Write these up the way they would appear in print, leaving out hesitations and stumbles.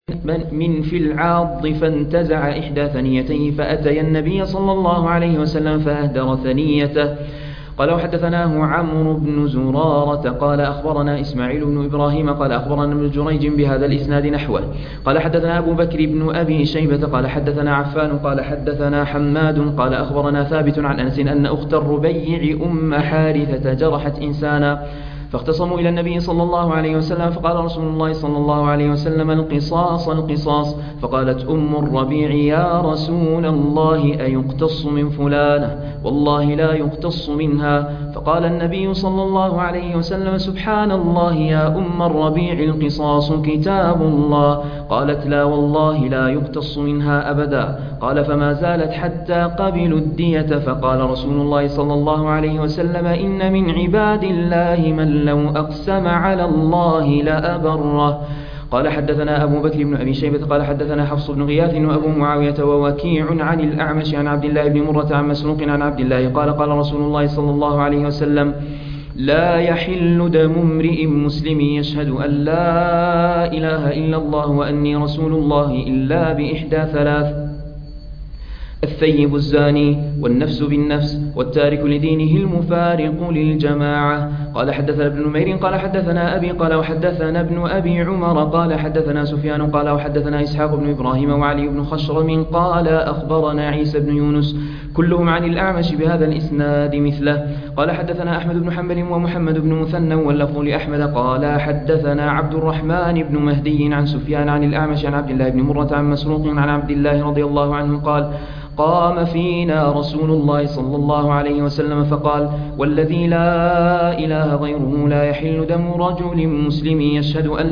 من في العاض فانتزع إحدى ثنيتيه فأتي النبي صلى الله عليه وسلم فأهدر ثنيته. قال وحدثناه عمرو بن زرارة قال أخبرنا إسماعيل بن إبراهيم قال أخبرنا ابن جريج بهذا الإسناد نحوه. قال حدثنا أبو بكر بن أبي شيبة قال حدثنا عفان قال حدثنا حماد قال أخبرنا ثابت عن أنس أن أخت الربيع أم حارثة جرحت إنسانا فاختصموا إلى النبي صلى الله عليه وسلم فقال رسول الله صلى الله عليه وسلم القصاص القصاص. فقالت أم الربيع يا رسول الله أيقتص من فلانة والله لا يقتص منها. فقال النبي صلى الله عليه وسلم سبحان الله يا أم الربيع القصاص كتاب الله. قالت لا والله لا يقتص منها أبدا. قال فما زالت حتى قبلوا الدية. فقال رسول الله صلى الله عليه وسلم إن من عباد الله من لو أقسم على الله لأبره. قال حدثنا أبو بكر بن أبي شيبة قال حدثنا حفص بن غياث وأبو معاوية ووكيع عن الأعمش عن عبد الله بن مرة عن مسروق عن عبد الله قال قال رسول الله صلى الله عليه وسلم لا يحل دم امرئ مسلم يشهد أن لا إله إلا الله وأني رسول الله إلا بإحدى ثلاث: الثيب الزاني والنفس بالنفس والتارك لدينه المفارق للجماعة. قال حدثنا ابن نمير قال حدثنا أبي قال وحدثنا ابن أبي عمر قال حدثنا سفيان قال وحدثنا إسحاق بن إبراهيم وعلي بن خشرم قال أخبرنا عيسى بن يونس كلهم عن الأعمش بهذا الإسناد مثله. قال حدثنا أحمد بن حنبل ومحمد بن مثنى واللفظ لأحمد قال حدثنا عبد الرحمن بن مهدي عن سفيان عن الأعمش عن عبد الله بن مرة عن مسروق عن عبد الله رضي الله عنه قال قام فينا رسول الله صلى الله عليه وسلم فقال والذي لا إله غيره لا يحل دم رجل مسلم يشهد أن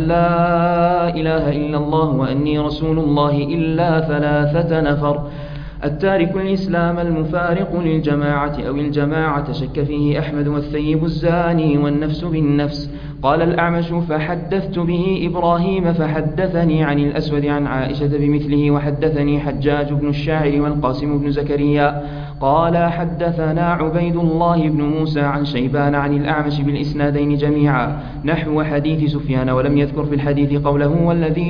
لا إله إلا الله وأني رسول الله إلا ثلاثة نفر: التارك الإسلام المفارق للجماعة أو الجماعة شك فيه أحمد والثيب الزاني والنفس بالنفس. قال الأعمش فحدثت به إبراهيم فحدثني عن الأسود عن عائشة بمثله وحدثني حجاج بن الشاعر والقاسم بن زكريا قال حدثنا عبيد الله بن موسى عن شيبان عن الأعمش بالإسنادين جميعا نحو حديث سفيان ولم يذكر في الحديث قوله والذي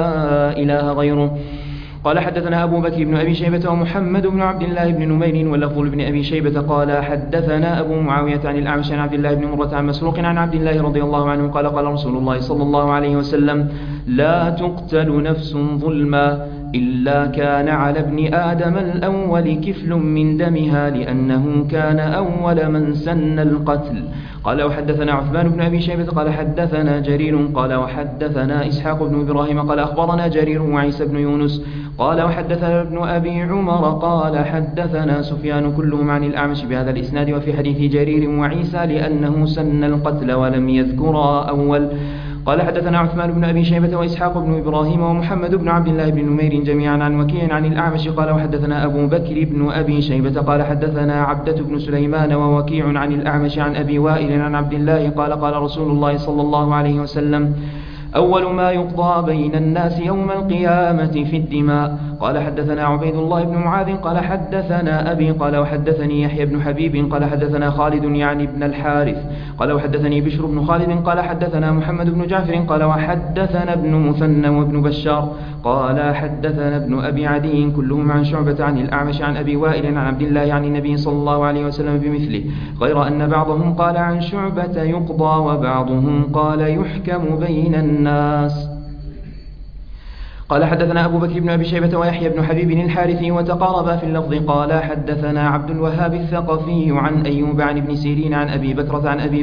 لا إله غيره. قال حدثنا أبو بكر بن أبي شيبة ومحمد بن عبد الله بن نمير واللفظ بن أبي شيبة قال حدثنا أبو معاوية عن الأعمش عن عبد الله بن مرة عن مسروق عن عبد الله رضي الله عنه قال قال رسول الله صلى الله عليه وسلم لا تقتل نفس ظلما إلا كان على ابن آدم الأول كفل من دمها لأنه كان أول من سن القتل. قال وحدثنا عثمان بن أبي شيبة قال حدثنا جرير قال وحدثنا إسحاق بن إبراهيم قال أخبرنا جرير وعيسى بن يونس قال وحدثنا ابن أبي عمر قال حدثنا سفيان كلهم عن الأعمش بهذا الإسناد وفي حديث جرير وعيسى لأنه سن القتل ولم يذكرا أول. قال حدثنا عثمان بن أبي شيبة وإسحاق بن إبراهيم ومحمد بن عبد الله بن نمير جميعا عن وكيع عن الأعمش قال وحدثنا أبو بكر بن أبي شيبة قال حدثنا عبدة بن سليمان ووكيع عن الأعمش عن أبي وائل عن عبد الله قال قال رسول الله صلى الله عليه وسلم أول ما يقضى بين الناس يوم القيامة في الدماء. قال حدثنا عبيد الله بن معاذ قال حدثنا أبي قال وحدثني يحيى بن حبيب قال حدثنا خالد يعني بن الحارث قال وحدثني بشر بن خالد قال حدثنا محمد بن جعفر قال وحدثنا ابن مثنى وابن بشار قال حدثنا ابن أبي عدي كلهم عن شعبة عن الأعمش عن أبي وائل عن عبد الله عن النبي صلى الله عليه وسلم بمثله غير أن بعضهم قال عن شعبة يقضى وبعضهم قال يحكم بين الناس. قال حدثنا أبو بكر بن أبي شيبة ويحيى بن حبيب الحارثي وتقاربا في اللفظ قال حدثنا عبد الوهاب الثقفي عن أيوب عن ابن سيرين عن ابن أبي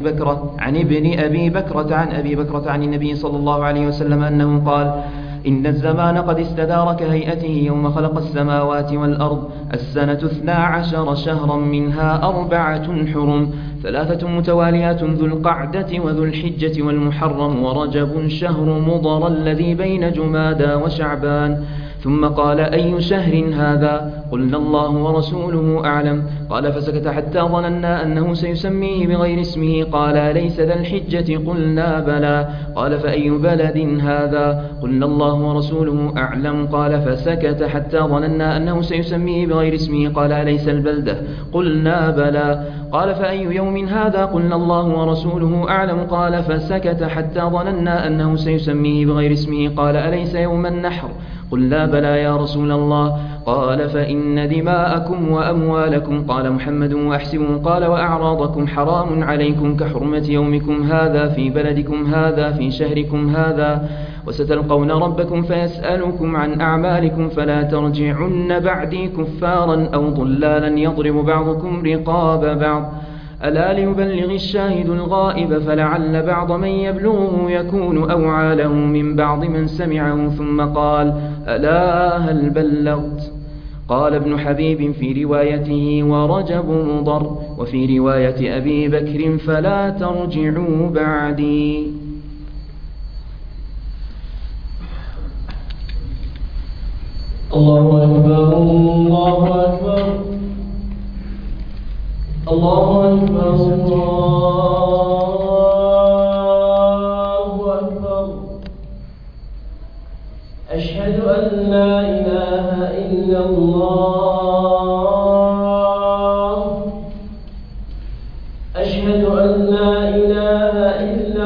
بكرة عن النبي صلى الله عليه وسلم أنه قال إن الزمان قد استدار كهيئته يوم خلق السماوات والأرض السنة 12 شهرا منها 4 حرم 3 متواليات ذو القعدة وذو الحجة والمحرم ورجب شهر مضر الذي بين جمادى وشعبان ثم قال: أي شهر هذا؟ قلنا: الله ورسوله أعلم. قال: فسكت حتى ظننا أنه سيسميه بغير اسمه. قال: أليس ذا الحجة؟ قلنا: بلى. قال: فأي بلد هذا؟ قلنا: الله ورسوله أعلم. قال: فسكت حتى ظننا أنه سيسميه بغير اسمه. قال: أليس البلدة؟ قلنا: بلى. قال: فأي يوم هذا؟ قلنا: الله ورسوله أعلم. قال: فسكت حتى ظننا أنه سيسميه بغير اسمه. قال: أليس يوم النحر؟ قلنا: بلى يا رسول الله. قال: فإن دماءكم وأموالكم، قال محمد وأحسبه، قال: وأعراضكم حرام عليكم كحرمة يومكم هذا في بلدكم هذا في شهركم هذا، وستلقون ربكم فيسألكم عن أعمالكم، فلا ترجعن بعدي كفارا أو ضلالا يضرب بعضكم رقاب بعض. ألا ليبلغ الشاهد الغائب، فلعل بعض من يبلغه يكون أوعى له من بعض من سمعه. ثم قال: ألا هل بلغت؟ قال ابن حبيب في روايته: ورجب مضر. وفي رواية أبي بكر: فلا ترجعوا بعدي. الله أكبر الله أكبر الله أكبر الله أكبر. أشهد أن لا إله إلا الله. أشهد أن لا إله إلا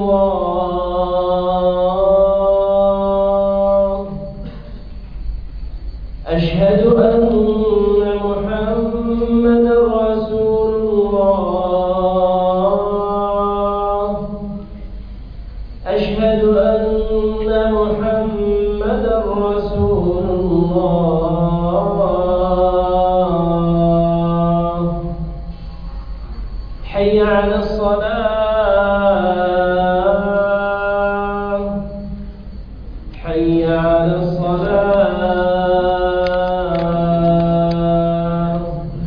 الله. أشهد أن محمدا رسول الله. أشهد أن محمدا رسول الله. حي على الصلاة. حي على الصلاة.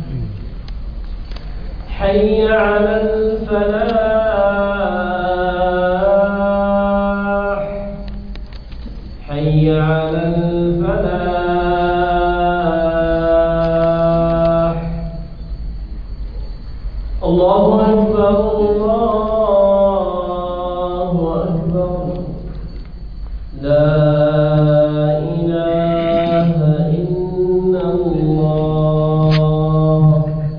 حي على الفلاح. حي على الفلاح. الله أكبر الله أكبر. لا إله إلا الله.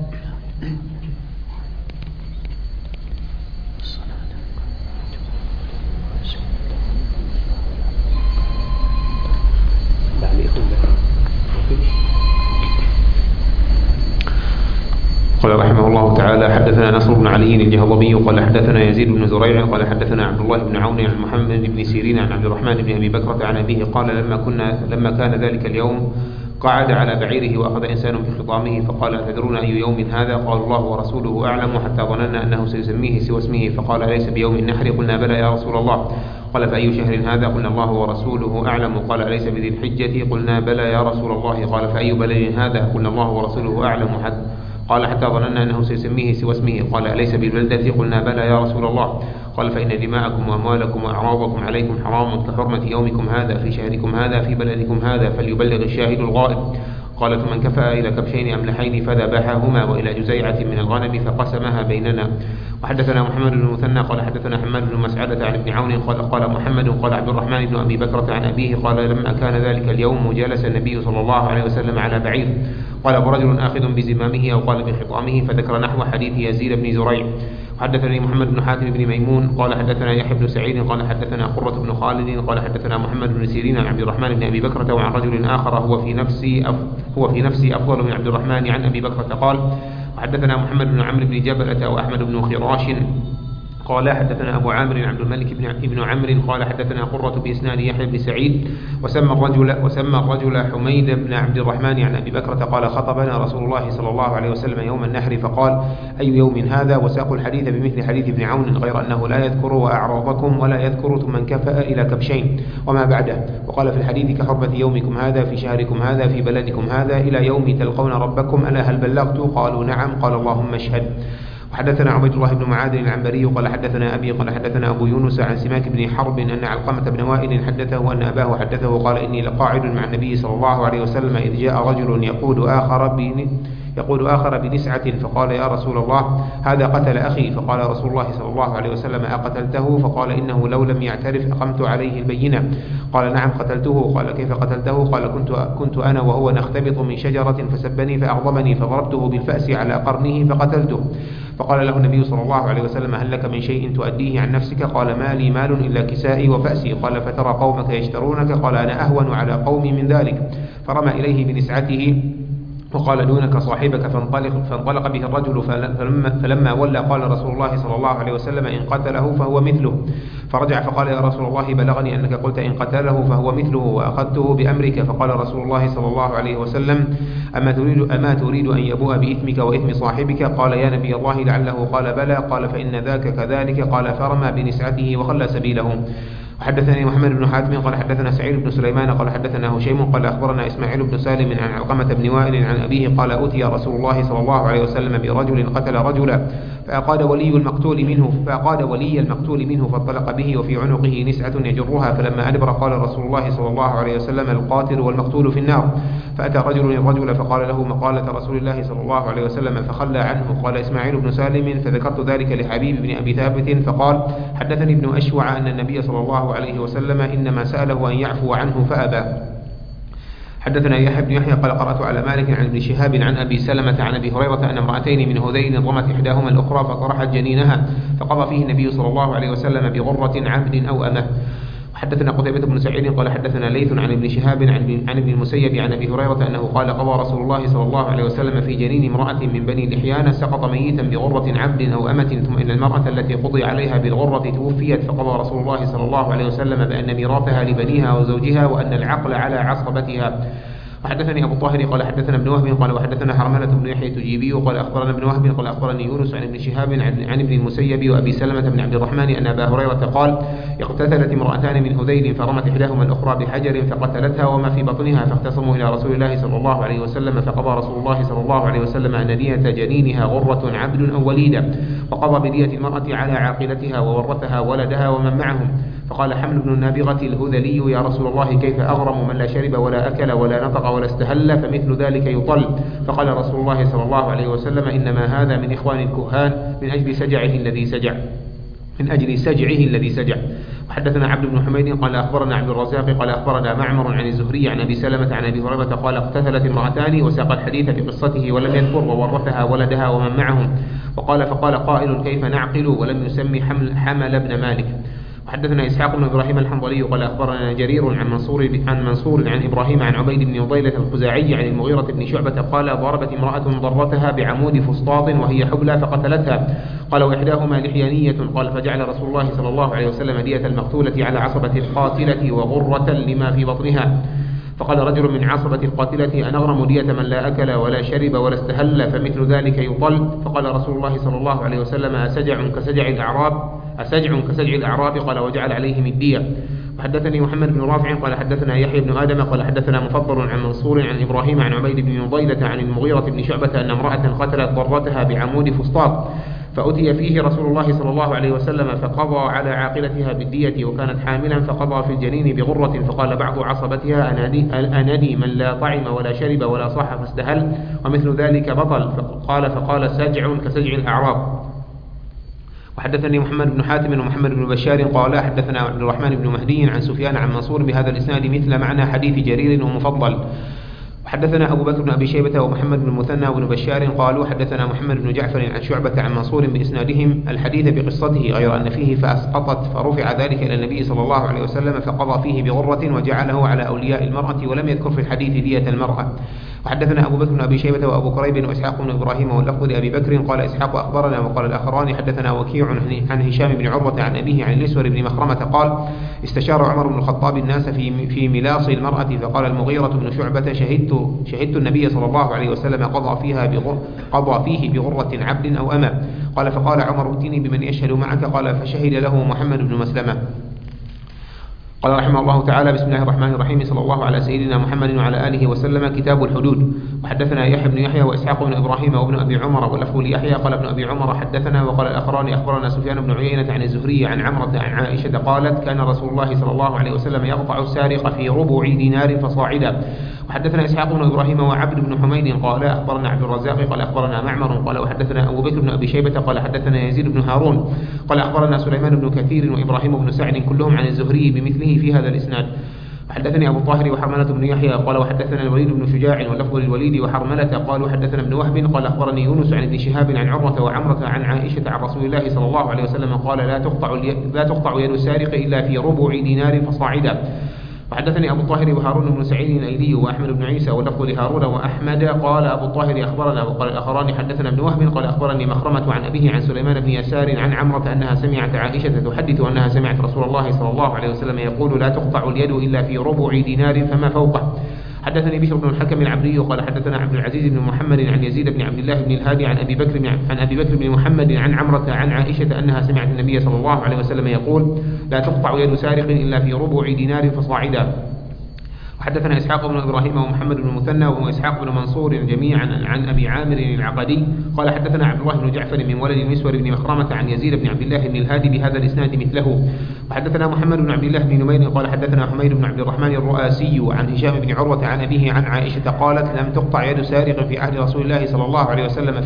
قال رحمه الله تعالى: حدثنا نصر بن علي الجهضمي قال حدثنا يزيد بن زريع قال حدثنا عبد الله بن عون عن محمد بن سيرين عن عبد الرحمن بن أبي بكرة عن أبيه قال: لما كان ذلك اليوم قعد على بعيره وأخذ إنسان بخطامه فقال: أتدرون أي يوم هذا؟ قال: الله ورسوله أعلم. حتى ظننا أنه سيسميه سوى اسمه فقال: أليس بيوم النحر؟ قلنا: بلى يا رسول الله. قال: فأي شهر هذا؟ قلنا: الله ورسوله أعلم. قال: أليس بذي الحجة؟ قلنا: بلى يا رسول الله. قال: فأي بلد هذا؟ قلنا: الله ورسوله أعلم. قال: حتى ظننا أنه سيسميه سوى اسمه. قال: أليس بالبلدة؟ قلنا: بلى يا رسول الله. قال: فإن دماءكم وأموالكم وأعراضكم عليكم حرام كحرمة يومكم هذا في شهركم هذا في بلدكم هذا، فليبلغ الشاهد الغائب. قال: ثم انكفأ إلى كبشين أملحين فذبحهما، وإلى جزيعة من الغنم فقسمها بيننا. وحدثنا محمد بن المثنى قال حدثنا حماد بن مسعدة عن ابن عون قال محمد قال عبد الرحمن بن أبي بكرة عن أبيه قال: لما كان ذلك اليوم جلس النبي صلى الله عليه وسلم على بعير، قال: أبو رجل آخذ بزمامه أو قال بخطامه، فذكر نحو حديث يزيد بن زريع. حدثني محمد بن حاتم بن ميمون قال حدثنا يحيى بن سعيد قال حدثنا قرة بن خالد قال حدثنا محمد بن سيرين عن عبد الرحمن بن أبي بكرة وعن رجل آخر هو في نفسي أفضل من عبد الرحمن عن أبي بكرة قال: وحدثنا محمد بن عمرو بن جبلة وأحمد بن خراش قال حدثنا أبو عامر عبد الملك بن عمرو قال حدثنا قرة بإسناد يحيى بن سعيد وسمى الرجل حميد بن عبد الرحمن عن أبي بكرة قال: خطبنا رسول الله صلى الله عليه وسلم يوم النحر فقال: أي يوم هذا؟ وساق الحديث بمثل حديث ابن عون غير أنه لا يذكر وأعراضكم ولا يذكر ثم انكفأ إلى كبشين وما بعده. وقال في الحديث: كحرمة يومكم هذا في شهركم هذا في بلدكم هذا إلى يوم تلقون ربكم، ألا هل بلغت؟ قالوا: نعم. قال: اللهم اشهد. وحدثنا عبيد الله بن معاذ العنبري قال حدثنا أبي قال حدثنا أبو يونس عن سماك بن حرب أن علقمة بن وائل حدثه أن أباه حدثه قال إني لقاعد مع النبي صلى الله عليه وسلم إذ جاء رجل يقود آخر بنسعة فقال يا رسول الله هذا قتل أخي. فقال رسول الله صلى الله عليه وسلم أقتلته؟ فقال إنه لو لم يعترف أقمت عليه البينة. قال نعم قتلته. قال كيف قتلته؟ قال كنت أنا وهو نختبط من شجرة فسبني فأغضبني فضربته بالفأس على قرنه فقتلته. فقال له النبي صلى الله عليه وسلم هل لك من شيء تؤديه عن نفسك؟ قال ما لي مال إلا كسائي وفأسي. قال فترى قومك يشترونك؟ قال أنا أهون على قومي من ذلك. فرمى إليه بنسعته وقال دونك صاحبك فانطلق به الرجل فلما ولى قال رسول الله صلى الله عليه وسلم إن قتله فهو مثله. فرجع فقال يا رسول الله بلغني أنك قلت إن قتله فهو مثله وأخذته بأمرك. فقال رسول الله صلى الله عليه وسلم أما تريد أن يبوء بإثمك وإثم صاحبك؟ قال يا نبي الله لعله. قال بلى. قال فإن ذاك كذلك. قال فرمى بنسعته وخلى سبيله. وحدثني محمد بن حاتم قال حدثنا سعيد بن سليمان قال حدثنا هشيم قال أخبرنا إسماعيل بن سالم عن علقمة بن وائل عن أبيه قال أتي رسول الله صلى الله عليه وسلم برجل قتل رجلا فأقاد ولي المقتول منه فانطلق به وفي عنقه نسعة يجرها. فلما أدبر قال رسول الله صلى الله عليه وسلم القاتل والمقتول في النار. فأتى رجل الرجل فقال له مقالة رسول الله صلى الله عليه وسلم فخلى عنه. قال إسماعيل بن سالم فذكرت ذلك لحبيب بن أبي ثابت فقال حدثني ابن أشوع أن النبي صلى الله عليه وسلم إنما سأله أن يعفو عنه فأبى. حدثنا يحيى بن يحيى قال قرأت على مالك عن ابن شهاب عن أبي سلمة عن أبي هريرة أن امرأتين من هذيل رمت إحداهما الأخرى فطرحت جنينها فقضى فيه النبي صلى الله عليه وسلم بغرة عبد أو أمه. حدثنا قتيبة بن سعيد قال حدثنا ليث عن ابن شهاب عن ابن المسيب عن أبي هريرة أنه قال قضى رسول الله صلى الله عليه وسلم في جنين امرأة من بني لحيان سقط ميتا بغرة عبد أو أمة ثم إن المرأة التي قضي عليها بالغرة توفيت فقضى رسول الله صلى الله عليه وسلم بأن ميراثها لبنيها وزوجها وأن العقل على عصبتها. وحدثني أبو طاهر قال حدثنا ابن وهب قال وحدثنا حرملة بن يحيى التجيبي قال أخبرنا ابن وهب قال أخبرني يونس عن ابن شهاب عن ابن المسيب وأبي سلمة بن عبد الرحمن أن أبا هريرة قال اقتتلت امرأتان من هذيل فرمت إحداهما الأخرى بحجر فقتلتها وما في بطنها فاختصموا إلى رسول الله صلى الله عليه وسلم فقضى رسول الله صلى الله عليه وسلم أن دية جنينها غرة عبد أو وليدة وقضى بدية المرأة على عاقلتها وورثها ولدها ومن معهم. فقال حمل بن النابغة الهذلي يا رسول الله كيف أغرم من لا شرب ولا أكل ولا نطق ولا استهل فمثل ذلك يطل. فقال رسول الله صلى الله عليه وسلم إنما هذا من إخوان الكهان من أجل سجعه الذي سجع. وحدثنا عبد بن حميد قال أخبرنا عبد الرزاق قال أخبرنا معمر عن الزهري عن أبي سلمة عن أبي هريرة قال اقتتلت امرأتان وساق الحديث بقصته ولم يذكر وورثها ولدها ومن معهم. فقال قائل كيف نعقل ولم يسمي حمل بن مالك. وحدثنا إسحاق بن إبراهيم الحنظلي قال أخبرنا جرير عن منصور عن إبراهيم عن عبيد بن عضيلة الخزاعي عن المغيرة بن شعبة قال ضربت امرأة ضرتها بعمود فسطاط وهي حبلى فقتلتها. قال وإحداهما لحيانية. قال فجعل رسول الله صلى الله عليه وسلم دية المقتولة على عصبة القاتلة وغرة لما في بطنها. فقال رجل من عصبة القاتلة أنغرم دية من لا أكل ولا شرب ولا استهل فمثل ذلك يطل. فقال رسول الله صلى الله عليه وسلم أسجع كسجع الأعراب قال وجعل عليهم الدية. وحدثني محمد بن رافع قال حدثنا يحيى بن آدم قال حدثنا مفضل عن منصور عن إبراهيم عن عبيد بن عضيلة عن المغيرة بن شعبة أن امرأة قتلت ضرتها بعمود فسطاط فأتي فيه رسول الله صلى الله عليه وسلم فقضى على عاقلتها بالدية وكانت حاملا فقضى في الجنين بغرة. فقال بعض عصبتها أندي من لا طعم ولا شرب ولا صح فاستهل ومثل ذلك بطل. فقال سجع كسجع الأعراب. وحدثني محمد بن حاتم ومحمد بن بشار قال حدثنا عبد الرحمن بن مهدي عن سفيان عن منصور بهذا الإسناد مثل معنى حديث جرير ومفضل. وحدثنا أبو بكر بن أبي شيبة ومحمد بن المثنى وابن بشار قالوا حدثنا محمد بن جعفر عن شعبة عن منصور بإسنادهم الحديث بقصته غير أن فيه فأسقطت فرفع ذلك إلى النبي صلى الله عليه وسلم فقضى فيه بغرة وجعله على أولياء المرأة ولم يذكر في الحديث دية المرأة. وحدثنا أبو بكر بن أبي شيبة وأبو كريب وإسحاق بن إبراهيم واللفظ لأبي بكر قال إسحاق أخبرنا وقال الآخران حدثنا وكيع عن هشام بن عروة عن أبيه عن الأسود بن مخرمة قال استشار عمر بن الخطاب الناس في ملاص المرأة فقال المغيرة بن شعبة شهدت النبي صلى الله عليه وسلم قضى فيه بغرة عبد أو أمة. قال فقال عمر ائتني بمن يشهد معك. قال فشهد له محمد بن مسلمة. قال رحمه الله تعالى بسم الله الرحمن الرحيم صلى الله على سيدنا محمد وعلى آله وسلم. كتاب الحدود. وحدثنا يحيى بن يحيى وإسحاق بن إبراهيم وابن أبي عمر واللفظ ليحيى قال ابن أبي عمر حدثنا وقال الآخران أخبرنا سفيان بن عيينة عن الزهري عن عمرة عن عائشة قالت كان رسول الله صلى الله عليه وسلم يقطع السارق في ربع دينار فصاعدا. وحدثنا إسحاق بن إبراهيم وعبد بن حميد قال أخبرنا عبد الرزاق قال أخبرنا معمر قال وحدثنا أبو بكر بن أبي شيبة قال حدثنا يزيد بن هارون قال أخبرنا سليمان بن كثير وإبراهيم بن سعد كلهم عن الزهري بمثله في هذا الإسناد. وحدثني أبو الطاهر وحرملة بن يحيى قال وحدثنا الوليد بن شجاع واللفظ للوليد وحرملة قال وحدثنا ابن وهب قال أخبرني يونس عن ابن شهاب عن عروة وعمرة عن عائشة عن رسول الله صلى الله عليه وسلم قال لا تقطع يد السارق إلا في ربع دينار فصاعدا. وحدثني أبو الطاهر وهارون بن سعيد الأيلي وأحمد بن عيسى واللفظ لهارون وأحمد قال أبو الطاهر أخبرنا وقال الآخران حدثنا ابن وهب قال أخبرني مخرمة عن أبيه عن سليمان بن يسار عن عمرة أنها سمعت عائشة تحدث أنها سمعت رسول الله صلى الله عليه وسلم يقول لا تقطع اليد إلا في ربع دينار فما فوقه. حدثني بشر بن الحكم العبري قال حدثنا عبد العزيز بن محمد عن يزيد بن عبد الله بن الهادي عن أبي بكر بن محمد عن عمرة عن عائشة أنها سمعت النبي صلى الله عليه وسلم يقول لا تقطع يد سارق إلا في ربع دينار فصاعدا. وحدثنا إسحاق بن إبراهيم ومحمد بن المثنى وإسحاق بن منصور جميعا عن أبي عامر العقدي قال حدثنا عبد الله بن جعفر من ولد المسور بن مخرمة عن يزيد بن عبد الله بن الهادي بهذا الإسناد مثله. وحدثنا محمد بن عبد الله بن نمير قال حدثنا حميد بن عبد الرحمن الرؤاسي عن هشام بن عروة عن أبيه عن عائشة قالت لم تقطع يد سارق في عهد رسول الله صلى الله عليه وسلم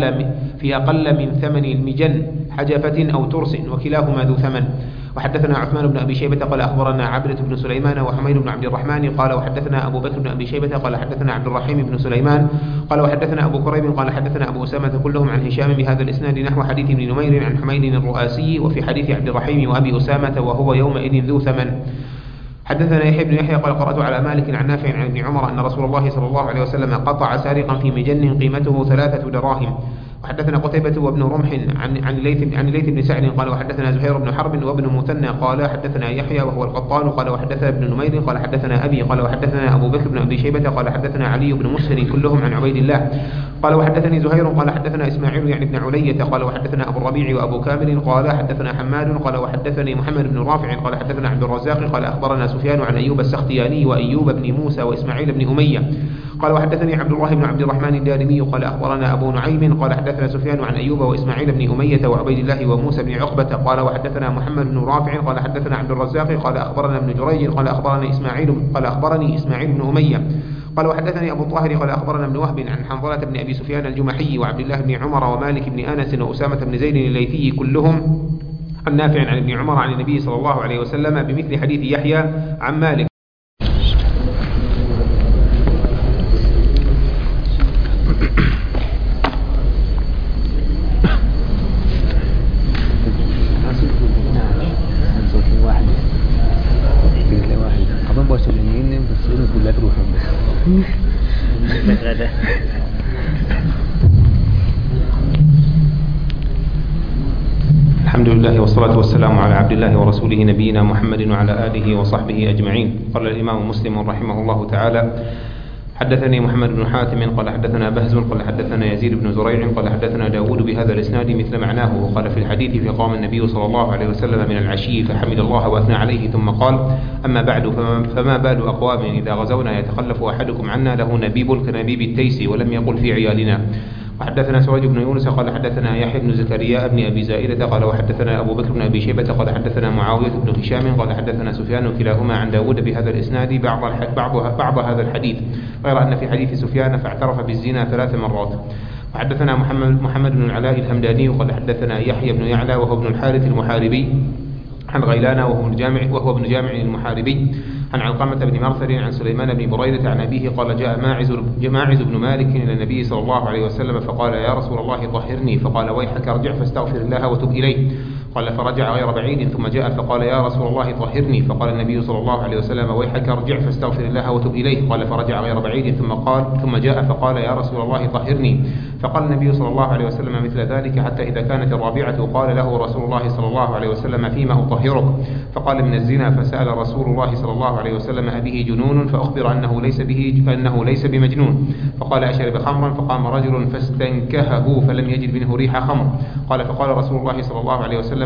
في أقل من ثمن المجن حجفة أو ترس وكلاهما ذو ثمن. وحدثنا عثمان بن أبي شيبة قال أخبرنا عبدة بن سليمان وحميد بن عبد الرحمن قال وحدثنا أبو بكر بن أبي شيبة قال حدثنا عبد الرحيم بن سليمان قال وحدثنا أبو كريب قال حدثنا أبو أسامة كلهم عن هشام بهذا الإسناد نحو حديث ابن نمير عن حميد الرؤاسي وفي حديث عبد الرحيم وأبي أسامة وهو يومئذ ذو ثمن. حدثنا يحيى بن يحيى قال قرأت على مالك عن نافع عن ابن عمر أن رسول الله صلى الله عليه وسلم قطع سارقا في مجن قيمته 3 دراهم. وحدثنا قتيبة وابن رمح عن ليث بن سعد قال وحدثنا زهير بن حرب وابن مثنى قال حدثنا يحيى وهو القطان قال وحدثنا ابن نمير قال حدثنا أبي قال وحدثنا أبو بكر بن أبي شيبة قال حدثنا علي بن مسهر كلهم عن عبيد الله قال وحدثني زهير قال حدثنا إسماعيل يعني ابن علية قال وحدثنا أبو الربيع وأبو كامل قال حدثنا حماد قال وحدثني محمد بن رافع قال حدثنا عبد الرزاق قال أخبرنا سفيان عن أيوب السختياني وأيوب بن موسى وإسماعيل بن أمية قال وحدثني عبد الله بن عبد الرحمن الدارمي قال أخبرنا أبو نعيم قال حدثنا سفيان عن أيوب وإسماعيل بن أمية وعبيد الله وموسى بن عقبة قال وحدثنا محمد بن رافع قال حدثنا عبد الرزاق قال أخبرنا ابن جريج قال أخبرني إسماعيل بن أمية قال وحدثني أبو الطاهر قال أخبرنا ابن وهب عن حنظلة بن أبي سفيان الجمحي وعبد الله بن عمر ومالك بن أنس وأسامة بن زيد الليثي كلهم عن نافع عن ابن عمر عن النبي صلى الله عليه وسلم بمثل حديث يحيى عن مالك. الحمد لله والصلاة والسلام على عبد الله ورسوله نبينا محمد وعلى آله وصحبه أجمعين. قال الإمام مسلم رحمه الله تعالى حدثني محمد بن حاتم قال حدثنا بهز قال حدثنا يزيد بن زريع قال حدثنا داود بهذا الإسناد مثل معناه. وقال في الحديث في قام النبي صلى الله عليه وسلم من العشي فحمد الله وأثنى عليه ثم قال أما بعد فما بال أقوام إذا غزونا يتخلف أحدكم عنا له نبيب كنبيب التيس ولم يقل في عيالنا. وحدثنا سويد بن يونس قال حدثنا يحيى بن زكريا بن أبي زائدة قال وحدثنا أبو بكر بن أبي شيبة قال حدثنا معاوية بن هشام قال حدثنا سفيان كلاهما عن داود بهذا الإسناد بعض هذا الحديث غير أن في حديث سفيان فاعترف بالزنا 3 مرات. وحدثنا محمد بن العلاء الهمداني قال حدثنا يحيى بن يعلى وهو ابن الحارث المحاربي عن غيلان وهو ابن جامع المحاربي عن علقمة بن مرثد عن سليمان بن بريدة عن أبيه قال جاء ماعز بن مالك إلى النبي صلى الله عليه وسلم فقال يا رسول الله طهرني فقال ويحك ارجع فاستغفر الله وتب إليه. قال فرجع غير بعيد ثم جاء فقال يا رسول الله طهرني فقال النبي صلى الله عليه وسلم ويحك ارجع فاستغفر الله وتب إليه. قال فرجع غير بعيد ثم جاء فقال يا رسول الله طهرني فقال النبي صلى الله عليه وسلم مثل ذلك حتى إذا كانت الرابعة قال له رسول الله صلى الله عليه وسلم فيما أطهرك فقال من الزنا فسأل رسول الله صلى الله عليه وسلم أبيه جنون فأخبر أنه ليس بمجنون فقال أشرب خمرا فقام رجل فاستنكهه فلم يجد منه ريح خمر. قال فقال رسول الله صلى الله عليه وسلم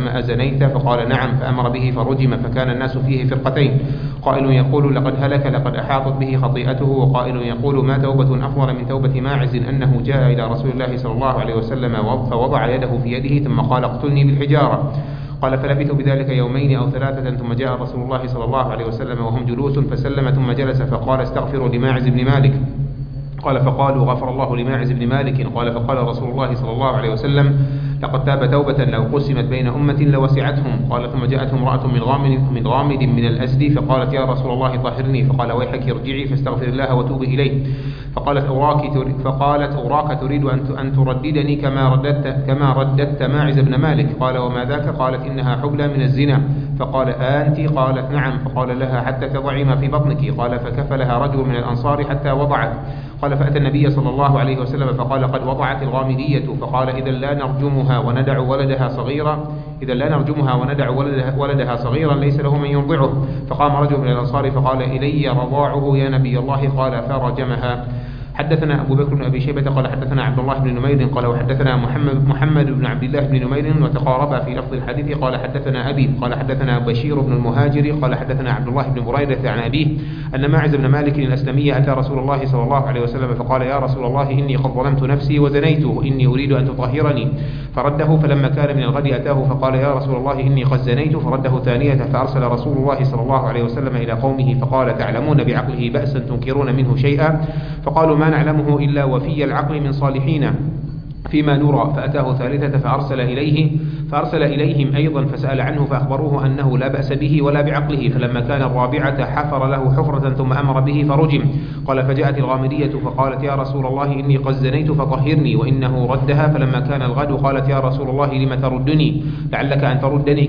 وسلم أزنيت؟ فقال نعم، فأمر به فرجم، فكان الناس فيه فرقتين، قائل يقول لقد هلك لقد أحاطت به خطيئته، وقائل يقول ما توبة أفضل من توبة ماعز أنه جاء إلى رسول الله صلى الله عليه وسلم فوضع يده في يده ثم قال اقتلني بالحجارة. قال فلبثوا بذلك يومين أو ثلاثة ثم جاء رسول الله صلى الله عليه وسلم وهم جلوس فسلم ثم جلس فقال استغفروا لماعز بن مالك. قال فقالوا غفر الله لماعز بن مالك. قال فقال رسول الله صلى الله عليه وسلم لقد تاب توبة لو قسمت بين أمة لوسعتهم. قال ثم جاءتهم امرأة من غامد من الأسد فقالت يا رسول الله طهرني. فقال ويحك ارجعي فاستغفر الله وتوبي إليه. فقالت أوراك تريد أن ترددني كما رددت ماعز بن مالك. قال وما ذاك؟ قالت إنها حبلى من الزنا. فقال أنت؟ قالت نعم. فقال لها حتى تضعي ما في بطنك. قال فكفلها رجل من الأنصار حتى وضعت. قال فأتى النبي صلى الله عليه وسلم فقال قد وضعت الغامدية. فقال إذا لا نرجمها وندع ولدها صغيرا ليس له من يرضعه. فقام رجل من الأنصار فقال إلي رضاعه يا نبي الله. قال فرجمها. حدثنا أبو بكر بن أبي شيبة قال حدثنا عبد الله بن نمير قال وحدثنا محمد بن عبد الله بن نمير وتقاربا في لفظ الحديث. قال حدثنا أبي قال حدثنا بشير بن المهاجر قال حدثنا عبد الله بن بريدة عن أبيه أن ماعز بن مالك الأسلمي أتى رسول الله صلى الله عليه وسلم فقال يا رسول الله إني قد ظلمت نفسي وزنيت إني أريد أن تطهرني. فرده. فلما كان من الغد أتاه فقال يا رسول الله إني قد زنيت. فرده ثانية. فأرسل رسول الله صلى الله عليه وسلم إلى قومه فقال تعلمون بعقله بأسا تنكرون منه شيئا؟ فقالوا ما نعلمه إلا وفي العقل من صالحين فيما نرى. فأتاه ثالثة فأرسل إليهم أيضا فسأل عنه فأخبروه أنه لا بأس به ولا بعقله. فلما كان الرابعة حفر له حفرة ثم أمر به فرجم. قال فجاءت الغامدية فقالت يا رسول الله إني قد زنيت فطهرني. وإنه ردها. فلما كان الغد قالت يا رسول الله لم تردني؟ لعلك أن تردني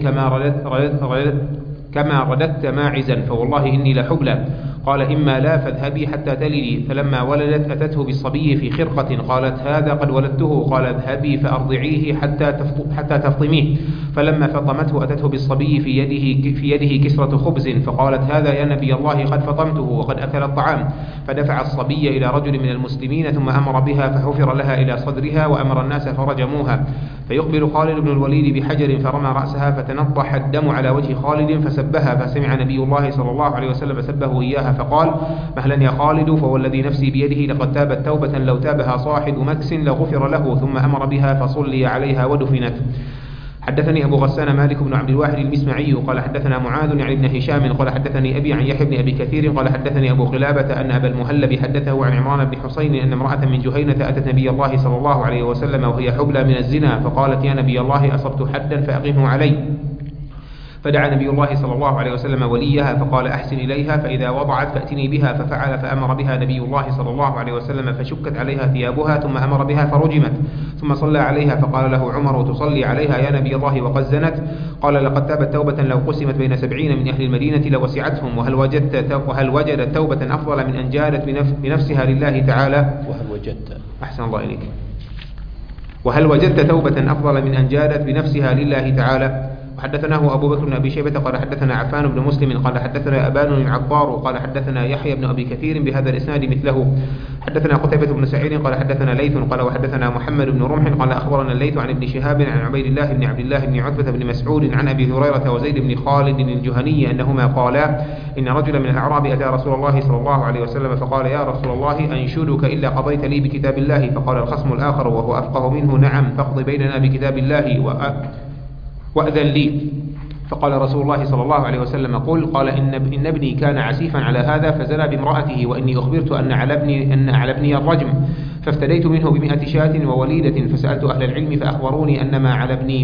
كما رددت ماعزا فوالله إني لحبلى. قال إما لا فاذهبي حتى تلدي. فلما ولدت أتته بالصبي في خرقة قالت هذا قد ولدته. قال اذهبي فأرضعيه حتى تفطميه. فلما فطمته أتته بالصبي في يده كسرة خبز فقالت هذا يا نبي الله قد فطمته وقد أكل الطعام. فدفع الصبي إلى رجل من المسلمين ثم أمر بها فحفر لها إلى صدرها وأمر الناس فرجموها. فيقبل خالد بن الوليد بحجر فرمى رأسها فتنضح الدم على وجه خالد فسبها. فسمع نبي الله صلى الله عليه وسلم سبه إياها فقال مهلا يا خالد فوالذي نفسي بيده لقد تابت توبة لو تابها صاحب مكس لغفر له. ثم أمر بها فصلي عليها ودفنت. حدثني أبو غسان مالك بن عبد الواحد المسمعي قال حدثنا معاذ يعني ابن هشام قال حدثني أبي عن يحيى بن أبي كثير قال حدثني أبو قلابة أن أبا المهلب حدثه عن عمران بن حسين أن امرأة من جهينة أتت نبي الله صلى الله عليه وسلم وهي حبلى من الزنا فقالت يا نبي الله أصبت حدا فأقمه علي. فدعا نبي الله صلى الله عليه وسلم وليها فقال أحسن إليها فإذا وضعت فأتني بها. ففعل فأمر بها نبي الله صلى الله عليه وسلم فشكت عليها ثيابها ثم أمر بها فرجمت. ثم صلى عليها فقال له عمر تصلي عليها يا نبي الله وقد زنت؟ قال لقد تابت توبة لو قسمت بين 70 من أهل المدينة لوسعتهم. وهل وجدت توبة أفضل من أن جادت بنفسها لله تعالى؟ أحسن الله إليك. وهل وجدت توبة أفضل من أن جادت بنفسها لله تعالى؟ وحدثناه أبو بكر بن أبي شيبة قال حدثنا عفان بن مسلم قال حدثنا أبان العطار قال حدثنا يحيى بن أبي كثير بهذا الإسناد مثله. حدثنا قتيبة بن سعيد قال حدثنا ليث قال وحدثنا محمد بن رمح قال أخبرنا الليث عن ابن شهاب عن عبيد الله بن عبد الله بن عتبة بن مسعود عن أبي هريرة وزيد بن خالد الجهني أنهما قالا إن رجلا من الأعراب أتى رسول الله صلى الله عليه وسلم فقال يا رسول الله أنشدك إلا قضيت لي بكتاب الله. فقال الخصم الآخر وهو أفقه منه نعم فاقض بيننا بكتاب الله وأذن لي. فقال رسول الله صلى الله عليه وسلم قال إن ابني كان عسيفا على هذا فزنى بامرأته وإني أخبرت أن على ابني الرجم فافتديت منه ب100 شاة ووليدة. فسألت أهل العلم فأخبروني أنما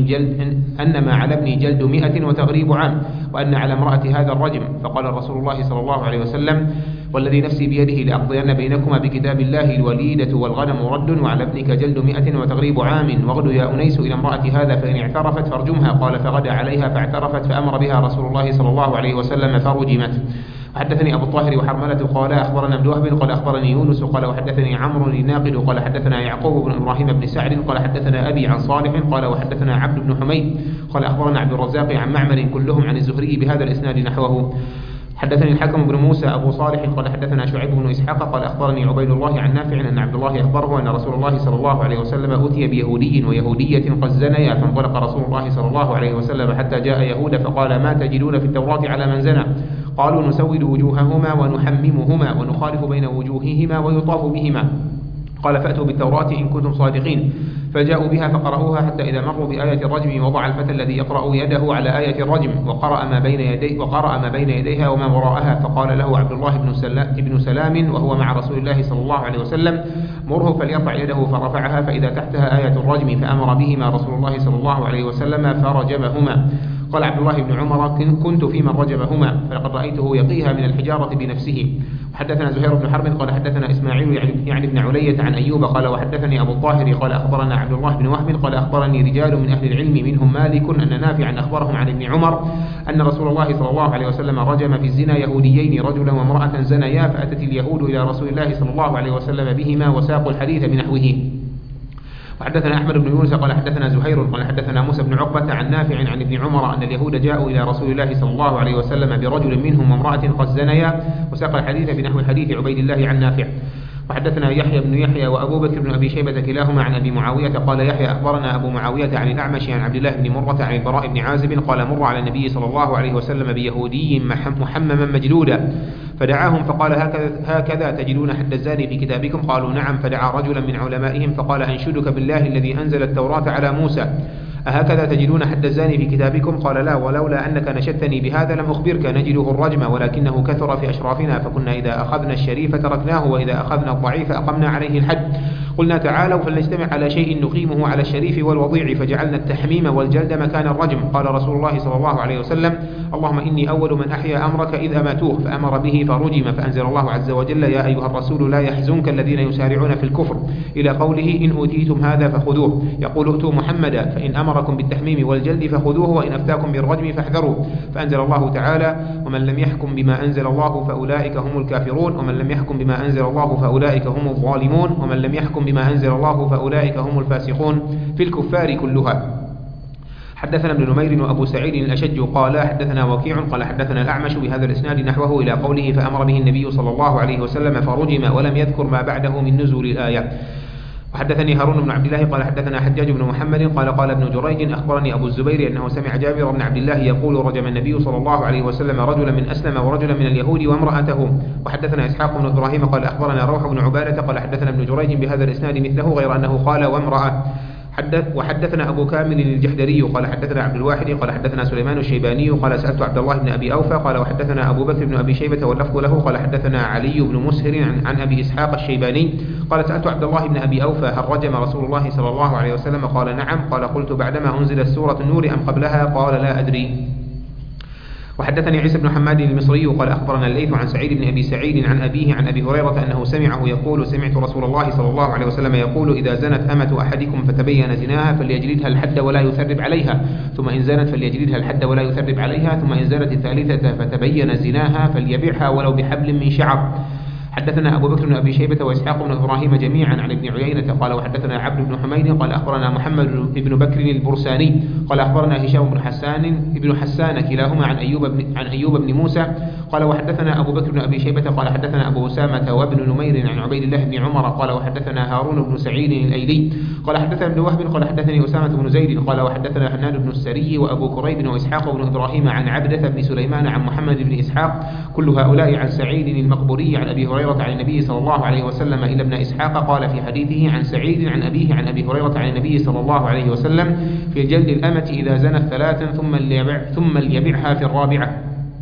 على ابني جلد 100 وتغريب عام وأن على امرأة هذا الرجم. فقال رسول الله صلى الله عليه وسلم والذي نفسي بيده لأقضين بينكما بكتاب الله الوليدة والغنم رد وعلى ابنك جلد 100 وتغريب عام. واغد يا أنيس إلى امرأة هذا فإن اعترفت فارجمها. قال فغدا عليها فاعترفت فأمر بها رسول الله صلى الله عليه وسلم فرجمت. حدثني أبو الطاهر وحرملة قال أخبرنا ابن وهب قال أخبرني يونس قال وحدثني عمرو الناقد قال حدثنا يعقوب بن إبراهيم بن سعد قال حدثنا أبي عن صالح قال وحدثنا عبد بن حميد قال أخبرنا عبد الرزاق عن معمر كلهم عن الزهري بهذا الإسناد نحوه. حدثني الحكم بن موسى أبو صالح قال حدثنا شعيب بن إسحاق إسحاق قال أخبرني عبيد الله عن نافع أن عبد الله أخبره أن رسول الله صلى الله عليه وسلم أتي بيهودي ويهودية قد زنيا، فانطلق رسول الله صلى الله عليه وسلم حتى جاء يهود فقال: ما تجدون في التوراة على من زنى؟ قالوا: نسود وجوههما ونحممهما ونخالف بين وجوههما ويطاف بهما. قال: فأتوا بالتوراة إن كنتم صادقين. فجاءوا بها فقرأوها حتى إذا مروا بآية الرجم وضع الفتى الذي يقرأ يده على آية الرجم وقرأ ما بين يديها وما وراءها، فقال له عبد الله بن سلام وهو مع رسول الله صلى الله عليه وسلم: مره فليرفع يده، فرفعها فإذا تحتها آية الرجم، فأمر بهما رسول الله صلى الله عليه وسلم فرجمهما. قال عبد الله بن عمر: كنت في من رجمهما، فلقد رأيته يقيها من الحجارة بنفسه. وحدثنا زهير بن حرب قال حدثنا إسماعيل يعني بن علية عن أيوب قال وحدثني أبو الطاهر قال أخبرنا عبد الله بن وهب قال أخبرني رجال من أهل العلم منهم مالك أن نافعا أخبرهم عن ابن عمر أن رسول الله صلى الله عليه وسلم رجم في الزنا يهوديين رجلا وامرأة زنيا، فأتت اليهود إلى رسول الله صلى الله عليه وسلم بهما وساقوا الحديث بنحوه. وحدثنا أحمد بن يونس قال حدثنا زهير قال حدثنا موسى بن عقبة عن نافع عن ابن عمر أن اليهود جاءوا إلى رسول الله صلى الله عليه وسلم برجل منهم وامرأة قد زنيا، وساق الحديث بنحو حديث عبيد الله عن نافع. وحدثنا يحيى بن يحيى وأبو بكر بن أبي شيبة كلاهما عن أبي معاوية قال يحيى أخبرنا أبو معاوية عن الأعمش عن عبد الله بن مرة عن البراء بن عازب قال مر على النبي صلى الله عليه وسلم بيهودي محمما مجلودا، فدعاهم فقال: هكذا تجدون حد الزاني في كتابكم؟ قالوا: نعم. فدعا رجلا من علمائهم فقال: أنشدك بالله الذي أنزل التوراة على موسى، أهكذا تجدون حد الزاني في كتابكم؟ قال: لا، ولولا أنك نشدتني بهذا لم أخبرك. نجده الرجم ولكنه كثر في أشرافنا، فكنا إذا أخذنا الشريف تركناه وإذا أخذنا الضعيف أقمنا عليه الحد. قلنا: تعالوا فلنجتمع على شيء نقيمه على الشريف والوضيع، فجعلنا التحميم والجلد مكان الرجم. قال رسول الله صلى الله عليه وسلم: اللهم إني أول من أحيا أمرك إذ أماتوه، فأمر به فرجم. فأنزل الله عز وجل: يا أيها الرسول لا يحزنك الذين يسارعون في الكفر، إلى قوله: إن أوتيتم هذا فخذوه. يقول: ائتوا محمدا فإن أمركم بالتحميم والجلد فخذوه، وإن أفتاكم بالرجم فاحذروا. فأنزل الله تعالى: ومن لم يحكم بما أنزل الله فأولئك هم الكافرون، ومن لم يحكم بما أنزل الله فأولئك هم الظالمون، ومن لم يحكم بما أنزل الله فأولئك هم الفاسقون، في الكفار كلها. حدثنا ابن نمير وأبو سعيد الأشج قال حدثنا وكيع قال حدثنا الأعمش بهذا الإسناد نحوه إلى قوله: فأمر به النبي صلى الله عليه وسلم فرجم، ولم يذكر ما بعده من نزول الآية. وحدثني هارون بن عبد الله قال حدثنا حجاج بن محمد قال ابن جريج أخبرني أبو الزبير أنه سمع جابر بن عبد الله يقول: رجم النبي صلى الله عليه وسلم رجلا من أسلم ورجلا من اليهود وامرأته. وحدثنا إسحاق بن إبراهيم قال أخبرنا روح بن عبادة قال حدثنا ابن جريج بهذا الإسناد مثله غير أنه قال: وامرأة. وحدثنا أبو كامل الجحدري قال حدثنا عبد الواحد قال حدثنا سليمان الشيباني قال سألت عبد الله بن أبي أوفى قال وحدثنا أبو بكر بن أبي شيبة واللفظ له قال حدثنا علي بن مسهر عن أبي إسحاق الشيباني قال سألت عبد الله بن أبي أوفى: هل رجم رسول الله صلى الله عليه وسلم؟ قال: نعم. قال: قلت: بعدما أنزلت سورة النور أم قبلها؟ قال: لا أدري. وحدثني عيسى بن حماد المصري قال أخبرنا الليث عن سعيد بن أبي سعيد عن أبيه عن أبي هريرة أنه سمعه يقول: سمعت رسول الله صلى الله عليه وسلم يقول: إذا زنت أمة أحدكم فتبين زناها فليجلدها الحد ولا يثرب عليها، ثم إن زنت فليجلدها الحد ولا يثرب عليها، ثم إن زنت الثالثة فتبين زناها فليبعها ولو بحبل من شعر. حدثنا أبو بكر بن أبي شيبة وإسحاق بن إبراهيم جميعا عن ابن عيينة قال وحدثنا عبد بن حميد قال أخبرنا محمد بن بكر البرساني قال أخبرنا هشام بن حسان كلاهما عن أيوب بن موسى قال وحدثنا أبو بكر بن أبي شيبة قال حدثنا أبو أسامة وابن نمير عن عبيد الله بن عمر قال وحدثنا هارون بن سعيد الأيلي قال حدثنا ابن وهب قال حدثني أسامة بن زيد قال وحدثنا حنان بن السري وأبو كريب وإسحاق بن إبراهيم عن عبدة بن سليمان عن محمد بن إسحاق كل هؤلاء عن سعيد المقبوري عن أبي هريرة عن النبي صلى الله عليه وسلم إلى ابن إسحاق قال في حديثه عن سعيد عن أبيه عن أبي هريرة عن النبي صلى الله عليه وسلم في جلد الأمة إذا زنت ثلاثا ثم ليبعها في الرابعة.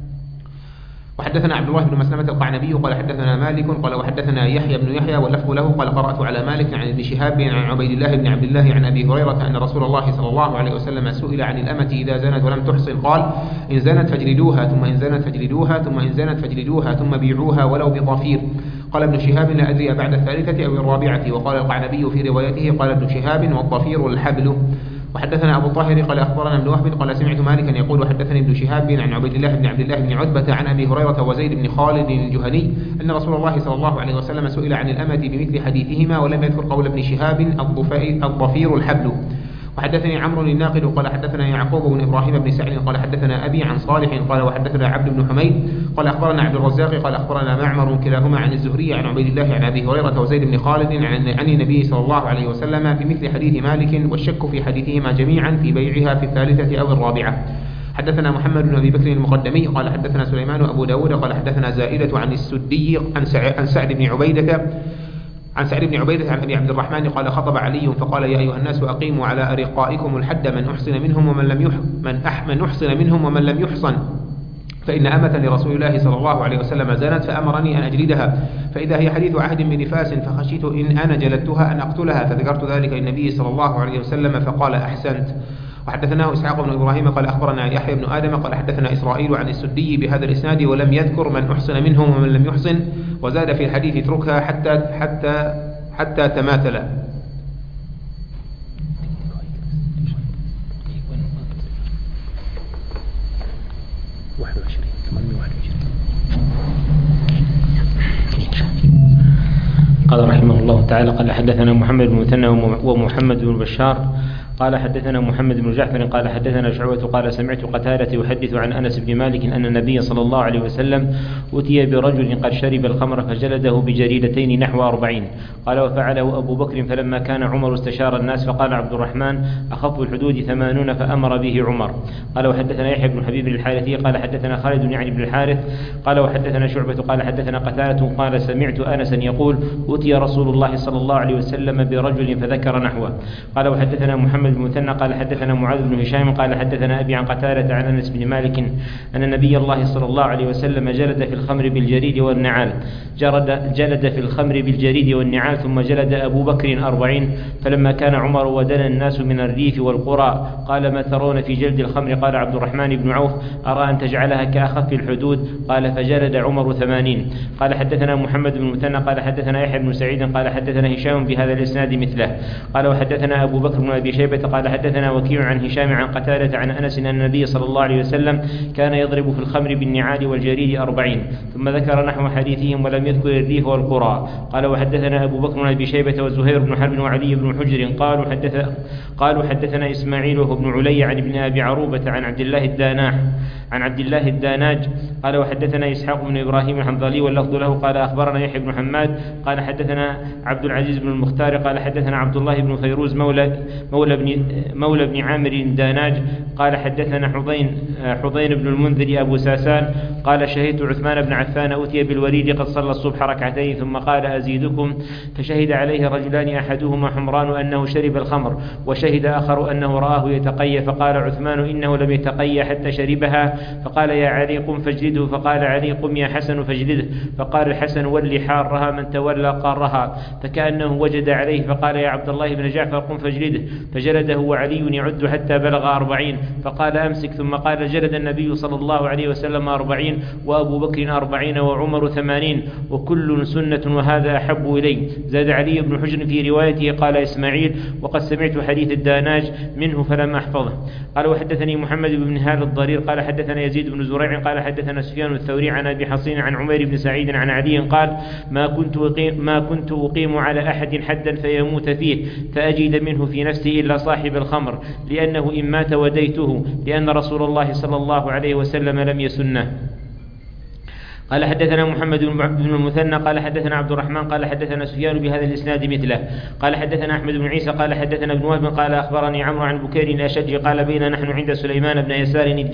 وحدثنا عبد الله بن مسلمة القعنبي قال حدثنا مالك قال وحدثنا يحيى بن يحيى واللفظ له قال قرأت على مالك عن ابن شهاب عن عبيد الله بن عبد الله عن أبي هريرة أن رسول الله صلى الله عليه وسلم سئل عن الأمة إذا زنت ولم تحصن قال إن زنت فاجلدوها ثم إن زنت فاجلدوها ثم إن زنت فاجلدوها ثم بيعوها ولو بضفير. قال ابن شهاب لا أدري بعد الثالثة أو الرابعة. وقال القعنبي في روايته قال ابن شهاب والضفير الحبل. وحدثنا أبو الطاهر قال أخبرنا ابن وهب قال سمعت مالكا يقول وحدثني ابن شهاب عن عبيد الله بن عبد الله بن عتبة عن أبي هريرة وزيد بن خالد الجهني أن رسول الله صلى الله عليه وسلم سئل عن الأمة بمثل حديثهما ولم يذكر قول ابن شهاب الضفير الحبل. وحدثني عمرو الناقد قال حدثنا يعقوب بن إبراهيم بن سعد قال حدثنا أبي عن صالح قال وحدثنا عبد بن حميد قال أخبرنا عبد الرزاق قال أخبرنا معمر كلاهما عن الزهري عن عبيد الله عن أبي هريرة وزيد بن خالد عن النبي صلى الله عليه وسلم بمثل حديث مالك، والشك في حديثهما جميعا في بيعها في الثالثة أو الرابعة. حدثنا محمد بن أبي بكر المقدمي قال حدثنا سليمان أبو داود قال حدثنا زائدة عن السدي عن سعد بن عبيدة عن أبي عبد الرحمن قال خطب علي فقال يا أيها الناس أقيموا على أرقائكم الحد من أحصن منهم ومن لم يحصن فإن أمة لرسول الله صلى الله عليه وسلم زانت فأمرني أن أجلدها، فإذا هي حديث عهد بنفاس فخشيت إن أنا جلدتها أن أقتلها، فذكرت ذلك للنبي صلى الله عليه وسلم فقال أحسنت. وحدثناه إسحاق بن إبراهيم قال أخبرنا يحيى بن آدم قال حدثنا إسرائيل عن السدي بهذا الإسناد ولم يذكر من أحسن منهم ومن لم يحسن، وزاد في الحديث اتركها حتى تماثل. قال رحمه الله تعالى قال حدثنا محمد بن مثنى ومحمد بن بشار قال حدثنا محمد بن جعفر قال حدثنا شعبة قال سمعت قتادة يحدث عن أنس بن مالك أن النبي صلى الله عليه وسلم أتي برجل قد شرب الخمر فجلده بجريدتين نحو 40. قال وفعله أبو بكر فلما كان عمر استشار الناس فقال عبد الرحمن أخف الحدود 80 فأمر به عمر. قال وحدثنا يحيى بن حبيب الحارثي قال حدثنا خالد يعني بن الحارث قال وحدثنا شعبة قال حدثنا قتادة قال سمعت أنسا يقول أتي رسول الله صلى الله عليه وسلم برجل فذكر نحوه. قال وحدثنا محمد بن مثنى قال حدثنا معاذ بن هشام قال حدثنا أبي عن قتادة عن أنس بن مالك أن نبي الله صلى الله عليه وسلم جلد في الخمر بالجريد والنعال جلد في الخمر بالجريد والنعال ثم جلد أبو بكر 40. فلما كان عمر ودنا الناس من الريف والقرى قال ما ترون في جلد الخمر؟ قال عبد الرحمن بن عوف أرى أن تجعلها كأخف الحدود. قال فجلد عمر 80. قال حدثنا محمد بن مثنى قال حدثنا يحيى بن سعيد قال حدثنا هشام بهذا الإسناد مثله. قال وحدثنا أبو بكر بن أبي شيبة قال حدثنا وكيع عن هشام عن قتادة عن أنس أن النبي صلى الله عليه وسلم كان يضرب في الخمر بالنعال والجريد 40. ثم ذكر نحو حديثهم ولم يذكر الريف والقرى. قال وحدثنا أبو بكر بن أبي شيبة وزهير بن حرب وعلي بن حجر قالوا حدثنا إسماعيل وابن علي عن ابن أبي عروبة عن عبد الله الداناج قال وحدثنا إسحاق بن إبراهيم الحنظلي واللفظ له قال أخبرنا يحيى بن حماد قال حدثنا عبد العزيز بن المختار قال حدثنا عبد الله بن فيروز مولى بن عامر الداناج قال حدثنا حضين بن المنذر أبو ساسان قال شهدت عثمان بن عفان أتي بالوريد قد صلى الصبح ركعتين ثم قال أزيدكم؟ فشهد عليه رجلان أحدهما حمران أنه شرب الخمر وشهد آخر أنه رآه يتقي، فقال عثمان إنه لم يتقي حتى شربها. فقال يا علي قم فاجلده، فقال علي قم يا حسن فاجلده. فقال الحسن ولي حارها من تولى قارها، فكأنه وجد عليه فقال يا عبد الله بن جعفر قم فاجلده، فجلده وعلي يعد حتى بلغ 40. فقال أمسك، ثم قال جلد النبي صلى الله عليه وسلم 40 وأبو بكر 40 وعمر 80 وكل سنة وهذا أحب إلي. زاد علي بن حجر في روايته قال إسماعيل وقد سمعت حديث الداناج منه فلم أحفظه. قال وحدثني محمد بن هال الضرير قال حدثنا يزيد بن زريع قال حدثنا سفيان الثوري عن أبي حصين عن عمير بن سعيد عن علي قال ما كنت أقيم على أحد حدا فيموت فيه فأجد منه في نفسي إلا صاحب الخمر، لأنه إن مات وديته، لأن رسول الله صلى الله عليه وسلم لم يسنه. قال حدثنا محمد بن المثنى قال حدثنا عبد الرحمن قال حدثنا سفيان بهذا الإسناد مثله. قال حدثنا أحمد بن عيسى قال حدثنا ابن وهب قال أخبرني عمرو عن بكير الأشج قال بين نحن عند سليمان بن يسار إذ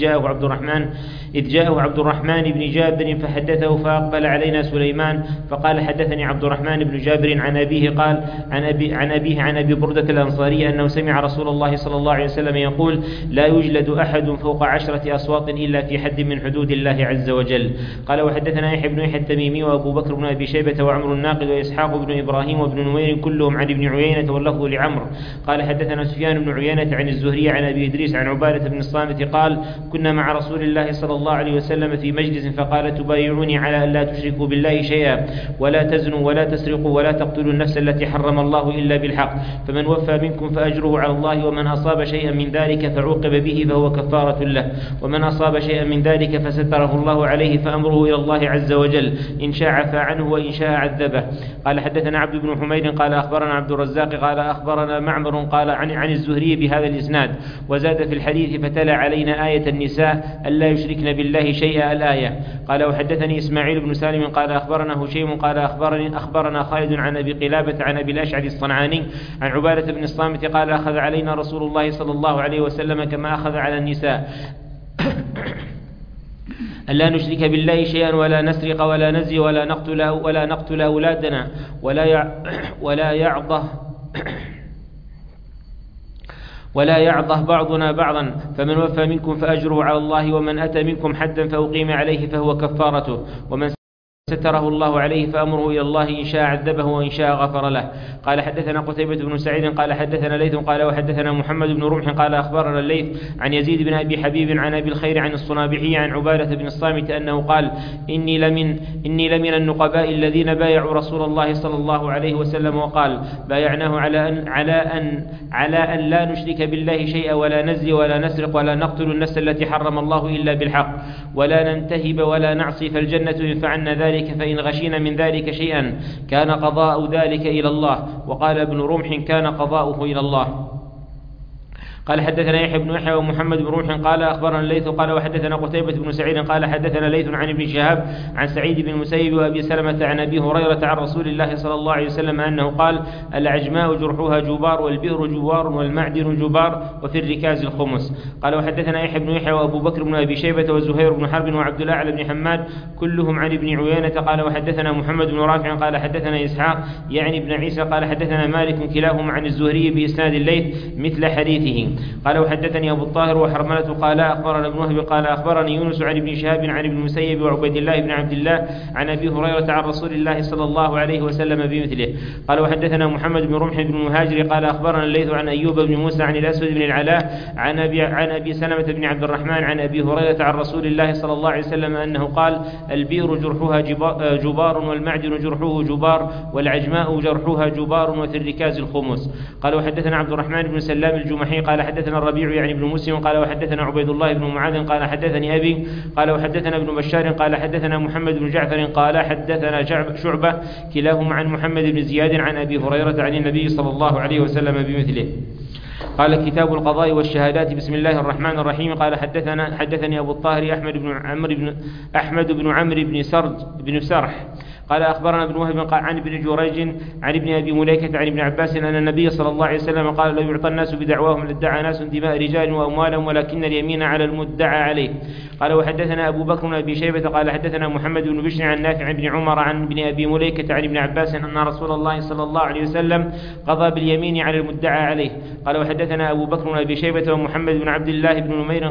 جاءه عبد الرحمن بن جابر فحدثه فأقبل علينا سليمان فقال حدثني عبد الرحمن بن جابر عن أبيه قال عن أبي بردة الأنصاري أنه سمع رسول الله صلى الله عليه وسلم يقول لا يجلد أحد فوق 10 أصوات إلا في حد من حدود الله عز وجل. قال حدثنا يحيى بن يحيى التميمي وأبو بكر بن أبي شيبة وعمر الناقد وإسحاق بن إبراهيم وابن نمير كلهم عن ابن عيينة واللفظ لعمر. قال حدثنا سفيان بن عيينة عن الزهري عن أبي إدريس عن عبادة بن الصامت قال كنا مع رسول الله صلى الله عليه وسلم في مجلس فقال تبايعوني على أن لا تشركوا بالله شيئا ولا تزنوا ولا تسرقوا ولا تقتلوا النفس التي حرم الله إلا بالحق، فمن وفى منكم فأجره على الله، ومن أصاب شيئا من ذلك فعوقب به فهو كفارة له، ومن أصاب شيئا من ذلك فستره الله عليه فأمره إلى الله الله عز وجل، إن شاء عفا عنه وإن شاء عذبه. قال حدثنا عبد بن حميد قال أخبرنا عبد الرزاق قال أخبرنا معمر قال عن الزهري بهذا الإسناد، وزاد في الحديث فتلا علينا آية النساء ألا يشركن بالله شيئا الآية. قال وحدثني إسماعيل بن سالم قال أخبرنا هشيم قال أخبرنا خالد عن أبي قلابة عن أبي الأشعري الصنعاني عن عبادة بن الصامت قال أخذ علينا رسول الله صلى الله عليه وسلم كما أخذ على النساء ألا نشرك بالله شيئا ولا نسرق ولا نزي ولا نقتل أولادنا ولا يعضه بعضنا بعضا، فمن وفى منكم فأجره على الله، ومن أتى منكم حدا فأقيم عليه فهو كفارته، ومن ستره الله عليه فأمره إلى الله، إن شاء عذبه وإن شاء غفر له. قال حدثنا قتيبة بن سعيد قال حدثنا ليث قال وحدثنا محمد بن رمح قال أخبرنا الليث عن يزيد بن أبي حبيب عن أبي الخير عن الصنابحي عن عبادة بن الصامت أنه قال إني لمن النقباء الذين بايعوا رسول الله صلى الله عليه وسلم، وقال بايعناه على أن لا نشرك بالله شيئا ولا نزي ولا نسرق ولا نقتل النفس التي حرم الله إلا بالحق ولا ننتهب ولا نعصي، فالجنة إن فعلنا ذلك، فإن غشينا من ذلك شيئا كان قضاء ذلك إلى الله. وقال ابن رمح كان قضاؤه إلى الله. قال حدثنا يحيى بن يحيى ومحمد بن رمح قال أخبرنا الليث قال وحدثنا قتيبة بن سعيد قال حدثنا ليث عن ابن شهاب عن سعيد بن المسيب وأبي سلمة عن أبي هريرة عن رسول الله صلى الله عليه وسلم أنه قال العجماء جرحها جبار والبئر جبار والمعدن جبار وفي الركاز الخمس. قال وحدثنا يحيى بن يحيى وأبو بكر بن أبي شيبة وزهير بن حرب وعبد الأعلى بن حماد كلهم عن ابن عيينة. قال وحدثنا محمد بن رافع قال حدثنا إسحاق يعني ابن عيسى قال حدثنا مالك كلاهما عن الزهري بإسناد الليث مثل حديثه. قال وحدثني أبو الطاهر وحرملة قال أخبرنا ابن وهب قال أخبرني يونس عن ابن شهاب عن ابن المسيب وعبيد الله بن عبد الله عن أبي هريرة عن رسول الله صلى الله عليه وسلم بمثله. قال وحدثنا محمد بن رمح بن المهاجر قال أخبرنا الليث عن أيوب بن موسى عن الأسود بن العلاء عن أبي سلمة بن عبد الرحمن عن أبي هريرة عن رسول الله صلى الله عليه وسلم أنه قال البئر جرحها جبار والمعدن جرحه جبار والعجماء جرحها جبار وفي الركاز الخمس. قال وحدثنا عبد الرحمن بن سلام الجمحي قال حدثنا الربيع يعني ابن مسلم قال وحدثنا عبيد الله بن معاذ قال حدثني أبي قال وحدثنا ابن بشار قال حدثنا محمد بن جعفر قال حدثنا شعبة كلاهما عن محمد بن زياد عن أبي هريرة عن النبي صلى الله عليه وسلم بمثله. قال كتاب القضاء والشهادات. بسم الله الرحمن الرحيم. قال حدثني أبو الطاهر أحمد بن عمرو بن سرح قال أخبرنا ابن وهب عن ابن جريج عن ابن أبي مليكة عن ابن عباس أن النبي صلى الله عليه وسلم قال لا يعطى الناس بدعواهم لادعى ناس دماء رجال وأموالهم ولكن اليمين على المدعى عليه. قال وحدثنا أبو بكر بن أبي شيبة قال حدثنا محمد بن بشر عن نافع بن عمر عن ابن أبي مليكة عن ابن عباس أن رسول الله صلى الله عليه وسلم قضى باليمين على المدعى عليه. قال وحدثنا أبو بكر بن أبي شيبة ومحمد بن عبد الله بن نمير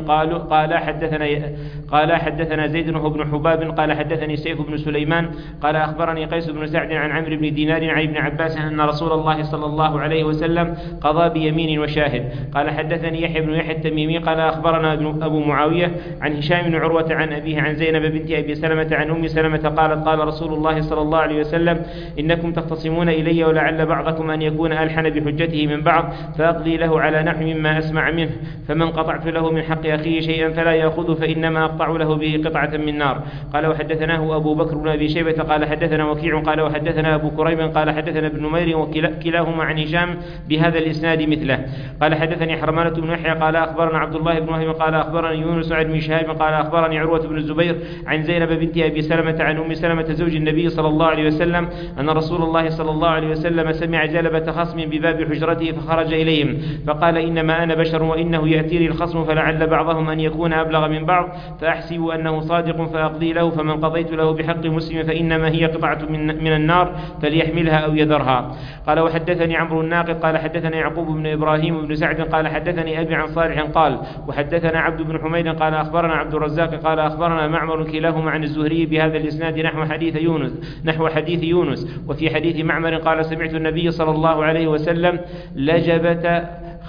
قال حدثنا زيد بن حباب قال حدثني سيف بن سليمان قال أخبرني قيس بن سعد عن عمرو بن دينار عن ابن عباس أن رسول الله صلى الله عليه وسلم قضى بيمين وشاهد. قال حدثني يحيى بن يحيى التميمي قال أخبرنا أبو معاوية عن هشام بن عروة عن أبيه عن زينب بنت أبي سلمة عن أم سلمة قالت قال رسول الله صلى الله عليه وسلم إنكم تختصمون إلي ولعل بعضكم أن يكون ألحن بحجته من بعض فأقضي له على نحو مما أسمع منه، فمن قطعت له من حق أخيه شيئا فلا يأخذ فإنما أقطع له به قطعة من نار. قال وحدثناه أبو بكر بن أبي شيبة قال حدثنا وكيع قال وحدثنا أبو كريب قال حدثنا ابن نمير وكلاهما عن هشام بهذا الإسناد مثله. قال حدثني حرملة بن يحيى قال أخبرنا عبد الله بن وهب قال أخبرني يونس عن ابن شهاب قال أخبرني عروة بن الزبير عن زينب بنت أبي سلمة عن أم سلمة زوج النبي صلى الله عليه وسلم أن رسول الله صلى الله عليه وسلم سمع جلبة خصم بباب حجرته فخرج إليهم فقال إنما أنا بشر وإنه يأتيني الخصم فلعل بعضهم أن يكون أبلغ من بعض فأحسب أنه صادق فأقضي له، فمن قضيت له بحق مسلم فإنما هي قطعة من النار فليحملها أو يذرها. قال وحدثني عمرو الناقد قال حدثنا يعقوب بن إبراهيم بن سعد قال حدثني أبي عن صالح قال وحدثنا عبد بن حميد قال أخبرنا عبد الرزاق قال أخبرنا معمر كلاهما عن الزهري بهذا الإسناد نحو حديث يونس. وفي حديث معمر قال سمعت النبي صلى الله عليه وسلم لجبة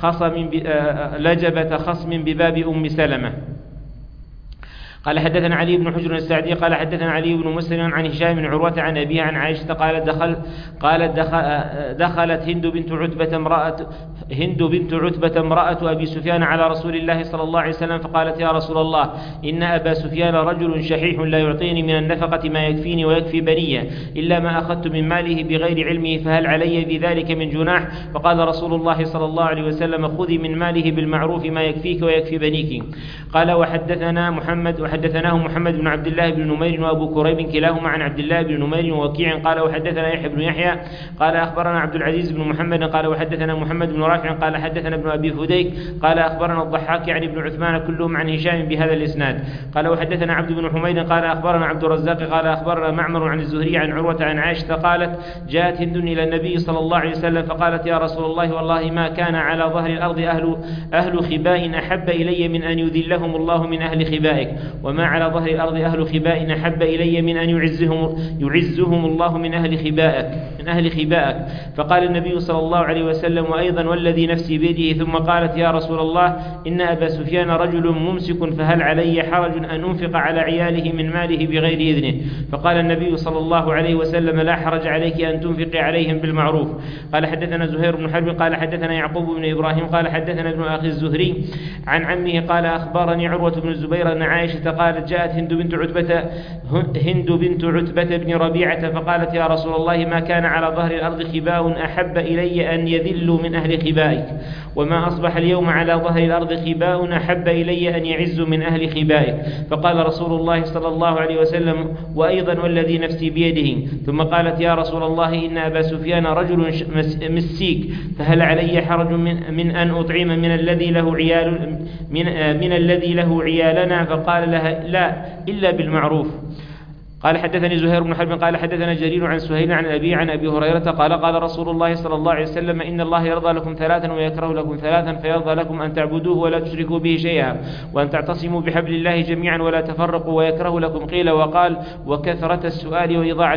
خصم بباب أم سلمة. قال حدثنا علي بن حجر السعدي قال حدثنا علي بن مسلم عن هشام بن عروة عن أبيها عن عائشة قالت دخلت هند بنت عتبة هند بنت عتبة امرأة أبي سفيان على رسول الله صلى الله عليه وسلم فقالت يا رسول الله إن أبا سفيان رجل شحيح لا يعطيني من النفقة ما يكفيني ويكفي بني إلا ما أخذت من ماله بغير علمه فهل علي بذلك من جناح؟ فقال رسول الله صلى الله عليه وسلم خذي من ماله بالمعروف ما يكفيك ويكفي بنيك. قال وحدثناه محمد بن عبد الله بن نمير وأبو كريب كلاهما عن عبد الله بن نمير ووكيع قال وحدثنا يحيى بن يحيى قال أخبرنا عبد العزيز بن محمد قال وحدثنا محمد بن رافع قال حدثنا ابن أبي فديك قال أخبرنا الضحاك يعني ابن عثمان كلهم عن هشام بهذا الإسناد. قال وحدثنا عبد بن حميد قال أخبرنا عبد الرزاق قال أخبرنا معمر عن الزهري عن عروة عن عائشة قالت جاءت هند إلى النبي صلى الله عليه وسلم فقالت يا رسول الله والله ما كان على ظهر الأرض أهل خباء أحب إلي من أن يذلهم الله من أهل خبائك وما على ظهر الأرض أهل خباء أحب إلي من أن يعزهم الله من أهل خبائك. فقال النبي صلى الله عليه وسلم وأيضا والذي نفسي بيده. ثم قالت يا رسول الله إن أبا سفيان رجل ممسك فهل علي حرج أن أنفق على عياله من ماله بغير إذنه؟ فقال النبي صلى الله عليه وسلم لا حرج عليك أن تنفقي عليهم بالمعروف. قال حدثنا زهير بن حرب قال حدثنا يعقوب بن إبراهيم قال حدثنا ابن أخي الزهري عن عمه قال أخبرني عروة بن الزبير أن عائشة قالت جاءت هند بنت عتبة بن ربيعة فقالت يا رسول الله ما كان على ظهر الأرض خباء أحب إلي أن يذلوا من أهل خبائك وما أصبح اليوم على ظهر الأرض خباء أحب إلي أن يعزوا من أهل خبائك. فقال رسول الله صلى الله عليه وسلم وأيضا والذي نفسي بيده. ثم قالت يا رسول الله إن أبا سفيان رجل مسيك فهل علي حرج من أن أطعم من الذي له عيالنا؟ فقال لها لا إلا بالمعروف. قال حدثني زهير بن حرب قال حدثنا جرير عن سهيل عن أبي هريرة قال قال رسول الله صلى الله عليه وسلم إن الله يرضى لكم ثلاثا ويكره لكم ثلاثا فيرضى لكم أن تعبدوه ولا تشركوا به شيئا وأن تعتصموا بحبل الله جميعا ولا تفرقوا ويكره لكم قيل وقال وكثرة السؤال وإضاعة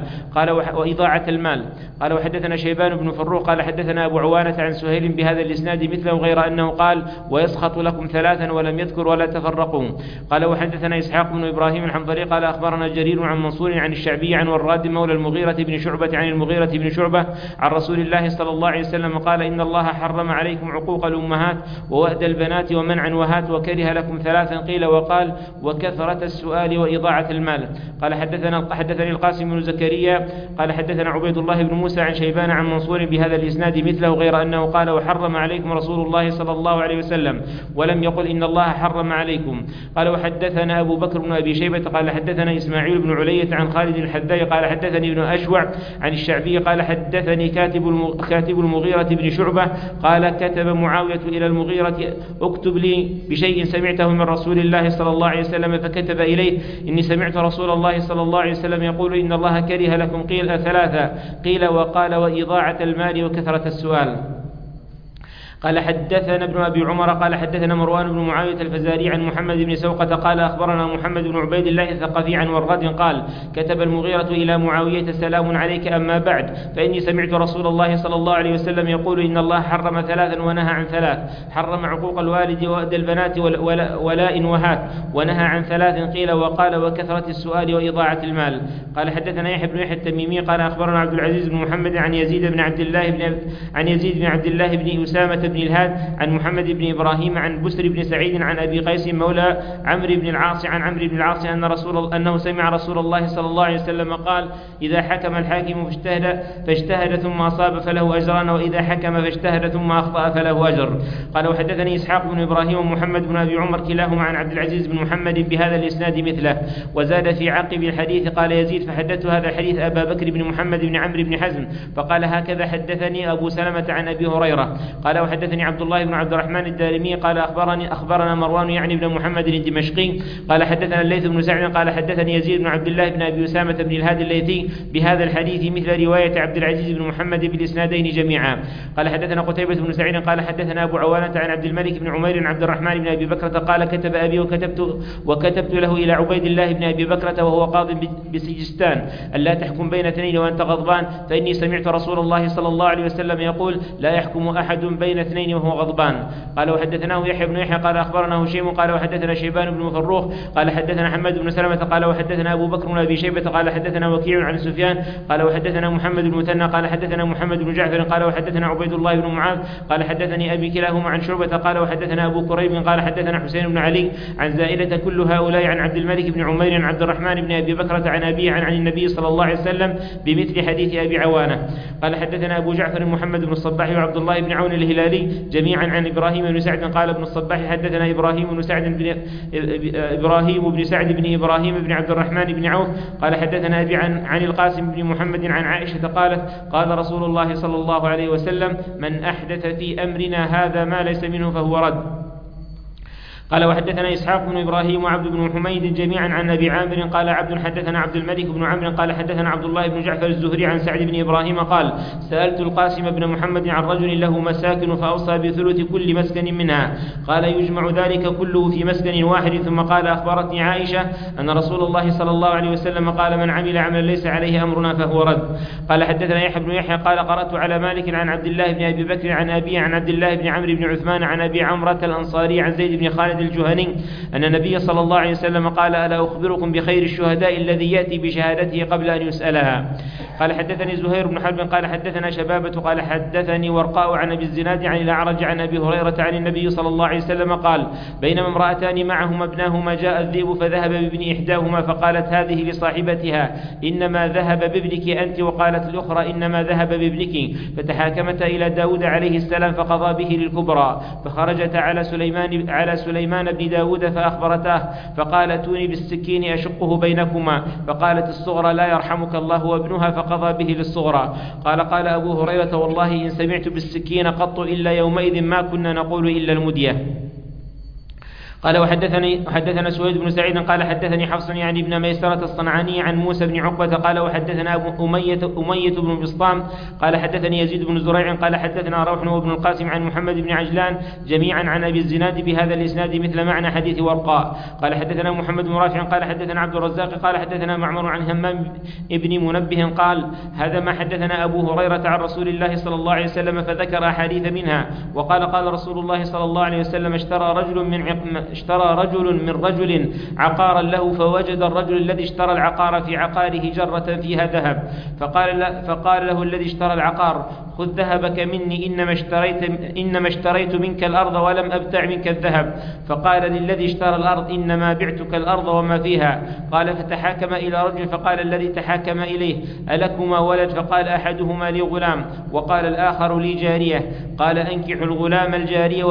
المال. قال وحدثنا شيبان بن فروق قال حدثنا أبو عوانة عن سهيل بهذا الإسناد مثله غير أنه قال ويسخط لكم ثلاثا ولم يذكر ولا تفرقوا. قال وحدثنا إسحاق بن إبراهيم الحنظلي قال أخبرنا جرير عن منصور عن الشعبي عن وراد مولى المغيرة بن شعبة عن المغيرة بن شعبة عن رسول الله صلى الله عليه وسلم قال إن الله حرم عليكم عقوق الأمهات ووأد البنات ومنع وهات وكره لكم ثلاثا قيل وقال وكثرة السؤال وإضاعة المال. قال حدثني القاسم بن زكريا قال حدثنا عبيد الله بن موسى عن شيبان عن منصور بهذا الإسناد مثله غير أنه قال وحرم عليكم رسول الله صلى الله عليه وسلم ولم يقل إن الله حرم عليكم. قال وحدثنا أبو بكر بن أبي شيبة قال حدثنا إسماعيل بن علية عن خالد الحذاء قال حدثني ابن أشوع عن الشعبي قال حدثني كاتب المغيرة بن شعبة قال كتب معاوية إلى المغيرة اكتب لي بشيء سمعته من رسول الله صلى الله عليه وسلم فكتب إليه إني سمعت رسول الله صلى الله عليه وسلم يقول إن الله كره لكم ثلاثة قيل وقال وإضاعة المال وكثرة السؤال. قال حدثنا ابن أبي عمر قال حدثنا مروان بن معاوية الفزاري عن محمد بن سوقة قال أخبرنا محمد بن عبيد الله الثقفي عن ورغد قال كتب المغيرة إلى معاوية سلام عليك أما بعد فإني سمعت رسول الله صلى الله عليه وسلم يقول إن الله حرم ثلاثا ونهى عن ثلاث حرم عقوق الوالد وأد البنات ولاء وهات ونهى عن ثلاث قيل وقال وكثرة السؤال وإضاعة المال. قال حدثنا يحيى بن يحيى التميمي قال أخبرنا عبد العزيز بن محمد عن يزيد بن عبد الله بن أسامة بن الهاد عن محمد بن إبراهيم عن بسر بن سعيد عن أبي قيس مولى عمرو بن العاص عن عمرو بن العاص أنه سمع رسول الله صلى الله عليه وسلم قال إذا حكم الحاكم فاجتهد ثم أصاب فله أجران وإذا حكم فاجتهد ثم أخطأ فله أجر. قال وحدثني إسحاق بن إبراهيم ومحمد بن أبي عمر كلاهما عن عبد العزيز بن محمد بهذا الإسناد مثله وزاد في عقب الحديث قال يزيد فحدثت هذا الحديث أبا بكر بن محمد بن عمرو بن حزم فقال هكذا حدثني أبو سلمة عن أبي هريرة. قال وحدثني عبد الله بن عبد الرحمن الدارمي قال أخبرنا مروان يعني بن محمد الدمشقي قال حدثنا الليث بن سعد قال حدثني يزيد بن عبد الله بن أبي أسامة بن الهادي الليثي بهذا الحديث مثل رواية عبد العزيز بن محمد بالإسنادين جميعا. قال حدثنا قتيبة بن سعيد قال حدثنا أبو عوانة عن عبد الملك بن عمير عن عبد الرحمن بن أبي بكرة قال كتب أبي وكتبت له إلى عبيد الله بن أبي بكرة وهو قاض بسجستان ألا تحكم بين اثنين وأنت غضبان فإني سمعت رسول الله صلى الله عليه وسلم يقول لا يحكم أحد بين اثنين وهو غضبان. قال وحدثناه يحيى بن يحيى قال أخبرنا هشيم قال وحدثنا شيبان بن مفروخ قال حدثنا حماد بن سلمة قال وحدثنا أبو بكر بن أبي شيبة قال حدثنا وكيع عن سفيان قال وحدثنا محمد بن مثنى قال حدثنا محمد بن جعفر قال وحدثنا عبيد الله بن معاذ قال حدثني أبي كلاهما عن شعبة قال وحدثنا أبو كريب قال حدثنا حسين بن علي عن زائدة كل هؤلاء عن عبد الملك بن عمير عن عبد الرحمن بن أبي بكرة عن أبيه عن النبي صلى الله عليه وسلم بمثل حديث أبي عوانة. قال حدثنا أبو جعفر محمد بن الصباح وعبد الله بن عون الهلالي جميعا عن إبراهيم بن سعد قال ابن الصباح حدثنا إبراهيم بن سعد بن إبراهيم بن عبد الرحمن بن عوف قال حدثنا أبي عن القاسم بن محمد عن عائشة قالت قال رسول الله صلى الله عليه وسلم من أحدث في أمرنا هذا ما ليس منه فهو رد. قال وحدثنا إسحاق بن إبراهيم وعبد بن حميد جميعا عن أبي عامر قال عبد حدثنا عبد الملك بن عمرو قال حدثنا عبد الله بن جعفر الزهري عن سعد بن إبراهيم قال سألت القاسم بن محمد عن رجل له مساكن فأوصى بثلث كل مسكن منها قال يجمع ذلك كله في مسكن واحد. ثم قال أخبرتني عائشة أن رسول الله صلى الله عليه وسلم قال من عمل عملا ليس عليه أمرنا فهو رد. قال حدثنا يحيى بن يحيى قال قرأت على مالك عن عبد الله بن أبي بكر عن أبي عن عبد الله بن عمرو بن عثمان عن أبي عمرة الأنصاري عن زيد بن خالد الجهني أن النبي صلى الله عليه وسلم قال ألا أخبركم بخير الشهداء الذي يأتي بشهادته قبل أن يسألها. قال حدثني زهير بن حرب قال حدثنا شبابة قال حدثني ورقاء عن أبي الزناد عن الأعرج عن أبي هريرة عن النبي صلى الله عليه وسلم قال بينما امرأتان معهما ابناهما جاء الذئب فذهب بابن إحداهما فقالت هذه لصاحبتها إنما ذهب بابنك أنت وقالت الأخرى إنما ذهب بابنك فتحاكمتا إلى داود عليه السلام فقضى به للكبرى فخرجت على سليمان بن داود فأخبرته فقال اتوني بالسكين أشقه بينكما فقالت الصغرى لا يرحمك الله وابنها فقضى به للصغرى. قال أبو هريرة والله إن سمعت بالسكين قط إلا يومئذ ما كنا نقول إلا المدية. قال وحدثنا سويد بن سعيد قال حدثني حفص يعني ابن ميسرة الصنعاني عن موسى بن عقبة قال وحدثنا أمية بن بسطام قال حدثني يزيد بن زريع قال حدثنا روح وابن القاسم عن محمد بن عجلان جميعا عن أبي الزناد بهذا الإسناد مثل معنى حديث ورقاء. قال حدثنا محمد بن رافع قال حدثنا عبد الرزاق قال حدثنا معمر عن همام ابن منبه قال هذا ما حدثنا أبو هريرة عن رسول الله صلى الله عليه وسلم فذكر أحاديث منها وقال قال رسول الله صلى الله عليه وسلم اشترى رجل من رجل عقارا له فوجد الرجل الذي اشترى العقار في عقاره جرة فيها ذهب فقال له الذي اشترى العقار خذ ذهبك مني إنما اشتريت منك الأرض ولم أبتع منك الذهب. فقال للذي اشترى الأرض إنما بعتك الأرض وما فيها. قال فتحاكم إلى رجل فقال الذي تحاكم إليه ألكما ولد؟ فقال أحدهما لي غلام وقال الآخر لي جارية. قال أنكحوا الغلام الجارية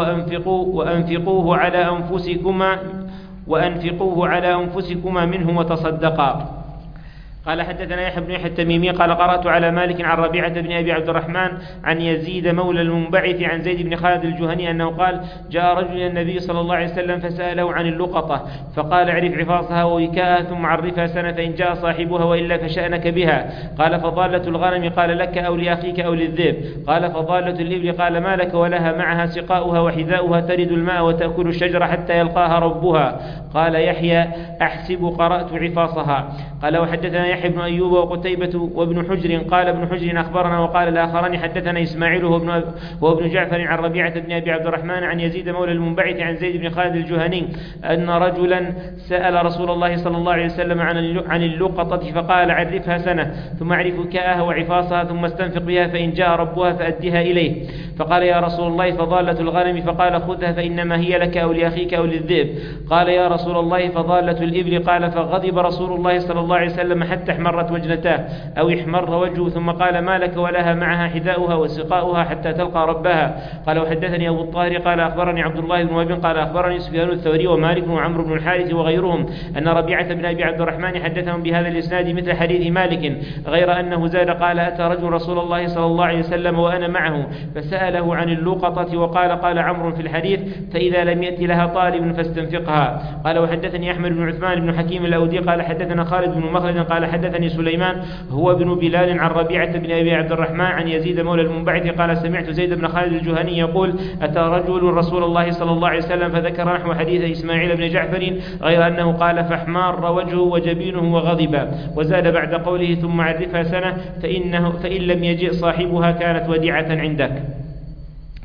وأنفقوه على أنفسكما منه وتصدقا. قال حدثنا يحيى بن يحيى التميمي قال قرأت على مالك عن ربيعة بن أبي عبد الرحمن عن يزيد مولى المنبعث عن زيد بن خالد الجهني أنه قال جاء رجل إلى النبي صلى الله عليه وسلم فسأله عن اللقطة فقال اعرف عفاصها ووكاءها ثم عرفها سنة فإن جاء صاحبها وإلا فشأنك بها. قال فضالة الغنم قال لك أو لأخيك أو للذئب. قال فضالة الإبل قال ما لك ولها معها سقاؤها وحذاؤها ترد الماء وتأكل الشجر حتى يلقاها ربها. قال يحيى أحسب قرأت عفاصها. قال وحدثنا يحيى بن أيوب وقتيبة وابن حجر قال ابن حجر أخبرنا وقال الآخران حدثنا إسماعيل وابن جعفر عن ربيعة بن أبي عبد الرحمن عن يزيد مولى المنبعث عن زيد بن خالد الجهني أن رجلا سأل رسول الله صلى الله عليه وسلم عن اللقطة فقال عرفها سنة ثم اعرف وكاءها وعفاصها ثم استنفق بها فإن جاء ربها فأدها إليه. فقال يا رسول الله فضالة الغنم فقال خذها فإنما هي لك أو لأخيك أو للذئب. قال يا رسول الله فضالة الإبل. قال فغضب رسول الله صلى الله عليه وسلم حتى احمرت وجنتاه أو احمر وجهه ثم قال ما لك ولها معها حذاؤها وسقاؤها حتى تلقى ربها. قال وحدثني أبو الطاهر قال أخبرني عبد الله بن وهب قال أخبرني سفيان الثوري ومالك وعمرو بن الحارث وغيرهم أن ربيعة بن أبي عبد الرحمن حدثهم بهذا الإسناد مثل حديث مالك غير أنه زاد قال أتى رجل رسول الله صلى الله عليه وسلم وأنا معه فسأله عن اللقطة وقال عمرو في الحديث فإذا لم يأتي لها طالب فاستنفقها. قال وحدثني أحمد بن عثمان بن حكيم الأودي قال حدثنا خالد بن مخلد قال حدثني سليمان هو ابن بلال عن ربيعة بن أبي عبد الرحمن عن يزيد مولى المنبعث قال سمعت زيد بن خالد الجهني يقول أتى رجل رسول الله صلى الله عليه وسلم فذكر نحو حديث إسماعيل بن جعفر غير أنه قال فاحمار وجهه وجبينه وغضب وزاد بعد قوله ثم عرفها سنة فإن لم يجئ صاحبها كانت وديعة عندك.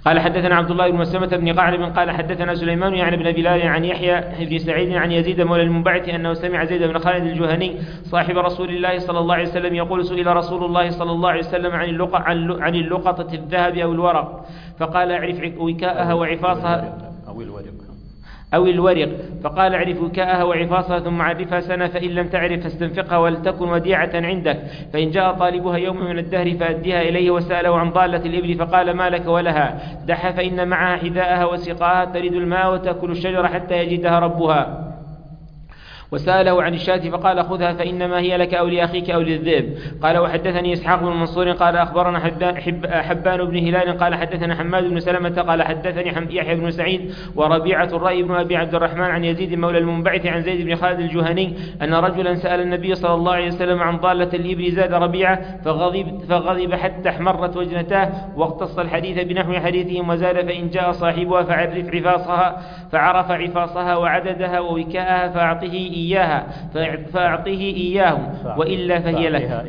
قال حدثنا عبد الله بن مسلمة بن قعنب قال حدثنا سليمان يعني بن بلال عن يحيى بن سعيد عن يزيد مولى المنبعث أنه سمع زيد بن خالد الجهني صاحب رسول الله صلى الله عليه وسلم يقول: سئل رسول الله صلى الله عليه وسلم عن اللقطة الذهب أو الورق، فقال: اعرف وكاءها وعفاصها أو الورق، فقال: اعرف وكاءها وعفاصها ثم عرفها سنة، فإن لم تعرف فاستنفقها ولتكن وديعة عندك، فإن جاء طالبها يوم من الدهر فأديها إليه. وسأله عن ضالة الإبل فقال: ما لك ولها؟ دعها فإن معها حذاءها وسقاها، ترد الماء وتأكل الشجرة حتى يجدها ربها. وسأله عن الشاة فقال: خذها فإنما هي لك أو لأخيك أو للذئب. قال: وحدثني إسحاق بن منصور قال أخبرنا حبان بن هلال قال حدثنا حماد بن سلمة قال حدثني يحيى بن سعيد وربيعة الرأي بن أبي عبد الرحمن عن يزيد مولى المنبعث عن زيد بن خالد الجهني أن رجلا سأل النبي صلى الله عليه وسلم عن ضالة الإبل، زاد ربيعة فغضب حتى احمرت وجنتاه، واقتص الحديث بنحو حديثهم وزاد: فإن جاء صاحبها فعرف عفاصها، فعرف عفاصها وعددها ووكاءها فأعطه إياه وإلا فهي لك.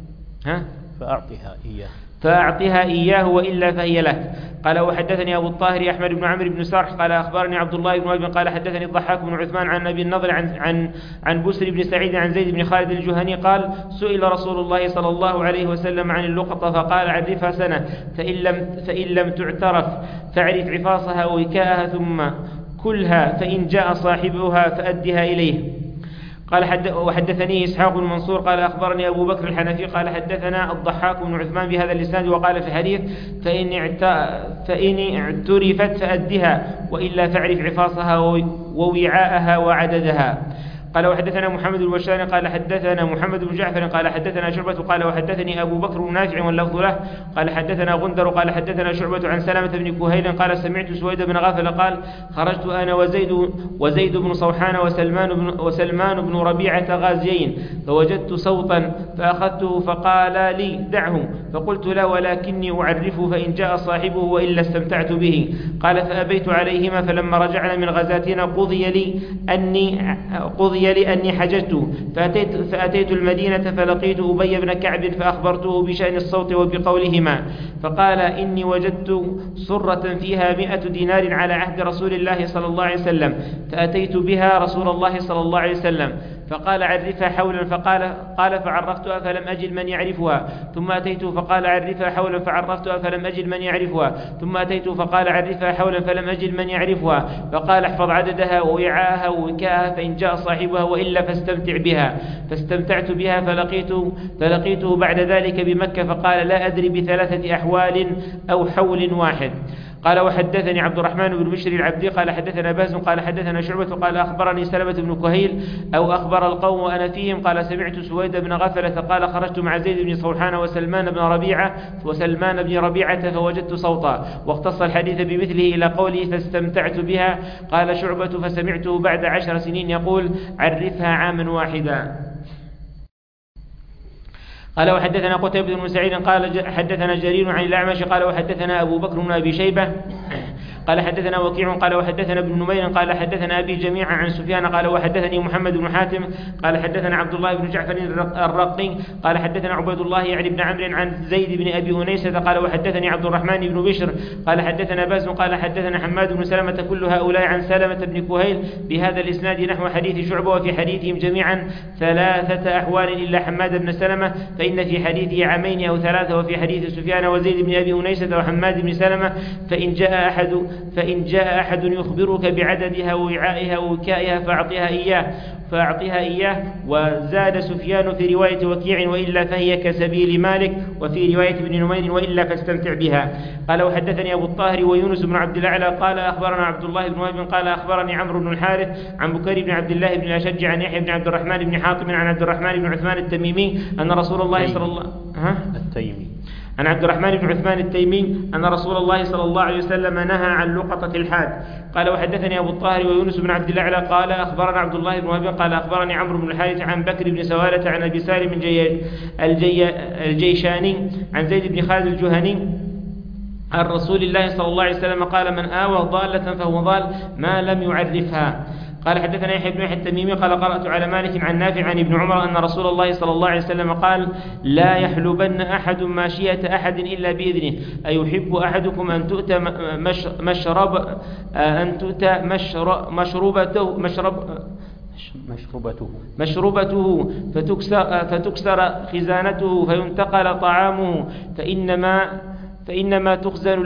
فأعطها إياه وإلا فهي لك. قال: وحدثني أبو الطاهر أحمد بن عمرو بن سرح قال أخبرني عبد الله بن وهب قال حدثني الضحاك بن عثمان عن أبي النضر عن بسر بن سعيد عن زيد بن خالد الجهني قال: سئل رسول الله صلى الله عليه وسلم عن اللقطة فقال: عرفها سنة، فإن لم تعترف فاعرف عفاصها ووكاءها ثم كلها، فإن جاء صاحبها فأدها إليه. قال: وحدثني إسحاق بن منصور قال أخبرني أبو بكر الحنفي قال حدثنا الضحاك بن عثمان بهذا الإسناد، وقال في الحديث: فإن اعترفت فأدها وإلا فاعرف عفاصها ووعاءها وعددها. قال: وحدثنا محمد بن بشار قال حدثنا محمد بن جعفر قال حدثنا شعبة قال وحدثني أبو بكر بن نافع واللفظ له قال حدثنا غندر قال حدثنا شعبة عن سلمة بن كهيل قال: سمعت سويد بن غافل قال: خرجت أنا وزيد بن صوحان وسلمان بن ربيعة غازيين، فوجدت صوتا فأخذته فقال لي: دعه، فقلت لا ولكني أعرفه فإن جاء صاحبه وإلا استمتعت به. قال: فأبيت عليهما، فلما رجعنا من غزاتنا قضي لي أني حججت، فأتيت المدينة فلقيت أبي بن كعب فأخبرته بشأن الصوت وبقولهما، فقال: إني وجدت صرة فيها 100 دينار على عهد رسول الله صلى الله عليه وسلم، فأتيت بها رسول الله صلى الله عليه وسلم فقال: عرفها حولا، قال فعرفتها فلم أجد من يعرفها، ثم أتيت فقال: عرفها حولا، فعرفتها فلم أجد من يعرفها، ثم أتيت فقال: عرفها حولا، فلم أجد من يعرفها، فقال: احفظ عددها ووعاءها ووكاءها، فإن جاء صاحبها وإلا فاستمتع بها. فاستمتعت بها فلقيته بعد ذلك بمكة، فقال: لا أدري ب3 أحوال أو حول واحد. قال: وحدثني عبد الرحمن بن بشر العبدي قال حدثنا باز قال حدثنا شعبة قال أخبرني سلمة بن كهيل أو أخبر القوم وأنا فيهم قال: سمعت سويد بن غفلة قال: خرجت مع زيد بن صوحان وسلمان بن ربيعة فوجدت صوتا، واختص الحديث بمثله إلى قوله: فاستمتعت بها. قال شعبة: فسمعته بعد 10 سنين يقول: عرفها عاما واحدا. قال: وحدثنا قتيبة بن سعيد قال حدثنا جرير عن الأعمش قال: وحدثنا أبو بكر بن أبي شيبة قال حدثنا وكيع قال وحدثنا ابن نمير قال حدثنا أبي جميعا عن سفيان قال وحدثني محمد بن حاتم قال حدثنا عبد الله بن جعفر الرقي قال حدثنا عبيد الله يعني بن عمرو عن زيد بن أبي أنيسة قال وحدثني عبد الرحمن بن بشر قال حدثنا باز قال حدثنا حماد بن سلمة كل هؤلاء عن سلمة بن كهيل بهذا الإسناد نحو حديث شعبة، وفي حديثهم جميعا 3 أحوال إلا حماد بن سلمة، فإن في حديثه عامين أو 3، وفي حديث سفيان وزيد بن أبي أنيسة وحماد بن سلمة فإن جاء أحد يخبرك بعددها ووعائها ووكائها فأعطها إياه. وزاد سفيان في رواية وكيع: وإلا فهي كسبيل مالك، وفي رواية ابن نمير: وإلا فاستمتع بها. قال: وحدثني أبو الطاهر ويونس بن عبد الأعلى قال أخبرنا عبد الله بن وهب قال أخبرني عمرو بن الحارث عن بكير بن عبد الله بن الأشج عن يحيى بن عبد الرحمن بن حاطم عن عبد الرحمن بن عثمان التميمي أن رسول الله صلى الله عن عبد الرحمن بن عثمان التيمي أن رسول الله صلى الله عليه وسلم نهى عن لقطة الحاد. قال: وحدثني أبو الطاهر ويونس بن عبد الأعلى قال أخبرنا عبد الله بن وهب قال أخبرني عمرو بن الحارث عن بكر بن سوالة عن أبي سالم الجيشاني عن زيد بن خالد الجهني عن رسول الله صلى الله عليه وسلم قال: من آوى ضالة فهو ضال ما لم يعرفها. قال حدثنا يحيى بن يحيى التميمي قال قرأت على مالك عن نافع عن ابن عمر أن رسول الله صلى الله عليه وسلم قال لا يحلبن أحد ماشية أحد إلا بإذنه أيحب أحدكم أن تؤتى مشربته فتكسر خزانته فينتقل طعامه فإنما تخزن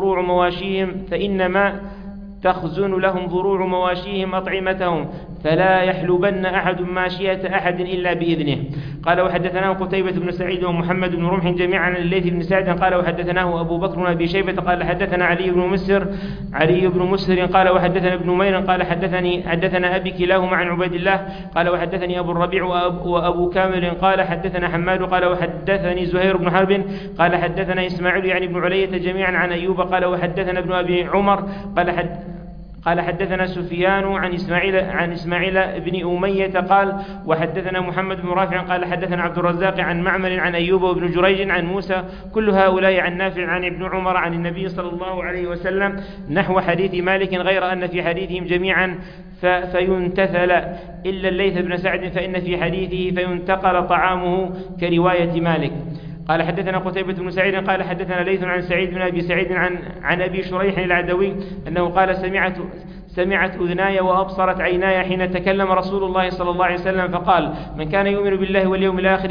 لهم ضروع مواشيهم أطعمتهم فلا يحلبن أحد ماشية أحد إلا بإذنه. قال وحدثناه قتيبة بن سعيد ومحمد بن رمح جميعا عن الليث بن سعد قال وحدثناه أبو بكر بن أبي شيبة قال حدثنا علي بن مسهر قال وحدثنا ابن نمير قال حدثنا أبي كلاهما عن عبيد الله قال وحدثني أبو الربيع وأبو كامل قال حدثنا حماد قال وحدثني زهير بن حرب قال حدثنا إسماعيل يعني بن علية جميعا عن أيوب قال وحدثنا ابن أبي عمر قال حدثنا سفيان عن إسماعيل بن أمية قال وحدثنا محمد بن رافع قال حدثنا عبد الرزاق عن معمر عن أيوب وابن جريج عن موسى كل هؤلاء عن نافع عن ابن عمر عن النبي صلى الله عليه وسلم نحو حديث مالك غير أن في حديثهم جميعا فينتثل إلا الليث بن سعد فإن في حديثه فينتقل طعامه كرواية مالك. قال حدثنا قتيبة بن سعيد قال حدثنا ليث عن سعيد بن أبي سعيد عن أبي شريح العدوي أنه قال سمعت أذناي وأبصرت عيناي حين تكلم رسول الله صلى الله عليه وسلم فقال من كان يؤمن بالله واليوم الآخر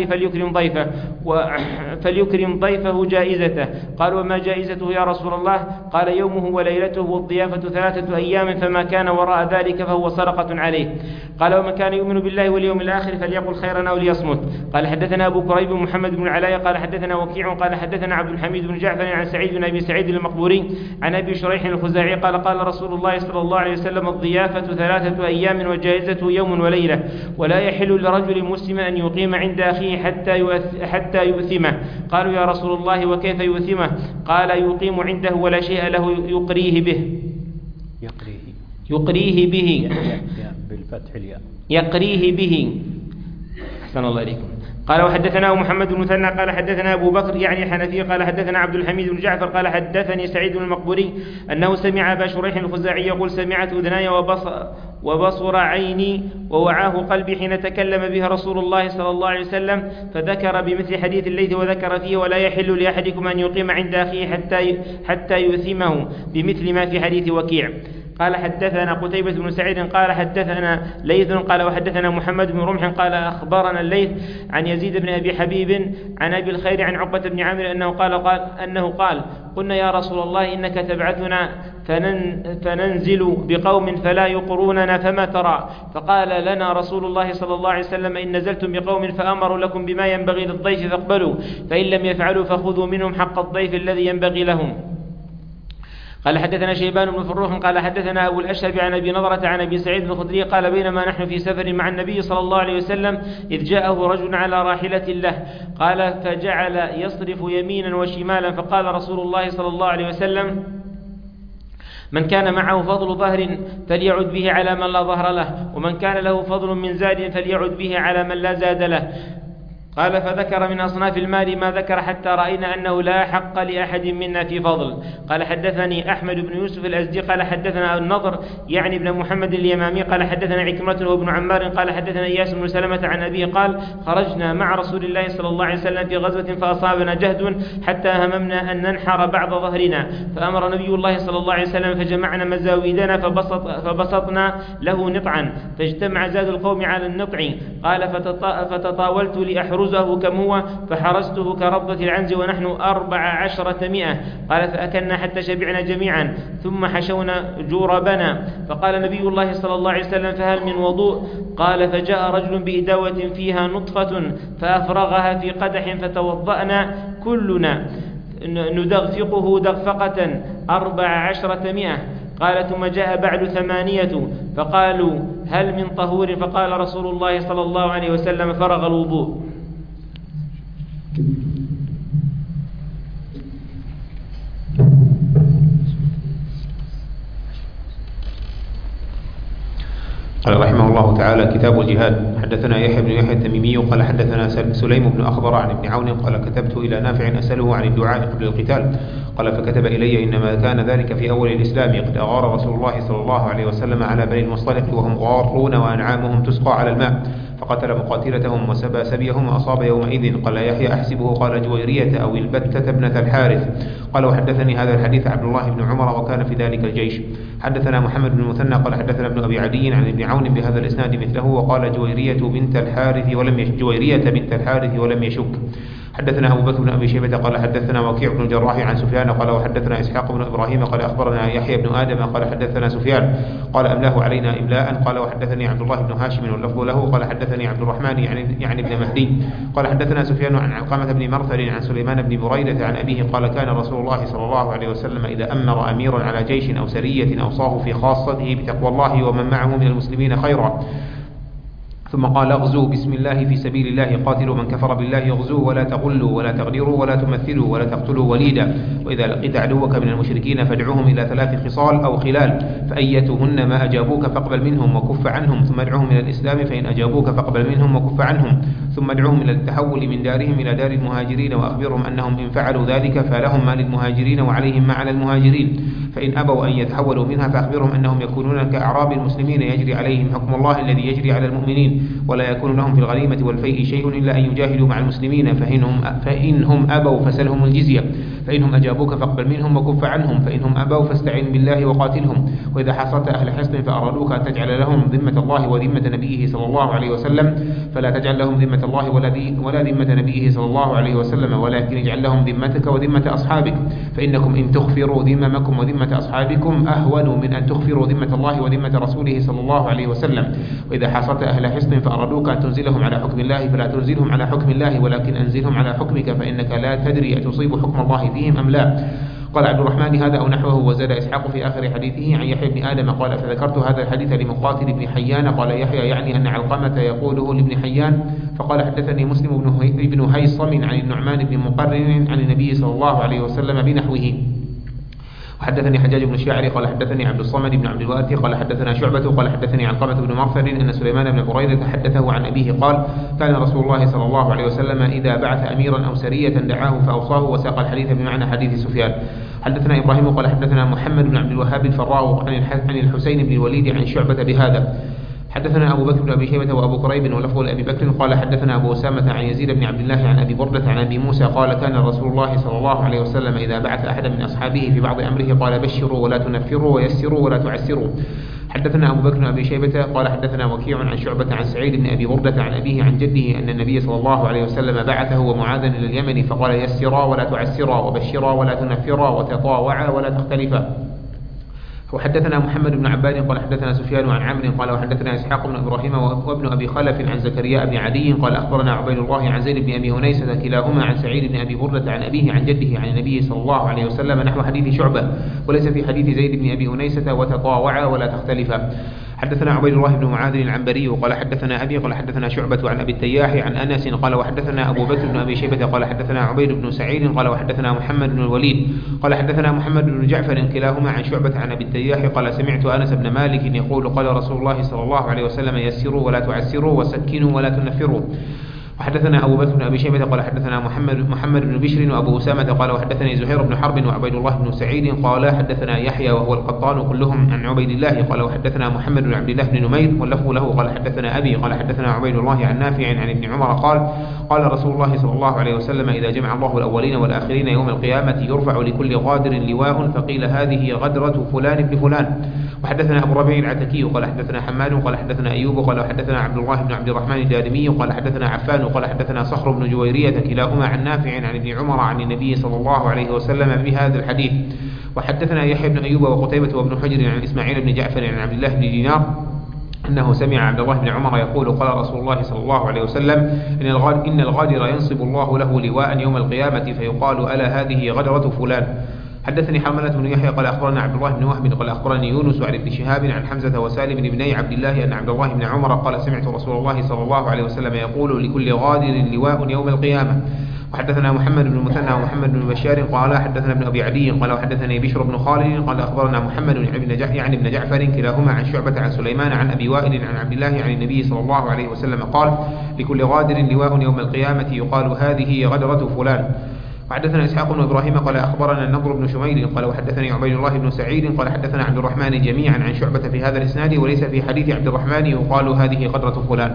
فليكرم ضيفه جائزته. قال وما جائزته يا رسول الله؟ قال يومه وليلته والضيافة 3 أيام فما كان وراء ذلك فهو صدقة عليه. قال ومن كان يؤمن بالله واليوم الآخر فليقل خيرا أو ليصمت. قال حدثنا أبو كريب محمد بن العلاء قال حدثنا وكيع قال حدثنا عبد الحميد بن جعفر عن سعيد بن أبي سعيد المقبوري عن أبي شريح الخزاعي قال رسول الله صلى الله عليه وسلم الضيافة 3 أيام وجائزته يوم وليلة ولا يحل لرجل مسلم أن يقيم عند أخيه حتى يؤثمه. قالوا يا رسول الله وكيف يؤثمه؟ قال يقيم عنده ولا شيء له يقريه به بالفتح الياء يقريه به. أحسن الله إليكم. قال وحدثنا محمد بن مثنى قال حدثنا أبو بكر يعني الحنفي قال حدثنا عبد الحميد بن جعفر قال حدثني سعيد بن المقبوري أنه سمع أبا شريح الخزاعي يقول سمعت أذناي وبصر عيني ووعاه قلبي حين تكلم بها رسول الله صلى الله عليه وسلم فذكر بمثل حديث الليث وذكر فيه ولا يحل لأحدكم أن يقيم عند أخيه حتى يؤثمه بمثل ما في حديث وكيع. قال حدثنا قتيبة بن سعيد قال حدثنا ليث قال وحدثنا محمد بن رمح قال أخبرنا الليث عن يزيد بن أبي حبيب عن أبي الخير عن عقبة بن عامر أنه قال قلنا يا رسول الله إنك تبعثنا فننزل بقوم فلا يقروننا فما ترى؟ فقال لنا رسول الله صلى الله عليه وسلم إن نزلتم بقوم فأمروا لكم بما ينبغي للضيف فاقبلوا فإن لم يفعلوا فخذوا منهم حق الضيف الذي ينبغي لهم. قال حدثنا شيبان بن فروخ قال حدثنا أبو الأشهب عن أبي نضرة عن أبي سعيد الخدري قال بينما نحن في سفر مع النبي صلى الله عليه وسلم إذ جاءه رجل على راحلة له قال فجعل يصرف يمينا وشمالا فقال رسول الله صلى الله عليه وسلم من كان معه فضل ظهر فليعد به على من لا ظهر له ومن كان له فضل من زاد فليعد به على من لا زاد له. قال فذكر من أصناف المال ما ذكر حتى رأينا أنه لا حق لأحد منا في فضل. قال حدثني أحمد بن يوسف الأزدي قال حدثنا النضر يعني بن محمد اليمامي قال حدثنا عكرمة وابن عمار قال حدثنا إياس بن سلمة عن أبيه قال خرجنا مع رسول الله صلى الله عليه وسلم في غزوة فأصابنا جهد حتى هممنا أن ننحر بعض ظهرنا فأمر نبي الله صلى الله عليه وسلم فجمعنا مزاويدنا فبسطنا له نطعا فاجتمع زاد القوم على النطع. قال فتطاولت لأحرزه كم هو فحرزته كربة العنز ونحن 1400. قال فأكلنا حتى شبعنا جميعا ثم حشونا جوربنا. فقال نبي الله صلى الله عليه وسلم فهل من وضوء؟ قال فجاء رجل بإداوة فيها نطفة فأفرغها في قدح فتوضأنا كلنا ندغفقه دغفقة 1400. قال ثم جاء بعد 8 فقالوا هل من طهور؟ فقال رسول الله صلى الله عليه وسلم فرغ الوضوء. قال رحمه الله تعالى: كتاب الجهاد. حدثنا يحيى بن يحيى التميمي قال حدثنا سليم بن أخضر عن ابن عون قال: كتبت إلى نافع أسأله عن الدعاء قبل القتال، قال: فكتب إلي: إنما كان ذلك في أول الإسلام، قد أغار رسول الله صلى الله عليه وسلم على بني المصطلق وهم غارون وأنعامهم تسقى على الماء، فقتل مقاتلتهم وسبى سبيهم وأصاب يومئذ. قال يحيى: أحسبه قال جويرية أو البتة ابنة الحارث. قال: وحدثني هذا الحديث عبد الله بن عمر وكان في ذلك الجيش. حدثنا محمد بن المثنى قال حدثنا ابن أبي عدي عن ابن عون بهذا الإسناد مثله، وقال جويرية بنت الحارث ولم يشك. حدثنا أبو بكر بن أبي شيبة قال حدثنا وكيع بن الجراح عن سفيان قال: وحدثنا إسحاق بن إبراهيم قال أخبرنا يحيى بن آدم قال حدثنا سفيان قال: أملاه علينا إملاء. قال: وحدثني عبد الله بن هاشم واللفظ له قال حدثني عبد الرحمن يعني ابن مهدي قال حدثنا سفيان عن علقمة بن مرثل عن سليمان بن بريدة عن أبيه قال: كان رسول الله صلى الله عليه وسلم إذا أمر أميرا على جيش أو سرية أوصاه في خاصته بتقوى الله ومن معه من المسلمين خيرا، ثم قال: اغزوا بسم الله في سبيل الله، قاتلوا من كفر بالله، اغزوا ولا تغلوا ولا تغدروا ولا تمثلوا ولا تقتلوا وليدا، وإذا لقيت عدوك من المشركين فادعوهم إلى 3 خصال أو خلال، فأيتهن ما أجابوك فاقبل منهم وكف عنهم، ثم ادعوهم إلى الإسلام فإن أجابوك فاقبل منهم وكف عنهم، ثم ادعوهم إلى التحول من دارهم إلى دار المهاجرين، وأخبرهم أنهم إن فعلوا ذلك فلهم ما للمهاجرين وعليهم ما على المهاجرين، فإن أبوا أن يتحولوا منها فأخبرهم أنهم يكونون كأعراب المسلمين يجري عليهم حكم الله الذي يجري على المؤمنين، ولا يكون لهم في الغنيمة والفيء شيء إلا أن يجاهدوا مع المسلمين، فإنهم أبوا فسلهم الجزية، فإنهم أجابوك فاقبل منهم وكف عنهم، فإنهم أبوا فاستعن بالله وقاتلهم، وإذا حصرت أهل حصن فأرادوك أن تجعل لهم ذمة الله وذمة نبيه صلى الله عليه وسلم فلا تجعل لهم ذمة الله ولا ذمة نبيه صلى الله عليه وسلم، ولكن اجعل لهم ذمتك وذمة أصحابك، فإنكم إن تخفروا ذممكم وذمة أصحابكم أهون من أن تخفروا ذمة الله وذمة رسوله صلى الله عليه وسلم. وإذا حصرت أهل حصن فأرادوك أن تنزلهم على حكم الله فلا تنزلهم على حكم الله، ولكن أنزلهم على حكمك، فإنك لا تدري أتصيب حكم الله فيهم أم لا. قال عبد الرحمن: هذا أو نحوه. وزاد إسحاق في آخر حديثه عن يحيى بن آدم قال: فذكرت هذا الحديث لمقاتل بن حيان. قال يحيى: يعني أن علقمة يقوله لابن حيان. فقال: حدثني مسلم بن هيصم عن النعمان بن مقرن عن النبي صلى الله عليه وسلم بنحوه. وحدثني حجاج بن الشاعري قال حدثني عبد الصمد بن عبد الوارث قال حدثنا شعبة قال حدثني علقمة بن مرثل أن سليمان بن بريدة حدثه عن أبيه قال: كان رسول الله صلى الله عليه وسلم إذا بعث أميرا أو سرية دعاه فأوصاه، وساق الحديث بمعنى حديث سفيان. حدثنا إبراهيم قال حدثنا محمد بن عبد الوهاب الفراء عن الحسين بن الوليد عن شعبة بهذا. حدثنا أبو بكر بن أبي شيبة وأبو كريب ولفظ لأبي بكر قال حدثنا أبو أسامة عن يزيد بن عبد الله عن أبي بردة عن أبي موسى قال: كان رسول الله صلى الله عليه وسلم إذا بعث أحدا من أصحابه في بعض أمره قال: بشروا ولا تنفروا ويسروا ولا تعسروا. حدثنا أبو بكر بن أبي شيبة قال حدثنا وكيع عن شعبة عن سعيد بن أبي بردة عن أبيه عن جده أن النبي صلى الله عليه وسلم بعثه ومعاذا إلى اليمن فقال: يسرا ولا تعسرا وبشرا ولا تنفرا وتطاوعا ولا تختلفا. وحدثنا محمد بن عباد قال حدثنا سفيان عن عمرو قال: وحدثنا إسحاق بن إبراهيم وابن أبي خلف عن زكريا بن عدي قال: أخبرنا عبيد الله عن زيد بن أبي هنيسة كلاهما عن سعيد بن أبي بردة عن أبيه عن جده عن النبي صلى الله عليه وسلم نحو حديث شعبة، وليس في حديث زيد بن أبي هنيسة وتطاوعا ولا تختلفا. حدثنا عبيد الله بن معاذ العنبري قال حدثنا أبي قال حدثنا شعبة عن أبي التياح عن أنس قال: وحدثنا أبو بكر بن أبي شيبة قال حدثنا عبيد بن سعيد قال: وحدثنا محمد بن الوليد قال حدثنا محمد بن جعفر كلاهما عن شعبة عن أبي التياح قال: سمعت أنس بن مالك يقول: قال رسول الله صلى الله عليه وسلم: يسروا ولا تعسروا وسكنوا ولا تنفروا. وحدثنا أبو بكر بن أبي شيبة قال حدثنا محمد بن بشر وأبو أسامة قال: وحدثني زهير بن حرب وعبيد الله بن سعيد قال: حدثنا يحيى وهو القطان كلهم عن عبيد الله قال: وحدثنا محمد بن عبد الله بن نمير واللفظ له قال: حدثنا أبي قال: حدثنا عبيد الله عن نافع عن ابن عمر قال: قال رسول الله صلى الله عليه وسلم: إذا جمع الله الأولين والآخرين يوم القيامة يرفع لكل غادر لواء، فقيل: هذه غدرة فلان بن فلان. وحدثنا أبو ربيع العتكي قال حدثنا حماد قال حدثنا أيوب قال: وحدثنا عبد الله بن عبد الرحمن الدارمي قال: حدثنا عفان قال: حدثنا صخر بن جويرية كلاهما عن نافع عن ابن عمر عن النبي صلى الله عليه وسلم بهذا الحديث. وحدثنا يحيى بن أيوب وقتيبة وابن حجر عن إسماعيل بن جعفر عن عبد الله بن دينار أنه سمع عبد الله بن عمر يقول: قال رسول الله صلى الله عليه وسلم: إن الغادر ينصب الله له لواء يوم القيامة فيقال: ألا هذه غدرة فلان. حدثني حرملة بن يحيى قال أخبرنا عبد الله بن وهب قال أخبرني يونس عن ابن شهاب عن حمزة وسالم بن ابني عبد الله أن عبد الله بن عمر قال سمعت رسول الله صلى الله عليه وسلم يقول لكل غادر لواء يوم القيامة. وحدثنا محمد بن المثنى ومحمد بن بشار قال حدثنا ابن أبي عدي قال وحدثني بشر بن خالد قال أخبرنا محمد بن جعفر كلاهما عن شعبة عن سليمان عن أبي وائل عن عبد الله عن النبي صلى الله عليه وسلم قال لكل غادر لواء يوم القيامة يقال هذه غدرة فلان. وحدثنا إسحاق بن إبراهيم قال أخبرنا النضر بن شميل قال وحدثني عبيد الله بن سعيد قال حدثنا عبد الرحمن جميعا عن شعبة في هذا الإسناد وليس في حديث عبد الرحمن يقال هذه غدرة فلان.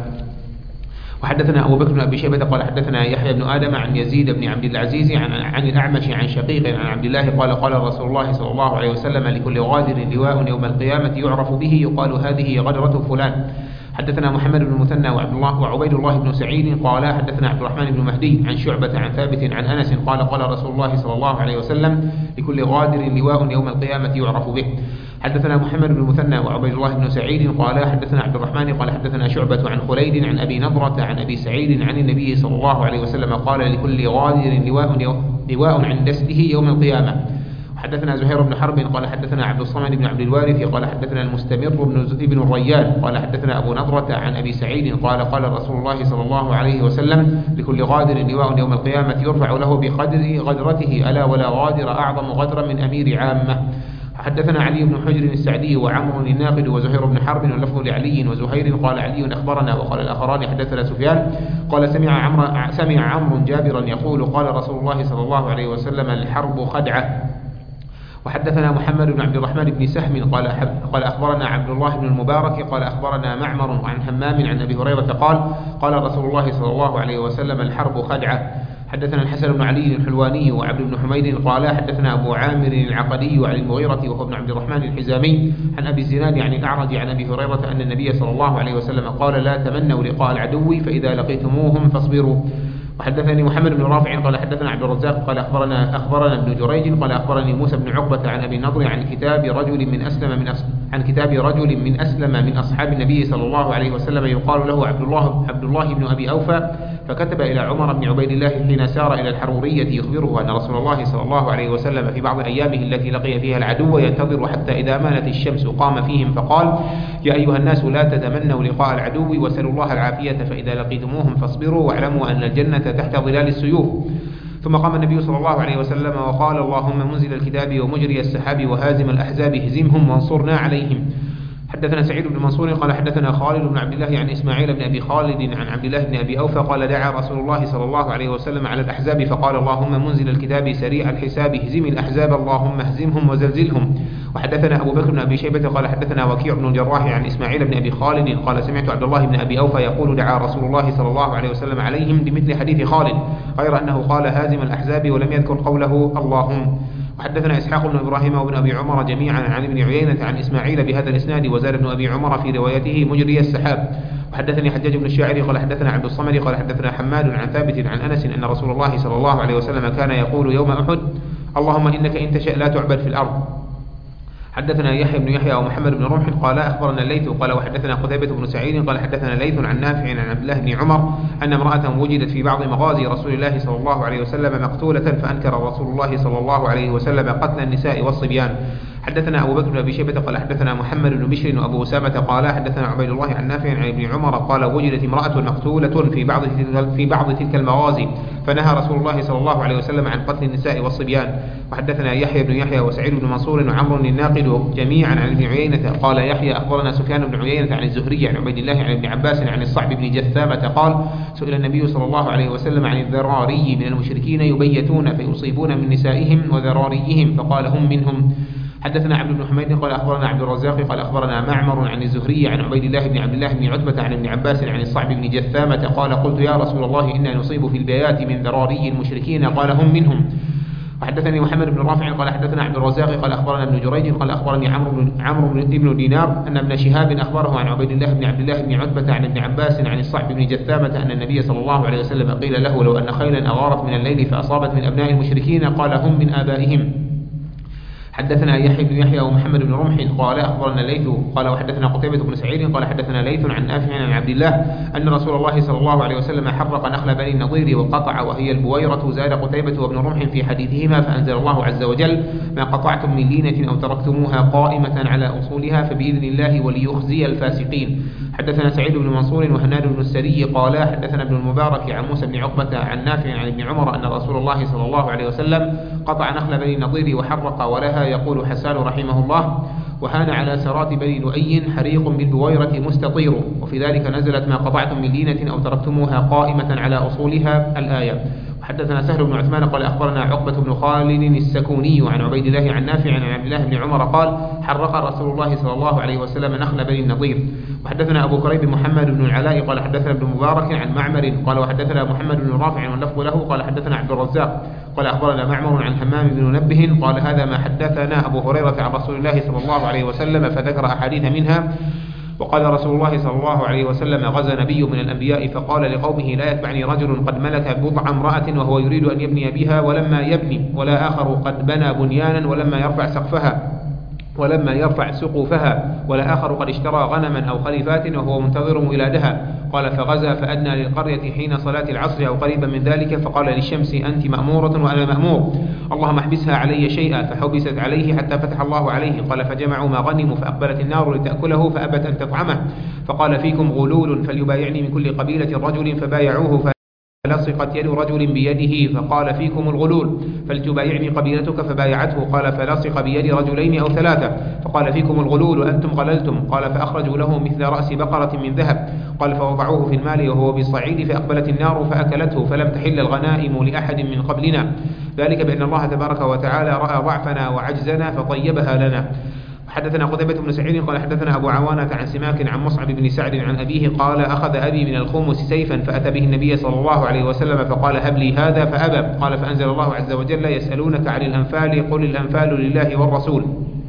وحدثنا أبو بكر بن أبي شيبة قال حدثنا يحيى بن آدم عن يزيد بن عبد العزيز عن الأعمش عن شقيق عن عبد الله قال قال رسول الله صلى الله عليه وسلم لكل غادر لواء يوم القيامة يعرف به يقال هذه غدرة فلان. حدثنا محمد بن المثنى وعبيد الله بن سعيد قال حدثنا عبد الرحمن بن مهدي عن شعبة عن ثابت عن أنس قال قال رسول الله صلى الله عليه وسلم لكل غادر لواء يوم القيامة يعرف به. حدثنا محمد بن المثنى وعبيد الله بن سعيد قال حدثنا عبد الرحمن قال حدثنا شعبة عن خليد عن أبي نضرة عن أبي سعيد عن النبي صلى الله عليه وسلم قال لكل غادر لواء عند دسته يوم القيامة. حدثنا زهير بن حرب قال حدثنا عبد الصمد بن عبد الوارث قال حدثنا المستمر بن الريان قال حدثنا أبو نضرة عن أبي سعيد قال قال رسول الله صلى الله عليه وسلم لكل غادر لواء يوم القيامة يرفع له بقدر غدرته ألا ولا غادر أعظم غدرا من أمير عامة. حدثنا علي بن حجر السعدي وعمر الناقد وزهير بن حرب واللفظ لعلي وزهير قال علي أخبرنا وقال الآخران حدثنا سفيان قال سمع عمرو جابرا يقول قال رسول الله صلى الله عليه وسلم الحرب خدعة. وحدثنا محمد بن عبد الرحمن بن سهم قال أخبرنا عبد الله بن المبارك قال أخبرنا معمر عن همام عن أبي هريرة قال رسول الله صلى الله عليه وسلم الحرب خدعة. حدثنا الحسن بن علي الحلواني وعبد بن حميد قال حدثنا أبو عامر العقدي عن المغيرة وهو ابن عبد الرحمن الحزامي عن أبي الزناد عن الأعرج عن أبي هريرة أن النبي صلى الله عليه وسلم قال لا تمنوا لقاء العدو فإذا لقيتموهم فاصبروا. وحدثني محمد بن رافع قال حدثنا عبد الرزاق قال أخبرنا ابن جريج قال أخبرني موسى بن عقبة عن أبي النضر عن كتاب رجل من أسلم من أصحاب النبي صلى الله عليه وسلم يقال له عبد الله بن أبي أوفى فكتب إلى عمر بن عبيد الله حين سار إلى الحرورية يخبره أن رسول الله صلى الله عليه وسلم في بعض أيامه التي لقي فيها العدو ينتظر حتى إذا مالت الشمس قام فيهم فقال يا أيها الناس لا تتمنوا لقاء العدو وسلوا الله العافية فإذا لقيتموهم فاصبروا واعلموا أن الجنة تحت ظلال السيوف. ثم قام النبي صلى الله عليه وسلم وقال اللهم منزل الكتاب ومجري السحاب وهازم الأحزاب اهزمهم وانصرنا عليهم. حدثنا سعيد بن منصور قال حدثنا خالد بن عبد الله عن إسماعيل بن أبي خالد عن عبد الله بن أبي أوفى قال دعا رسول الله صلى الله عليه وسلم على الأحزاب فقال اللهم منزل الكتاب سريع الحساب اهزم الأحزاب اللهم اهزمهم وزلزلهم. وحدثنا أبو بكر بن أبي شيبة قال حدثنا وكيع بن الجراح عن إسماعيل بن أبي خالد قال سمعت عبد الله بن أبي أوفى يقول دعا رسول الله صلى الله عليه وسلم عليهم بمثل حديث خالد غير أنه قال هازم الأحزاب ولم يذكر قوله اللهم. وحدثنا إسحاق بن إبراهيم وابن أبي عمر جميعا عن ابن عيينة عن إسماعيل بهذا الإسناد وزاد ابن أبي عمر في روايته مجري السحاب. وحدثني حجاج بن الشاعر قال حدثنا عبد الصمد قال حدثنا حماد عن ثابت عن أنس أن رسول الله صلى الله عليه وسلم كان يقول يوم أحد اللهم إنك إن تشاء لا تعبد في الأرض. حدثنا يحيى بن يحيى ومحمد بن رمح قال أخبرنا الليث قال وحدثنا قتيبة بن سعيد قال حدثنا ليث عن نافع عن عبد الله بن عمر أن امرأة وجدت في بعض مغازي رسول الله صلى الله عليه وسلم مقتولة فأنكر رسول الله صلى الله عليه وسلم قتل النساء والصبيان. حدثنا أبو بكر بن أبي شيبة قال حدثنا محمد بن بشر وأبو أسامة قال حدثنا عبيد الله عن نافع عن ابن عمر قال وجدت امرأة مقتولة في بعض تلك المغازي فنهى رسول الله صلى الله عليه وسلم عن قتل النساء والصبيان. وحدثنا يحيى بن يحيى وسعيد بن منصور وعمر الناقد جميعا عن ابن عيينة قال يحيى أخبرنا سفيان بن عيينة عن الزهري عن عبيد الله عن ابن عباس عن الصعب بن جثامة قال سئل النبي صلى الله عليه وسلم عن الذراري من المشركين يبيتون فيصيبون من نسائهم وذراريهم فقال هم منهم. حدثنا عبد بن حميد قال أخبرنا عبد الرزاق قال أخبرنا معمر عن الزهري عن عبيد الله بن عبد الله بن عتبة عن ابن عباس عن الصعب بن جثامة قال قلت يا رسول الله إنا نصيب في البيات من ذراري المشركين قال هم منهم. وحدثني محمد بن رافع قال حدثنا عبد الرزاق قال أخبرنا ابن جريج قال أخبرني عمرو بن دينار أن ابن شهاب أخبره عن عبيد الله بن عبد الله بن عتبة عن ابن عباس عن الصعب بن جثامة أن النبي صلى الله عليه وسلم قيل له لو أن خيلا أغارت من الليل فأصابت من أبناء المشركين قال هم من آبائهم. حدثنا يحيى بن يحيى ومحمد بن رمح قال أخبرنا الليث قال وحدثنا قتيبة بن سعيد قال حدثنا ليث عن نافع عن عبد الله أن رسول الله صلى الله عليه وسلم حرق نخل بني النضير وقطع وهي البويرة. زاد قتيبة وابن رمح في حديثهما فأنزل الله عز وجل ما قطعتم من لينة أو تركتموها قائمة على أصولها فبإذن الله وليخزي الفاسقين. حدثنا سعيد بن منصور وهناد بن السري قال حدثنا ابن المبارك عن موسى بن عقبة عن نافع عن ابن عمر أن رسول الله صلى الله عليه وسلم قطع نخل بني النضير وحرق ولها. يقول حسان رحمه الله وهان على سرات بني لؤي حريق بالبويرة مستطير وفي ذلك نزلت ما قطعتم من لينة أو تركتموها قائمة على أصولها الآية. وحدثنا سهل بن عثمان قال أخبرنا عقبة بن خالد السكوني عن عبيد الله عن نافع عن عبد الله بن عمر قال حرق رسول الله صلى الله عليه وسلم نخل بني النضير. وحدثنا أبو كريب محمد بن العلاء قال حدثنا ابن مبارك عن معمر قال وحدثنا محمد بن رافع واللفظ له قال حدثنا عبد الرزاق قال أخبرنا معمر عن همام بن منبه قال هذا ما حدثنا أبو هريرة عن رسول الله صلى الله عليه وسلم فذكر أحاديث منها. وقال رسول الله صلى الله عليه وسلم غزا نبي من الأنبياء فقال لقومه لا يتبعني رجل قد ملك بضع امرأة وهو يريد أن يبني بها ولما يبني ولا آخر قد بنى بنيانا ولما يرفع سقوفها ولا آخر قد اشترى غنما أو خليفات وهو منتظر ولادها. قال فغزا فأدنى للقرية حين صلاة العصر أو قريبا من ذلك فقال للشمس أنت مأمورة وأنا مأمور اللهم احبسها علي شيئا فحبست عليه حتى فتح الله عليه. قال فجمعوا ما غنموا فأقبلت النار لتأكله فأبت أن تطعمه فقال فيكم غلول فليبايعني من كل قبيلة رجل فبايعوه فلصقت يد رجل بيده فقال فيكم الغلول فلتبايعني قبيلتك فبايعته. قال فلصق بيد رجلين أو ثلاثة فقال فيكم الغلول أنتم غللتم. قال فأخرجوا له مثل رأس بقرة من ذهب. قال فوضعوه في المال وهو بالصعيد فأقبلت النار فأكلته فلم تحل الغنائم لأحد من قبلنا ذلك بأن الله تبارك وتعالى رأى ضعفنا وعجزنا فطيبها لنا. حدثنا قتيبة بن سعيد قال حدثنا أبو عوانة عن سماك عن مصعب بن سعد عن أبيه قال أخذ أبي من الخمس سيفا فأتى به النبي صلى الله عليه وسلم فقال هب لي هذا فأبى. قال فأنزل الله عز وجل يسألونك عن الأنفال قل الأنفال لله والرسول.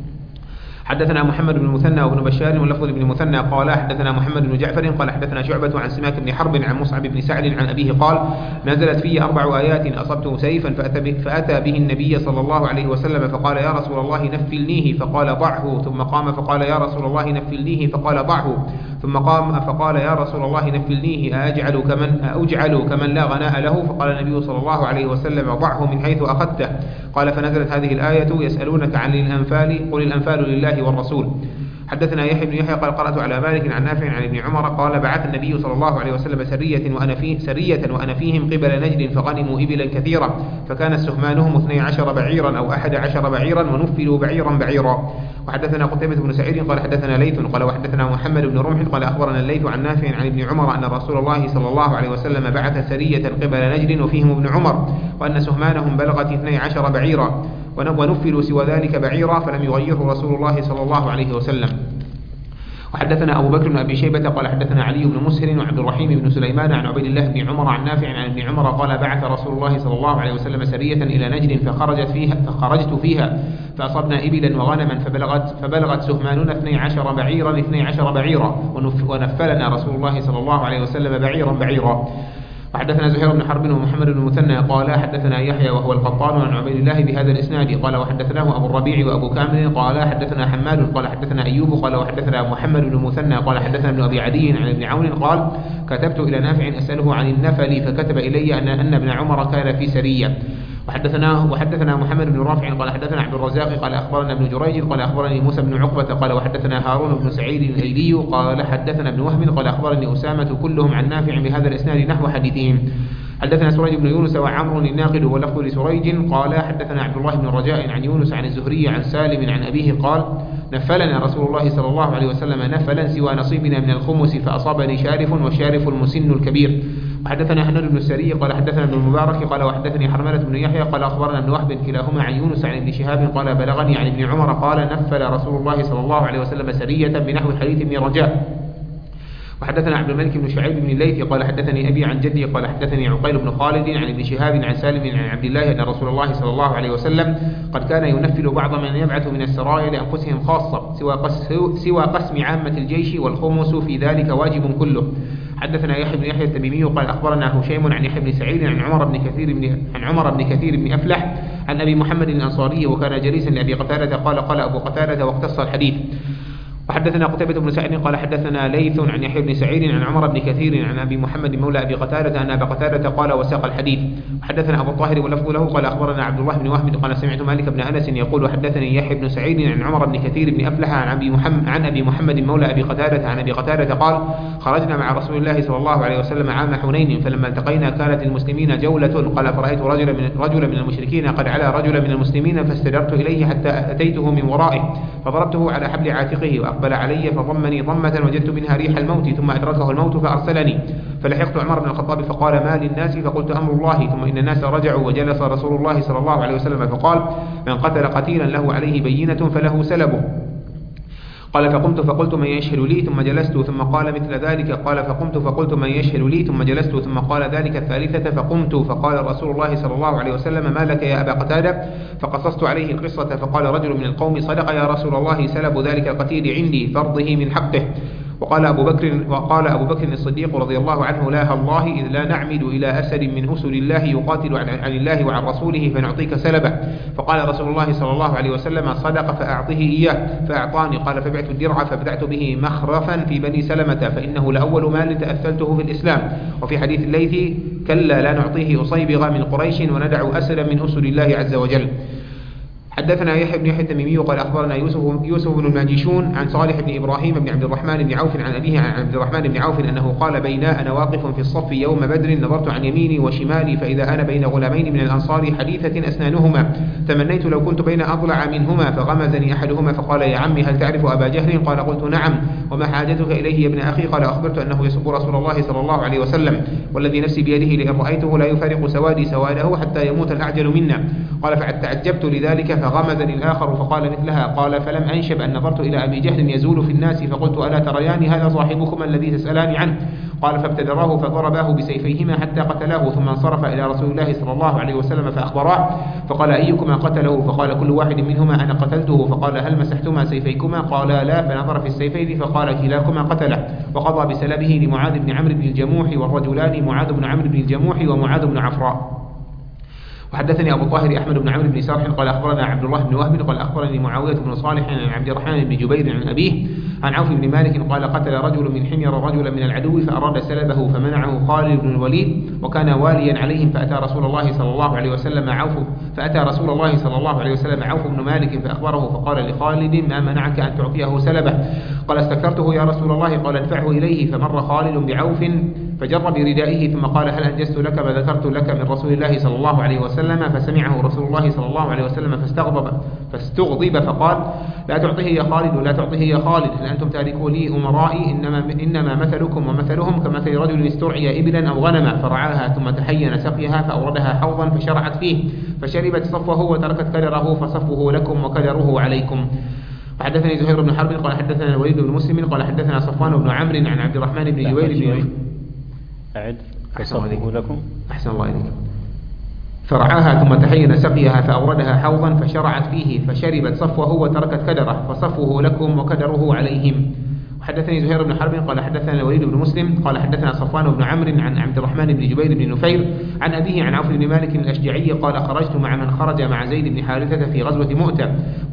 حدثنا محمد بن المثنى وابن بشار واللفظ بن المثنى قال حدثنا محمد بن جعفر قال حدثنا شعبة عن سماك بن حرب عن مصعب بن سعد عن أبيه قال نزلت في 4 آيات أصبته سيفا فأتى به النبي صلى الله عليه وسلم فقال يا رسول الله نفلنيه فقال ضعه ثم قام فقال يا رسول الله نفلنيه فقال ضعه ثم قام فقال يا رسول الله نفلنيه أجعل كمن لا غناء له فقال النبي صلى الله عليه وسلم ضعه من حيث أخذته. قال فنزلت هذه الآية يسألونك عن الأنفال قل الأنفال لله والرسول. حدثنا يحيى بن يحيى قال قرأت على مالك عن نافع عن ابن عمر قال بعث النبي صلى الله عليه وسلم سرية وأنا فيهم قبل نجد فغنموا إبلا كثيرة فكان سهمانهم 12 بعيرا أو 11 بعيرا ونفلوا بعيرا. وحدثنا قتيبة بن سعيد قال حدثنا ليث قال وحدثنا محمد بن رمح قال أخبرنا الليث عن نافع عن ابن عمر أن رسول الله صلى الله عليه وسلم بعث سرية قبل نجد وفيهم ابن عمر وأن سهمانهم بلغت 12 بعيرا ونفلوا سوى ذلك بعيرا فلم يغيره رسول الله صلى الله عليه وسلم. وحدثنا أبو بكر بن أبي شيبة قال حدثنا علي بن مسهر وعبد الرحيم بن سليمان عن عبيد الله بن عمر عن نافع عن ابن عمر قال بعث رسول الله صلى الله عليه وسلم سرية إلى نجد فخرجت فيها فأصبنا إبلا وغنما فبلغت سهماننا 12 بعيرا ونفلنا رسول الله صلى الله عليه وسلم بعيرا. وحدثنا زهير بن حرب ومحمد بن المثنى قال حدثنا يحيى وهو القطان عن عبيد الله بهذا الإسناد قال وحدثناه أبو الربيع وأبو كامل قال حدثنا حماد قال حدثنا أيوب قال وحدثنا محمد بن المثنى قال حدثنا ابن أبي عدي عن ابن عون قال كتبت إلى نافع أسأله عن النفل فكتب إلي أن ابن عمر كان في سرية. وحدثنا محمد بن رافع قال حدثنا عبد الرزاق قال أخبرنا ابن جريج قال أخبرني موسى بن عقبة قال وحدثنا هارون بن سعيد الأيلي قال حدثنا ابن وهب قال أخبرني أسامة كلهم عن نافع بهذا الإسناد نحو حديثهم. حدثنا سريج بن يونس وعمر الناقد واللفظ لسريج قال حدثنا عبد الله بن رجاء عن يونس عن الزهري عن سالم عن أبيه قال نفلنا رسول الله صلى الله عليه وسلم نفلا سوى نصيبنا من الخمس فأصابني شارف والشارف المسن الكبير. وحدثنا حنان بن السري قال حدثنا ابن المبارك قال وحدثني حرملة بن يحيى قال أخبرنا ابن وهب كلاهما عن يونس عن ابن شهاب قال بلغني عن ابن عمر قال نفل رسول الله صلى الله عليه وسلم سرية بنحو حديث ابن رجاء. وحدثنا عبد الملك بن شعيب بن الليث قال حدثني أبي عن جدي قال حدثني عقيل بن خالد عن ابن شهاب عن سالم عن عبد الله أن رسول الله صلى الله عليه وسلم قد كان ينفل بعض من يبعث من السرايا لأنفسهم خاصة سوى قسم عامة الجيش والخمس في ذلك واجب كله. حدثنا يحيى بن يحيى التميمي قال أخبرنا هشيم عن يحيى بن سعيد عن عمر بن كثير بن أفلح عن أبي محمد الأنصاري وكان جليسا لأبي قتادة قال أبو قتادة واقتص الحديث. وحدثنا قتيبة بن سعيد قال حدثنا ليث عن يحيى بن سعيد عن عمر بن كثير عن أبي محمد مولى أبي قتادة أن أبا قتادة قال وساق الحديث. وحدثنا أبو الطاهر واللفظ له قال أخبرنا عبد الله بن وهب قال سمعت مالك بن أنس يقول حدثني يحيى بن سعيد عن عمر بن كثير بن أفلح عن أبي محمد مولى أبي قتادة عن أبي قتادة قال خرجنا مع رسول الله صلى الله عليه وسلم عام حنين فلما التقينا كانت المسلمين جولة قال فرأيت رجلا من المشركين قد علا رجلا من المسلمين فاستدرت إليه حتى أتيته من ورائه فضربته على حبل عاتقه وأقبل علي فضمني ضمة وجدت منها ريح الموت ثم أدركه الموت فأرسلني فلحقت عمر بن الخطاب فقال ما للناس فقلت أمر الله ثم إن الناس رجعوا وجلس رسول الله صلى الله عليه وسلم فقال من قتل قتيلا له عليه بينة فله سلبه قال فقمت فقلت من يشهد لي ثم جلست ثم قال مثل ذلك قال فقمت فقلت من يشهد لي ثم جلست ثم قال ذلك الثالثة فقمت فقال رسول الله صلى الله عليه وسلم ما لك يا أبا قتادة فقصصت عليه القصة فقال رجل من القوم صدق يا رسول الله سلب ذلك القتيل عندي فرضه من حقه. وقال أبو بكر الصديق رضي الله عنه لا الله إذ لا نعمد إلى أسد من أسد الله يقاتل عن الله وعن رسوله فنعطيك سلبه. فقال رسول الله صلى الله عليه وسلم صدق فأعطه إياه فأعطاني قال فبعت الدرع فبدأت به مخرفا في بني سلمة فإنه لأول مال تأثلته في الإسلام. وفي حديث الليث كلا لا نعطيه أصيبغ من قريش وندع أسدا من أسد الله عز وجل. حدثنا يحيى بن يحيى التميمي قال أخبرنا يوسف بن الماجشون عن صالح بن إبراهيم بن عبد الرحمن بن عوف عن أبيه عن عبد الرحمن بن عوف أنه قال بينا أنا واقف في الصف يوم بدر نظرت عن يميني وشمالي فإذا أنا بين غلامين من الأنصار حديثة أسنانهما تمنيت لو كنت بين أضلع منهما فغمزني أحدهما فقال يا عمي هل تعرف أبا جهل قال قلت نعم وما حاجتك إليه يا ابن أخي قال أخبرت أنه يسب رسول الله صلى الله عليه وسلم والذي نفسي بيده لئن رأيته لا يفارق سوادي سواده حتى يموت الأعجل منا قال فتعجبت لذلك فغمزني الآخر فقال مثلها قال فلم أنشب أن نظرت إلى أبي جهل يزول في الناس فقلت ألا تريان هذا صاحبكما الذي تسألان عنه قال فابتدراه فضرباه بسيفيهما حتى قتلاه ثم انصرف إلى رسول الله صلى الله عليه وسلم فأخبراه فقال أيكما قتله فقال كل واحد منهما أنا قتلته فقال هل مسحتما سيفيكما قالا لا فنظر في السيفين فقال كلاكما قتله وقضى بسلبه لمعاذ بن عمرو بن الجموح والرجلان معاذ بن عمرو بن الجموح ومعاذ بن عفراء. وحدثني أبو الطاهر أحمد بن عمرو بن سرح قال أخبرنا عبد الله بن وهب قال أخبرني معاوية بن صالح عن عبد الرحمن بن جبير عن أبيه عن عوف بن مالك قال قتل رجل من حمير رجلا من العدو فأراد سلبه فمنعه خالد بن الوليد وكان واليا عليهم فأتى رسول الله صلى الله عليه وسلم عوف بن مالك فأخبره فقال لخالد ما منعك أن تعطيه سلبه قال استكثرته يا رسول الله قال ادفعه إليه فمر خالد بعوف فجر بردائه ثم قال هل أنجزت لك ما ذكرت لك من رسول الله صلى الله عليه وسلم فسمعه رسول الله صلى الله عليه وسلم فاستغضب فقال لا تعطيه يا خالد ولا تعطيه يا خالد هل أنتم تاركوا لي أمرائي إنما مثلكم ومثلهم كمثل رجل استرعي إبلا أو غنما فرعاها ثم تحين سقيها فأوردها حوضا فشرعت فيه فشربت صفه وتركت كدره فصفه لكم وكدره عليكم. وحدثني زهير بن حرب قال حدثنا الوليد بن مسلم قال حدثنا صفوان بن عمرو عن عبد الرحمن بن جوير بن أعد فصفه لكم أحسن الله إليك فرعاها ثم تحين سقيها فأوردها حوضا فشرعت فيه فشربت صفوه وتركت كدره فصفه لكم وكدره عليهم. حدثني زهير بن حرب قال حدثنا الوليد بن مسلم قال حدثنا صفوان بن عمرو عن عبد الرحمن بن جبير بن نفير عن أبيه عن عوف بن مالك الأشجعي قال خرجت مع من خرج مع زيد بن حارثة في غزوة مؤتة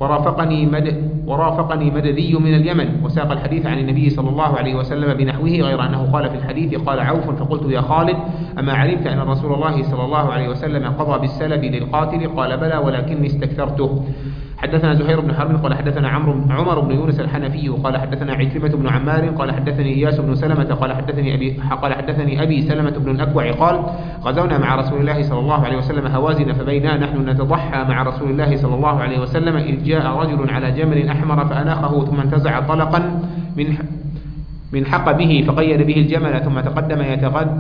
ورافقني مددي من اليمن وساق الحديث عن النبي صلى الله عليه وسلم بنحوه غير أنه قال في الحديث قال عوف فقلت يا خالد أما علمت أن رسول الله صلى الله عليه وسلم قضى بالسلب للقاتل قال بلى ولكني استكثرته. حدثنا زهير بن حرب قال حدثنا عمر بن يونس الحنفي قال حدثنا عكرمة بن عمار قال حدثني إياس بن سلمة قال حدثني أبي سلمة بن الأكوع قال غزونا مع رسول الله صلى الله عليه وسلم هوازن فبينا نحن نتضحى مع رسول الله صلى الله عليه وسلم إذ جاء رجل على جمل أحمر فأناخه ثم انتزع طلقا من حقبه فقيد به الجمل ثم تقدم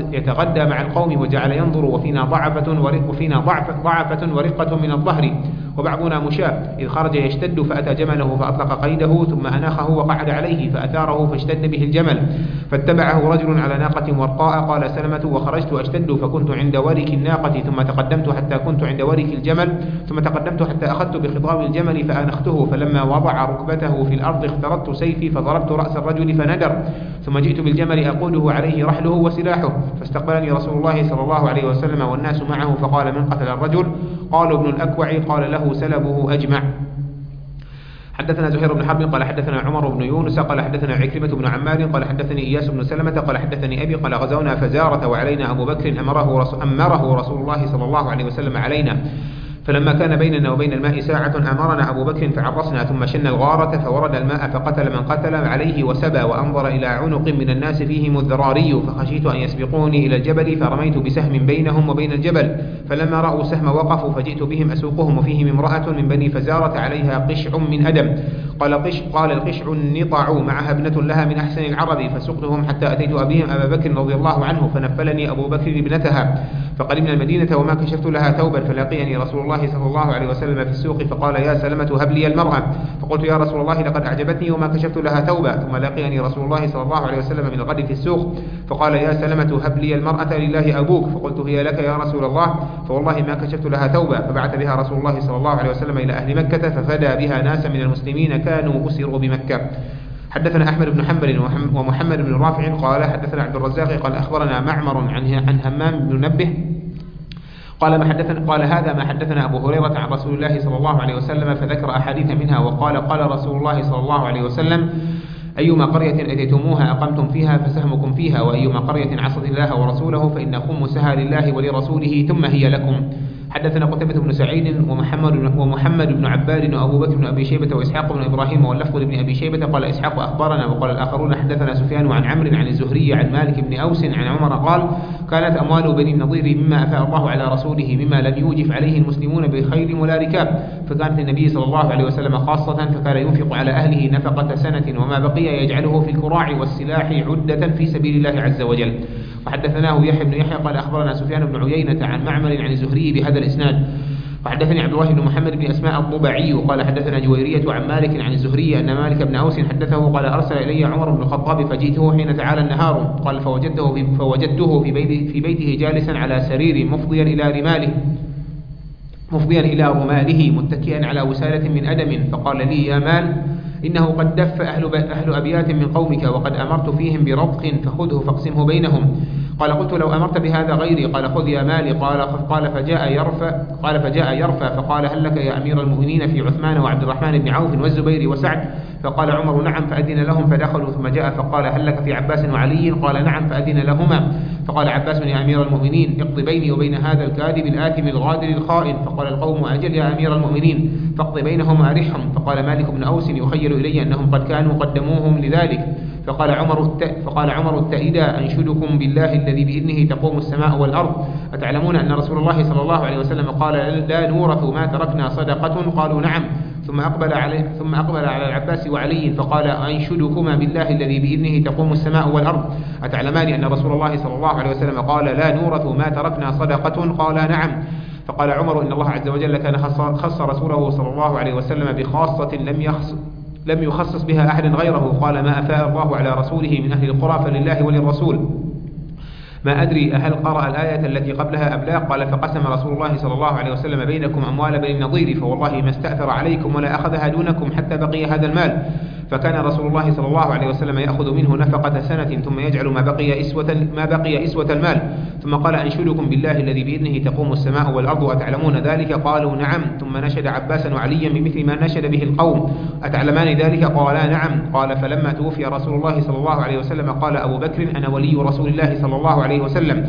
يتغدى مع القوم وجعل ينظر وفينا ضعفة ورقة من الظهر وبعضنا مشاة إذ خرج يشتد فأتى جمله فأطلق قيده ثم أناخه وقعد عليه فأثاره فاشتد به الجمل فاتبعه رجل على ناقة ورقاء. قال سلمة وخرجت أشتد فكنت عند ورك الناقة ثم تقدمت حتى كنت عند ورك الجمل ثم تقدمت حتى أخذت بخطام الجمل فأنخته فلما وضع ركبته في الأرض اخترت سيفي فضربت رأس الرجل فندر ثم جئت بالجمل أقوده عليه رحله وسلاحه فاستقبلني رسول الله صلى الله عليه وسلم والناس معه فقال من قتل الرجل؟ قالوا ابن الأكوع. قال له سلبه أجمع. حدثنا زهير بن حرب قال حدثنا عمر بن يونس قال حدثنا عكرمة بن عمار قال حدثني إياس بن سلمة قال حدثني أبي قال غزونا فزارة وعلينا أبو بكر أمره رسول الله صلى الله عليه وسلم علينا فلما كان بيننا وبين الماء ساعة أمرنا أبو بكر فعرسنا ثم شن الغارة فورد الماء فقتل من قتل عليه وسبى وأنظر إلى عنق من الناس فيهم الذراري فخشيت أن يسبقوني إلى الجبل فرميت بسهم بينهم وبين الجبل فلما رأوا سهم وقفوا فجئت بهم أسوقهم وفيهم امرأة من بني فزارة عليها قشع من أدم. قال القشع النطع معها ابنة لها من أحسن العرب فسقتهم حتى أتيت أبيهم أبا بكر رضي الله عنه فنفلني أبو بكر ابنتها فقدمنا المدينة وما كشفت لها ثوبا فلقيني رسول الله صلى الله عليه وسلم في السوق فقال يا سلمة هب لي المرأة فقلت يا رسول الله لقد أعجبتني وما كشفت لها ثوبا ثم لقيني رسول الله صلى الله عليه وسلم من الغد في السوق فقال يا سلمة هب لي المرأة لله أبوك فقلت هي لك يا رسول الله فوالله ما كشفت لها ثوبا فبعث بها رسول الله صلى الله عليه وسلم إلى أهل مكة ففدى بها ناسا من المسلمين كانوا أسروا بمكة. حدثنا أحمد بن حنبل ومحمد بن رافع قال حدثنا عبد الرزاق قال أخبرنا معمر عن همام بن منبه قال هذا ما حدثنا أبو هريرة عن رسول الله صلى الله عليه وسلم فذكر أحاديث منها وقال قال رسول الله صلى الله عليه وسلم أيما قرية أتيتموها أقمتم فيها فسهمكم فيها وأيما قرية عصت الله ورسوله فإن خمسها لله ولرسوله ثم هي لكم. حدثنا قتيبة بن سعيد ومحمد بن عباد وأبو بكر بن أبي شيبة وإسحاق بن إبراهيم واللفظ لابن أبي شيبة قال إسحاق أخبرنا وقال الآخرون حدثنا سفيان عن عمرو عن الزهري عن مالك بن أوس عن عمر قال كانت أموال بني النضير مما أفاء الله على رسوله مما لم يوجف عليه المسلمون بخيل ولا ركاب فكانت النبي صلى الله عليه وسلم خاصة فكان ينفق على أهله نفقة سنة وما بقي يجعله في الكراع والسلاح عدة في سبيل الله عز وجل. وحدثناه يحيى بن يحيى قال أخبرنا سفيان بن عيينة عن معمر عن الزهري بهذا الإسناد. وحدثني عبد الله بن محمد بن أسماء الضبعي قال حدثنا جويرية عن مالك عن الزهري أن مالك بن أوس حدثه قال أرسل إلي عمر بن الخطاب فجئته حين تعالى النهار قال فوجدته في بيته جالسا على سرير مفضيا إلى رماله متكئا على وسالة من أدم فقال لي يا مال إنه قد دف أهل أبيات من قومك وقد أمرت فيهم برضق فخذه فاقسمه بينهم. قال قلت لو أمرت بهذا غيري قال خذ يا مالي قال فجاء يرفع فقال هل لك يا أمير المؤمنين في عثمان وعبد الرحمن بن عوف والزبير وسعد فقال عمر نعم فأذن لهم فدخلوا ثم جاء فقال هل لك في عباس وعلي قال نعم فأذن لهما فقال عباس يا أمير المؤمنين اقض بيني وبين هذا الكاذب الآثم الغادر الخائن فقال القوم أجل يا أمير المؤمنين فاقض بينهم أرحهم. فقال مالك بن أوس يخيل إلي أنهم قد كانوا قدموهم لذلك فقال عمر التائدا أنشدكم بالله الذي بإذنه تقوم السماء والأرض أتعلمون أن رسول الله صلى الله عليه وسلم قال لا نورث ما تركنا صدقة قالوا نعم ثم أقبل على العباس وعلي فقال أنشدكما بالله الذي بإذنه تقوم السماء والأرض أتعلمان أن رسول الله صلى الله عليه وسلم قال لا نورث ما تركنا صدقة قال نعم. فقال عمر إن الله عز وجل كان خص رسوله صلى الله عليه وسلم بخاصة لم يخصص بها أحد غيره قال ما أفاء الله على رسوله من أهل القرى فلله وللرسول ما أدري أهل قرأ الآية التي قبلها أم لا قال فقسم رسول الله صلى الله عليه وسلم بينكم أموال بني النضير فوالله ما استأثر عليكم ولا أخذها دونكم حتى بقي هذا المال فكان رسول الله صلى الله عليه وسلم يأخذ منه نفقة سنة ثم يجعل ما بقي إسوة المال ثم قال أنشدكم بالله الذي بإذنه تقوم السماء والأرض أتعلمون ذلك قالوا نعم ثم نشد عباسا وعليا بمثل ما نشد به القوم أتعلمان ذلك قالا نعم. قال فلما توفي رسول الله صلى الله عليه وسلم قال أبو بكر أنا ولي رسول الله صلى الله عليه وسلم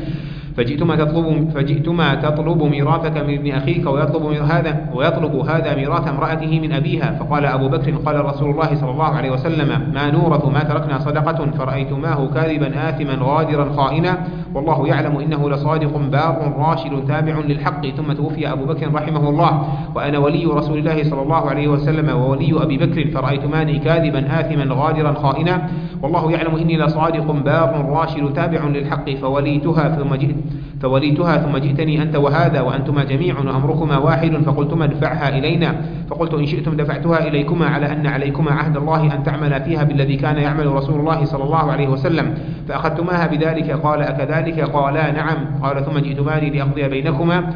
فجئتما تطلب ميراثك من ابن أخيك ويطلب هذا ميراث امرأته من أبيها فقال أبو بكر قال رسول الله صلى الله عليه وسلم ما نورث ما تركنا صدقة فرأيتماه كاذبا آثما غادرا خائنا والله يعلم إنه لصادق بار راشد تابع للحق. ثم توفي أبو بكر رحمه الله وأنا ولي رسول الله صلى الله عليه وسلم وولي أبي بكر فرأيتماني كاذبا آثما غادرا خائنا والله يعلم إني لصادق بار راشد تابع للحق فوليتها فوليتها ثم جئتني أنت وهذا وأنتما جميع وأمركما واحد، فقلتما ادفعها إلينا، فقلت إن شئتم دفعتها إليكما على أن عليكما عهد الله أن تعملا فيها بالذي كان يعمل رسول الله صلى الله عليه وسلم، فأخذتماها بذلك. قال أكذلك؟ قالا نعم. قال ثم جئتماني لأقضي بينكما،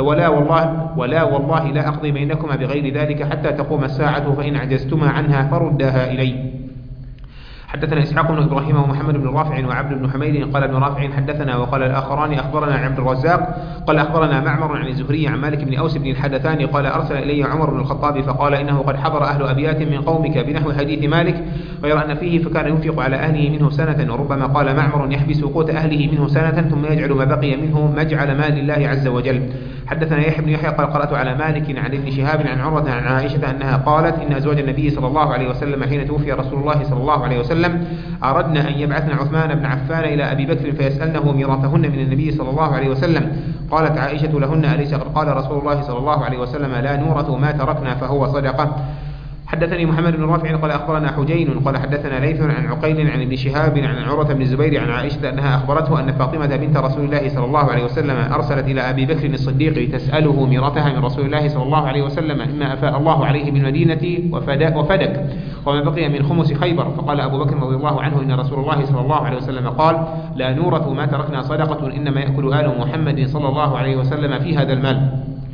ولا والله لا أقضي بينكما بغير ذلك حتى تقوم الساعة، فإن عجزتما عنها فردها إلي. حدثنا إسحاق بن إبراهيم ومحمد بن رافع وعبد بن حميد قال ابن رافع حدثنا، وقال الآخران أخبرنا عبد الرزاق قال أخبرنا معمر عن الزهري عن مالك بن أوس بن الحدثاني قال أرسل إلي عمر بن الخطاب فقال إنه قد حضر أهل أبيات من قومك بنحو حديث مالك، غير أن فيه فكان ينفق على أهله منه سنة، وربما قال معمر يحبس قوت أهله منه سنة ثم يجعل ما بقي منه مجعل مال الله عز وجل. حدثنا يحيى بن يحيى قال قرأت على مالك عن ابن شهاب عن عروة عن عائشة أنها قالت إن أزواج النبي صلى الله عليه وسلم حين توفي رسول الله صلى الله عليه وسلم أردنا أن يبعثن عثمان بن عفان إلى أبي بكر فيسألنه ميراثهن من النبي صلى الله عليه وسلم. قالت عائشة لهن أليس قد قال رسول الله صلى الله عليه وسلم لا نورث ما تركنا فهو صدقة. حدثني محمد بن رافع قال أخبرنا حجين قال حدثنا ليث عن عقيل عن ابن شهاب عن عروة بن الزبير عن عائشة أنها أخبرته أن فاطمة بنت رسول الله صلى الله عليه وسلم أرسلت إلى أبي بكر الصديق تسأله ميراثها من رسول الله صلى الله عليه وسلم مما أفاء الله عليه بالمدينة وفدك وما بقي من خمس خيبر. فقال أبو بكر رضي الله عنه إن رسول الله صلى الله عليه وسلم قال لا نورث ما تركنا صدقة إنما يأكل آل محمد صلى الله عليه وسلم في هذا المال،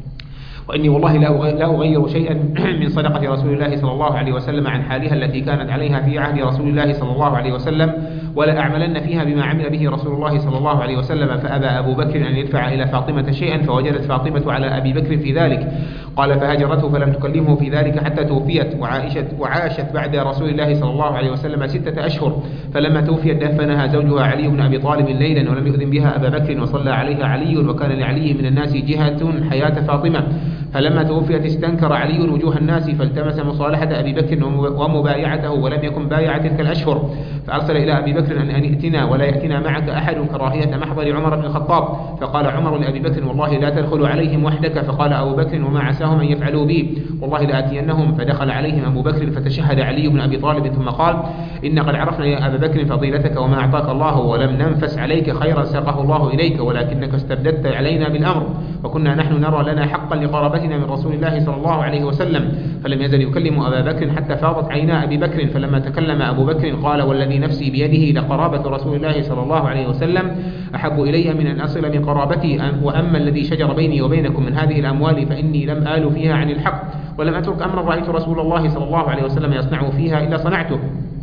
وإني والله لا أغير شيئا من صدقة رسول الله صلى الله عليه وسلم عن حالها التي كانت عليها في عهد رسول الله صلى الله عليه وسلم، ولا أعملن فيها بما عمل به رسول الله صلى الله عليه وسلم. فأبى أبو بكر أن يدفع إلى فاطمة شيئا، فوجدت فاطمة على أبي بكر في ذلك. قال فهاجرته فلم تكلمه في ذلك حتى توفيت، وعاشت بعد رسول الله صلى الله عليه وسلم 6 أشهر. فلما توفيت دفنها زوجها علي بن أبي طالب ليلا ولم يؤذن بها أبا بكر، وصلى عليها علي، وكان لعلي من الناس جهة حياة فاطمة. فلما توفيت استنكر علي وجوه الناس فالتمس مصالحة أبي بكر ومبايعته، ولم يكن بايع تلك الأشهر، فأرسل إلى أبي بكر أن ائتنا ولا يأتنا معك أحد كراهية محضر عمر بن الخطاب. فقال عمر لأبي بكر والله لا تدخل عليهم وحدك. فقال أبو بكر وما عساهم أن يفعلوا بي، والله لآتينهم. فدخل عليهم أبو بكر فتشهد علي بن أبي طالب ثم قال إن قد عرفنا يا أبا بكر فضيلتك وما أعطاك الله، ولم ننفس عليك خيرا ساقه الله إليك، ولكنك استبددت علينا بالأمر، وكنا نحن نرى لنا حقا لقرابتنا من رسول الله صلى الله عليه وسلم. فلم يزل يكلم أبا بكر حتى فاضت عينا أبي بكر. فلما تكلم أبو بكر قال والذي نفسي بيده لقرابة رسول الله صلى الله عليه وسلم أحب إلي من أن أصل من قرابتي، وأما الذي شجر بيني وبينكم من هذه الأموال فإني لم آل فيها عن الحق، ولم أترك أمرا رأيت رسول الله صلى الله عليه وسلم يصنع فيها إلا صنعته.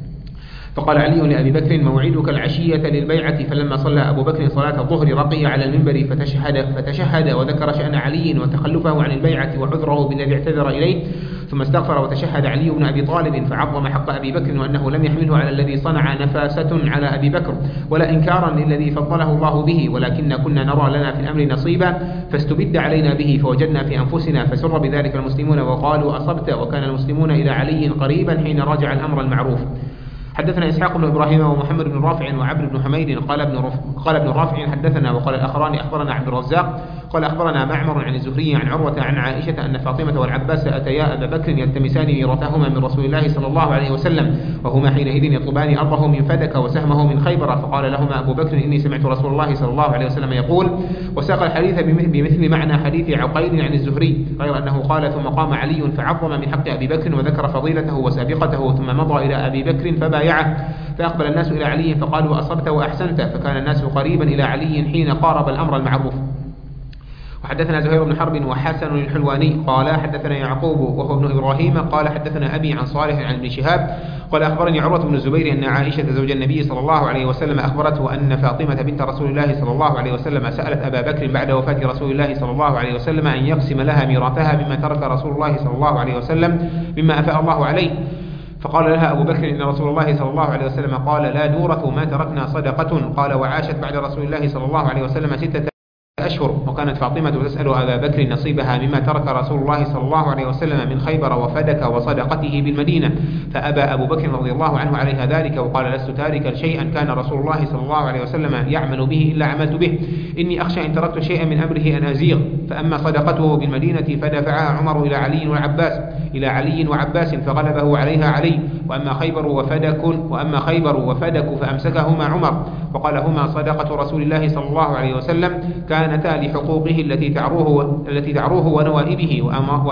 فقال علي لأبي بكر موعدك العشية للبيعة. فلما صلى أبو بكر صلاة الظهر رقي على المنبر فتشهد وذكر شأن علي وتخلفه عن البيعة وعذره بالذي اعتذر إليه، ثم استغفر وتشهد علي بن أبي طالب فعظم حق أبي بكر، وأنه لم يحمله على الذي صنع نفاسة على أبي بكر ولا إنكارا للذي فضله الله به، ولكن كنا نرى لنا في الأمر نصيبا فاستبد علينا به، فوجدنا في أنفسنا فسر بذلك المسلمون وقالوا أصبت، وكان المسلمون إلى علي قريبا حين راجع الأمر المعروف. حدثنا إسحاق بن إبراهيم ومحمد بن رافع وعبد بن حميد قال ابن رافع حدثنا، وقال الآخران أخبرنا عبد الرزاق قال أخبرنا معمر عن الزهري عن عروة عن عائشة أن فاطمة والعباس أتيا أبا بكر يلتمسان ميراثهما من رسول الله صلى الله عليه وسلم، وهما حينئذ يطلبان أرضه من فدك وسهمه من خيبر. فقال لهما أبو بكر إني سمعت رسول الله صلى الله عليه وسلم يقول، وساق الحديث بمثل معنى حديث عقيل عن الزهري، غير أنه قال ثم قام علي فعظم من حق أبي بكر وذكر فضيلته وسابقته، ثم مضى إلى أبي بكر فبايعه. فأقبل الناس إلى علي فقالوا أصبت وأحسنت، فكان الناس قريبا إلى علي حين قارب الأمر المعروف. وحدثنا زهير بن حرب وحسن الحلواني قال حدثنا يعقوب وهو ابن إبراهيم قال حدثنا أبي عن صالح عن ابن شهاب قال أخبرني عروة بن الزبير أن عائشة زوج النبي صلى الله عليه وسلم أخبرته أن فاطمة بنت رسول الله صلى الله عليه وسلم سألت أبا بكر بعد وفاة رسول الله صلى الله عليه وسلم أن يقسم لها ميراثها مما ترك رسول الله صلى الله عليه وسلم مما أفاء الله عليه. فقال لها أبو بكر إن رسول الله صلى الله عليه وسلم قال لا نورث ما تركنا صدقة. قال وعاشت بعد رسول الله صلى الله عليه وسلم 6 أشهر. وكانت فاطمة تسأل أبا بكر نصيبها مما ترك رسول الله صلى الله عليه وسلم من خيبر وفدك وصدقته بالمدينة، فأبى أبو بكر رضي الله عنه عليها ذلك وقال: لست تاركا شيئا كان رسول الله صلى الله عليه وسلم يعمل به إلا عملت به، إني أخشى إن تركت شيئا من أمره أن أزيغ. فأما صدقته بالمدينة فدفعها عمر إلى علي وعباس فغلبه عليها علي. وأما خيبر وفدك فأمسكهما عمر وقال: هما صدقة رسول الله صلى الله عليه وسلم، كانتا لحقوقه التي تعروه ونوائبه،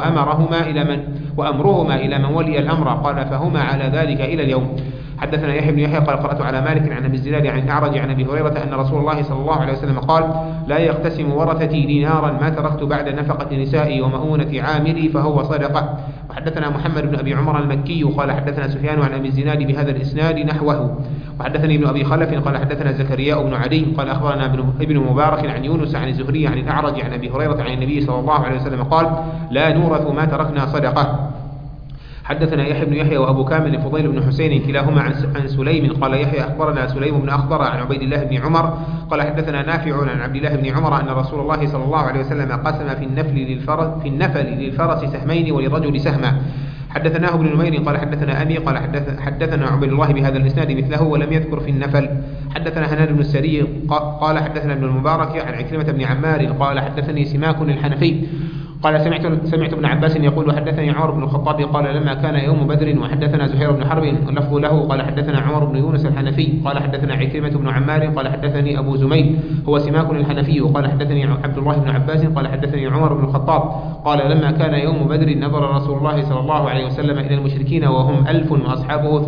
وأمرهما إلى من ولي الأمر. قال: فهما على ذلك إلى اليوم. حدثنا يحيى بن يحيى قال: قرأت على مالك عن أبي الزناد عن الأعرج عن أبي هريرة أن رسول الله صلى الله عليه وسلم قال: لا يقتسم ورثتي دينارا ما تركت بعد نفقة نسائي ومؤونة عاملي فهو صدقة. وحدثنا محمد بن أبي عمر المكي قال: حدثنا سفيان عن أبي الزناد بهذا الإسناد نحوه. وحدثني ابن أبي خلف قال: حدثنا زكريا بن عدي قال: أخبرنا ابن مبارك عن يونس عن الزهري عن الأعرج عن أبي هريرة عن النبي صلى الله عليه وسلم قال: لا نورث ما تركنا صدقة. حدثنا يحيى بن يحيى وأبو كامل الفضيل بن حسين كلاهما عن سليم قال يحيى: أخبرنا سليم بن أخضر عن عبيد الله بن عمر قال: حدثنا نافع عن عبد الله بن عمر أن رسول الله صلى الله عليه وسلم قسم في النفل للفرس سهمين وللرجل سهما. حدثناه ابن نمير قال: حدثنا أبي قال: حدثنا عبد الله بهذا الإسناد مثله ولم يذكر في النفل. حدثنا هناد بن السري قال: حدثنا ابن المبارك عن عكرمة بن عمار قال: حدثني سماك الحنفي قال: سمعت ابن عباس يقول: حدثني عمر بن الخطاب قال: لما كان يوم بدر. وحدثنا زهير بن حرب اللفظ له قال: حدثنا عمر بن يونس الحنفي قال: حدثنا عكرمة بن عمار قال: حدثني أبو زميل هو سماك الحنفي قال: حدثني عبد الله بن عباس قال: حدثني عمر بن الخطاب قال: لما كان يوم بدر نظر رسول الله صلى الله عليه وسلم إلى المشركين وهم 1000 وأصحابه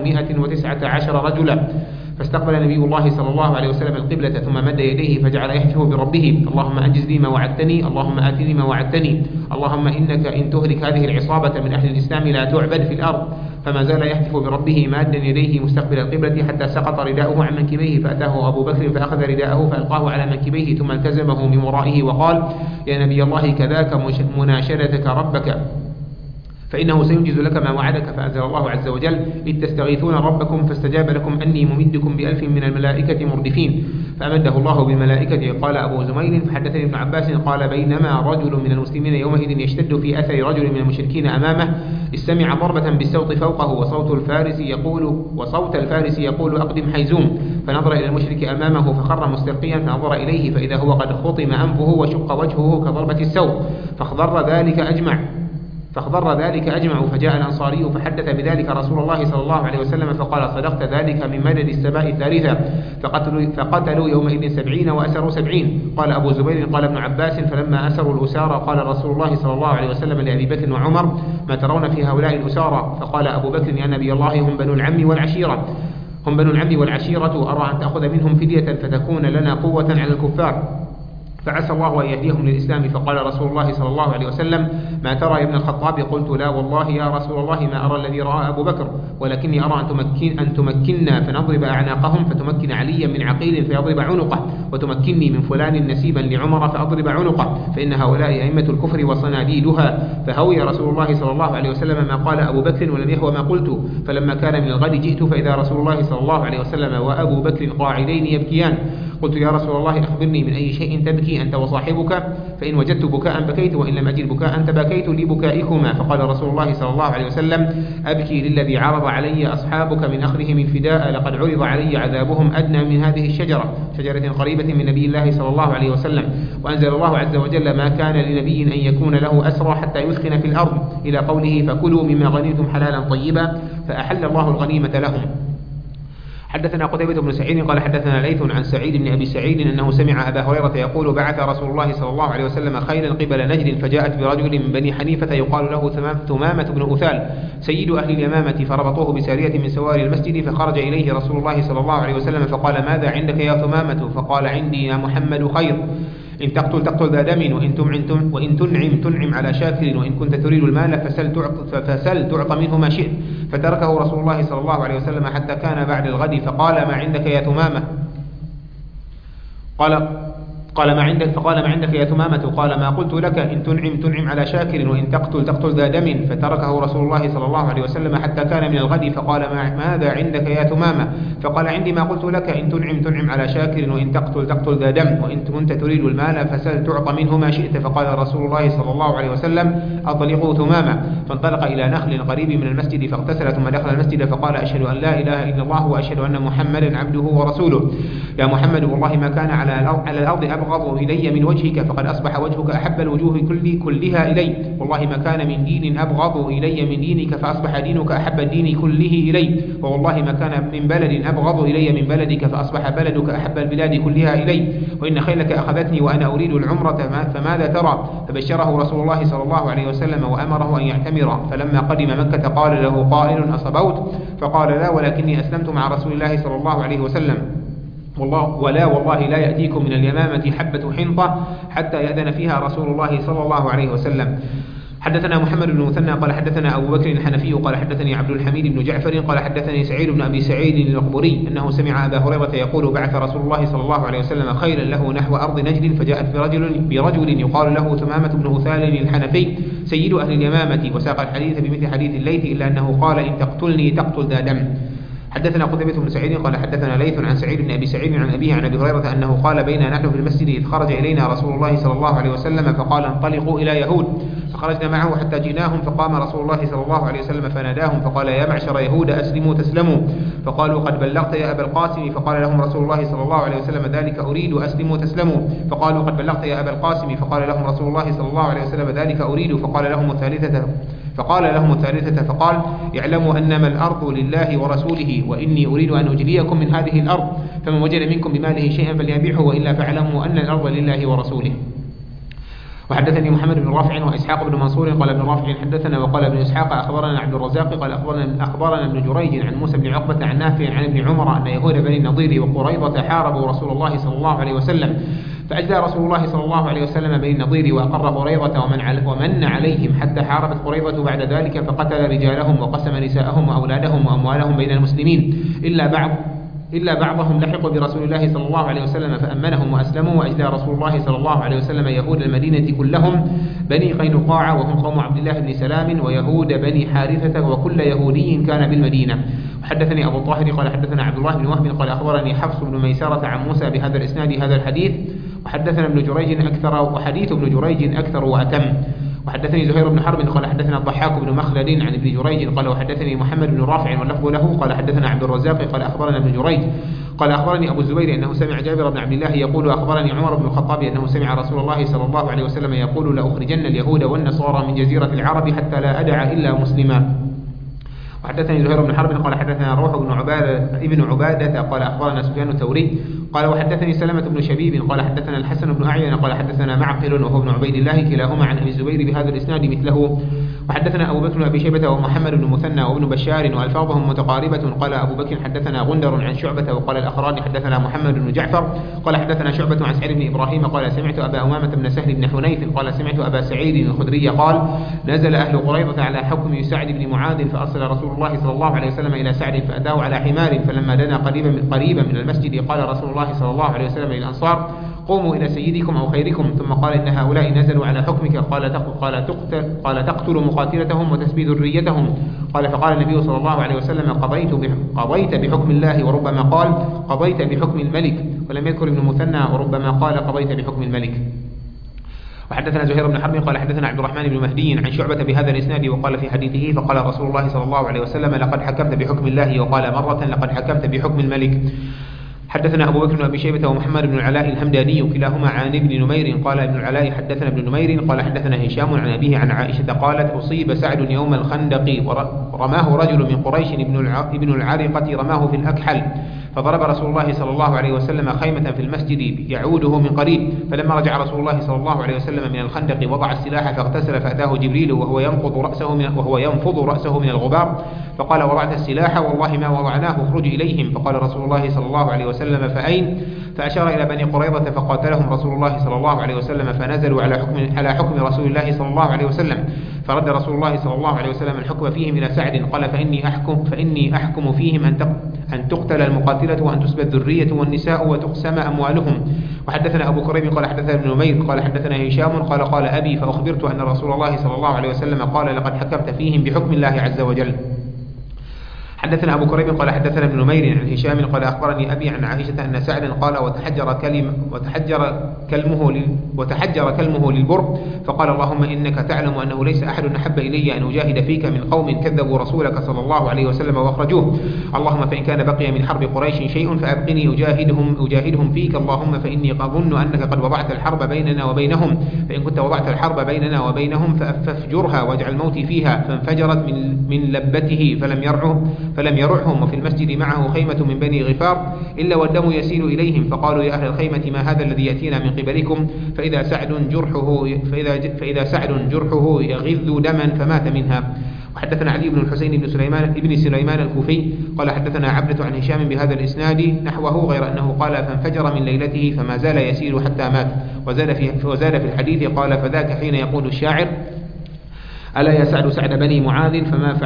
319 رجلا، فاستقبل نبي الله صلى الله عليه وسلم القبلة ثم مد يديه فجعل يحلف بربه: اللهم أنجز لي ما وعدتني، اللهم آتني ما وعدتني، اللهم إنك إن تهلك هذه العصابة من أهل الإسلام لا تعبد في الأرض. فما زال يحلف بربه مادا يديه مستقبل القبلة حتى سقط رداؤه عن منكبيه، فأتاه أبو بكر فأخذ رداءه فألقاه على منكبيه ثم التزمه من ورائه وقال: يا نبي الله كذاك مناشدتك ربك فإنه سينجز لك ما وعدك. فأنزل الله عز وجل: إذ تستغيثون ربكم فاستجاب لكم أني ممدكم ب1000 من الملائكة مردفين، فأمده الله بالملائكة. قال أبو زميل: فحدثني ابن عباس قال: بينما رجل من المسلمين يومئذ يشتد في أثر رجل من المشركين أمامه، استمع ضربة بالسوط فوقه وصوت الفارس يقول: أقدم حيزوم. فنظر إلى المشرك أمامه فخر مستلقيا، فنظر إليه فإذا هو قد خطم أنفه وشق وجهه كضربة السوط، فاخضر ذلك أجمع. فجاء الأنصاري فحدث بذلك رسول الله صلى الله عليه وسلم فقال: صدقت، ذلك من مدد السماء الثالثة. فقتلوا يومئذ 70 وأسروا 70. قال أبو زبير: قال ابن عباس: فلما أسروا الأسارى قال رسول الله صلى الله عليه وسلم لأبي بكر وعمر: ما ترون في هؤلاء الأسارى؟ فقال أبو بكر: يا نبي الله هم بنو العم والعشيرة، أرى أن تأخذ منهم فدية فتكون لنا قوة على الكفار، فعسى الله أن يهديهم للإسلام. فقال رسول الله صلى الله عليه وسلم: ما ترى يا ابن الخطاب؟ قلت: لا والله يا رسول الله ما أرى الذي رأى أبو بكر، ولكني أرى أن تمكننا فنضرب أعناقهم، فتمكن عليا من عقيل فيضرب عنقه، وتمكنني من فلان نسيبا لعمر فأضرب عنقه، فإن هؤلاء أئمة الكفر وصناديدها. فهوي رسول الله صلى الله عليه وسلم ما قال أبو بكر ولم يهوى ما قلت. فلما كان من الغد جئت فإذا رسول الله صلى الله عليه وسلم وأبو بكر قاعدين يبكيان. قلت: يا رسول الله أخبرني من أي شيء تبكي أنت وصاحبك؟ فإن وجدت بكاء بكيت، وإن لم أجد بكاء تباكيت لبكائكما. فقال رسول الله صلى الله عليه وسلم: أبكي للذي عرض علي أصحابك من أخذهم الفداء، لقد عرض علي عذابهم أدنى من هذه الشجرة قريبة من نبي الله صلى الله عليه وسلم. وأنزل الله عز وجل: ما كان لنبي أن يكون له أسرى حتى يثخن في الأرض، إلى قوله: فكلوا مما غنمتم حلالا طيبا، فأحل الله الغنيمة لهم. حدثنا قتيبة بن سعيد قال: حدثنا ليث عن سعيد بن أبي سعيد أنه سمع أبا هريرة يقول: بعث رسول الله صلى الله عليه وسلم خيلا قبل نجد، فجاءت برجل من بني حنيفة يقال له ثمامة بن أثال سيد أهل اليمامة، فربطوه بسارية من سواري المسجد، فخرج إليه رسول الله صلى الله عليه وسلم فقال: ماذا عندك يا ثمامة؟ فقال: عندي يا محمد خير، إن تقتل ذا دم، وإن تنعم على شاكر، وإن كنت تريد المال فسل تعط منه ما شئت. فتركه رسول الله صلى الله عليه وسلم حتى كان بعد الغد، فقال: ما عندك يا ثمامة؟ فقال ما عندك يا ثمامة؟ قال ما قلت لك، إن تنعم على شاكر، وإن تقتل ذا دم. فتركه رسول الله صلى الله عليه وسلم حتى كان من الغد، فقال ماذا عندك يا ثمامة؟ فقال عندي ما قلت لك، إن تنعم على شاكر، وإن تقتل ذا دم، وإن كنت تريد المال فسل تعطى منه ما شئت. فقال رسول الله صلى الله عليه وسلم أطلقوا ثمامة. فانطلق إلى نخل قريب من المسجد فاغتسل، ثم دخل المسجد فقال أشهد أن لا إله إلا الله وأشهد أن محمدا عبده ورسوله. يا محمد والله ما كان على الأرض أبغض إلي من وجهك، فقد أصبح وجهك أحب الوجوه كلها إلي. والله ما كان من دين أبغض إلي من دينك، فأصبح دينك أحب الدين كله إلي. ووالله ما كان من بلد أبغض إلي من بلدك، فأصبح بلدك أحب البلاد كلها إلي. وإن خيلك أخذتني وأنا أريد العمرة، فماذا ترى؟ فبشره رسول الله صلى الله عليه وسلم وأمره أن يعتمر. فلما قدم مكة قال له قائل أصبوت؟ فقال لا، ولكني أسلمت مع رسول الله صلى الله عليه وسلم. والله لا يأتيكم من اليمامة حبة حنطة حتى يأذن فيها رسول الله صلى الله عليه وسلم. حدثنا محمد بن مثنى قال حدثنا أبو بكر الحنفي قال حدثني عبد الحميد بن جعفر قال حدثني سعيد بن أبي سعيد المقبري أنه سمع أبا هريرة يقول بعث رسول الله صلى الله عليه وسلم خيلا له نحو أرض نجد، فجاءت برجل يقال له ثمامة بن أثال الحنفي سيد أهل اليمامة، وساق الحديث بمثل حديث الليث إلا أنه قال إن تقتلني تقتل ذا دم. حدثنا قتيبة بن سعيد قال حدثنا ليث عن سعيد بن أبي سعيد عن أبيه عن أبي هريرة أنه قال بينا نحن في المسجد إذ خرج إلينا رسول الله صلى الله عليه وسلم فقال انطلقوا إلى يهود، فخرجنا معه حتى جئناهم، فقام رسول الله صلى الله عليه وسلم فناداهم فقال يا معشر يهود أسلموا تسلموا. فقالوا قد بلغت يا أبا القاسم، فقال لهم رسول الله صلى الله عليه وسلم ذلك أريد أسلموا تسلموا. فقالوا قد بلغت يا أبا القاسم، فقال لهم رسول الله صلى الله عليه وسلم ذلك أريد. فقال لهم الثالثة فقال اعلموا أنما الأرض لله ورسوله، وإني أريد أن أجليكم من هذه الأرض، فمن وجد منكم بماله شيئا فليبيعه، وإلا فاعلموا أن الأرض لله ورسوله. وحدثني محمد بن رافع وإسحاق بن منصور قال ابن رافع حدثنا، وقال ابن إسحاق أخبرنا عبد الرزاق قال أخبرنا ابن جريج عن موسى بن عقبة عن نافع عن ابن عمر أن يهود بني النضير وقريظة حاربوا رسول الله صلى الله عليه وسلم، فأجلى رسول الله صلى الله عليه وسلم بني النضير وأقر قريظة ومن عليهم حتى حاربت قريظة بعد ذلك، فقتل رجالهم وقسم نساءهم وأولادهم وأموالهم بين المسلمين إلا بعضهم لحقوا برسول الله صلى الله عليه وسلم فأمنهم وأسلموا. وأجلى رسول الله صلى الله عليه وسلم يهود المدينة كلهم بني قينقاع وهم قوم عبد الله بن سلام، ويهود بني حارثة، وكل يهودي كان بالمدينة. وحدثني أبو طاهر قال حدثنا عبد الله بن وهب قال أخبرني حفص بن ميسرة عن موسى بهذا الإسناد هذا الحديث. وحدثنا ابن جريج أكثر، وحديث ابن جريج أكثر وأتم. وحدثني زهير بن حرب قال حدثنا الضحاك بن مخلد عن ابن جريج قال وحدثني محمد بن رافع واللفظ له قال حدثنا عبد الرزاق قال أخبرنا ابن جريج قال أخبرني أبو الزبير أنه سمع جابر بن عبد الله يقول أخبرني عمر بن الخطاب أنه سمع رسول الله صلى الله عليه وسلم يقول لأخرجن اليهود والنصارى من جزيرة العرب حتى لا أدع إلا مسلما. وحدثني زهير بن حرب قال حدثنا روح بن عبادة قال أخبرنا سفيان الثوري قال وحدثني سلمة بن شبيب قال حدثنا الحسن بن أعين قال حدثنا معقل وهو ابن عبيد الله كلاهما عن أبي الزبير بهذا الإسناد مثله. وحدثنا أبو بكر وأبي شيبة ومحمد بن مثنى وابن بشار وألفاظهم متقاربة. قال أبو بكر حدثنا غندر عن شعبة وقال الآخران حدثنا محمد بن جعفر قال حدثنا شعبة عن سعيد بن إبراهيم قال سمعت أبا أمامة بن سهل بن حنيف قال سمعت أبا سعيد الخدري قال نزل أهل قريظة على حكم سعد بن معاذ فأرسل رسول الله صلى الله عليه وسلم إلى سعد فأتاه على حمار، فلما دنا قريبا من المسجد قال رسول الله صلى الله عليه وسلم للأنصار قوموا إلى سيدكم أو خيركم، ثم قال إن هؤلاء نزلوا على حكمك قال تقتل مقاتلتهم وتسبي ذريتهم. قال فقال النبي صلى الله عليه وسلم قضيت بحكم الله، وربما قال قضيت بحكم الملك، ولم يذكر ابن مثنى وربما قال قضيت بحكم الملك. وحدثنا زهير بن حرب قال حدثنا عبد الرحمن بن مهدي عن شعبة بهذا الإسناد وقال في حديثه فقال رسول الله صلى الله عليه وسلم لقد حكمت بحكم الله، وقال مرة لقد حكمت بحكم الملك. حدثنا أبو بكر وأبي شيبة ومحمد بن العلاء الهمداني كلاهما عن ابن نمير قال ابن العلاء حدثنا ابن نمير قال حدثنا هشام عن أبيه عن عائشة قالت أصيب سعد يوم الخندق ورماه رجل من قريش ابن العارقة رماه في الأكحل، فضرب رسول الله صلى الله عليه وسلم خيمة في المسجد يعوده من قريب، فلما رجع رسول الله صلى الله عليه وسلم من الخندق وضع السلاح فاغتسل فأتاه جبريل وهو ينفض رأسه من الغبار، فقال وضعت السلاح؟ والله ما وضعناه، اخرج إليهم. فقال رسول الله صلى الله عليه وسلم فأين؟ فأشار إلى بني قريظة فقاتلهم رسول الله صلى الله عليه وسلم، فنزلوا على حكم رسول الله صلى الله عليه وسلم، فرد رسول الله صلى الله عليه وسلم الحكم فيهم إلى سعد قال فإني أحكم فيهم أن تقتل المقاتلة وأن تسبى الذرية والنساء وتقسم أموالهم. وحدثنا أبو كريب قال حدثنا ابن نمير قال حدثنا هشام قال أبي فأخبرت أن رسول الله صلى الله عليه وسلم قال لقد حكمت فيهم بحكم الله عز وجل. حدثنا أبو كريب قال حدثنا ابن نمير عن هشام قال أخبرني أبي عن عائشة أن سعد قال وتحجر كلمه للبر فقال اللهم إنك تعلم أنه ليس أحد أحب إلي أن أجاهد فيك من قوم كذبوا رسولك صلى الله عليه وسلم وأخرجوه. اللهم فإن كان بقي من حرب قريش شيء فأبقني أجاهدهم فيك. اللهم فإني أظن أنك قد وضعت الحرب بيننا وبينهم، فإن كنت وضعت الحرب بيننا وبينهم فافجرها واجعل موتي فيها. فانفجرت من لبته فلم يرعهم، وفي المسجد معه خيمة من بني غفار إلا والدم يسيل إليهم، فقالوا يا أهل الخيمة ما هذا الذي يأتينا من قبلكم؟ فإذا سعد جرحه يغذ دما فمات منها. وحدثنا علي بن الحسين بن سليمان الكوفي قال حدثنا عبدة عن هشام بهذا الإسناد نحوه غير أنه قال فانفجر من ليلته فما زال يسيل حتى مات. وزاد في الحديث قال فذاك حين يقول الشاعر ألا يسعد سعد بني معاذ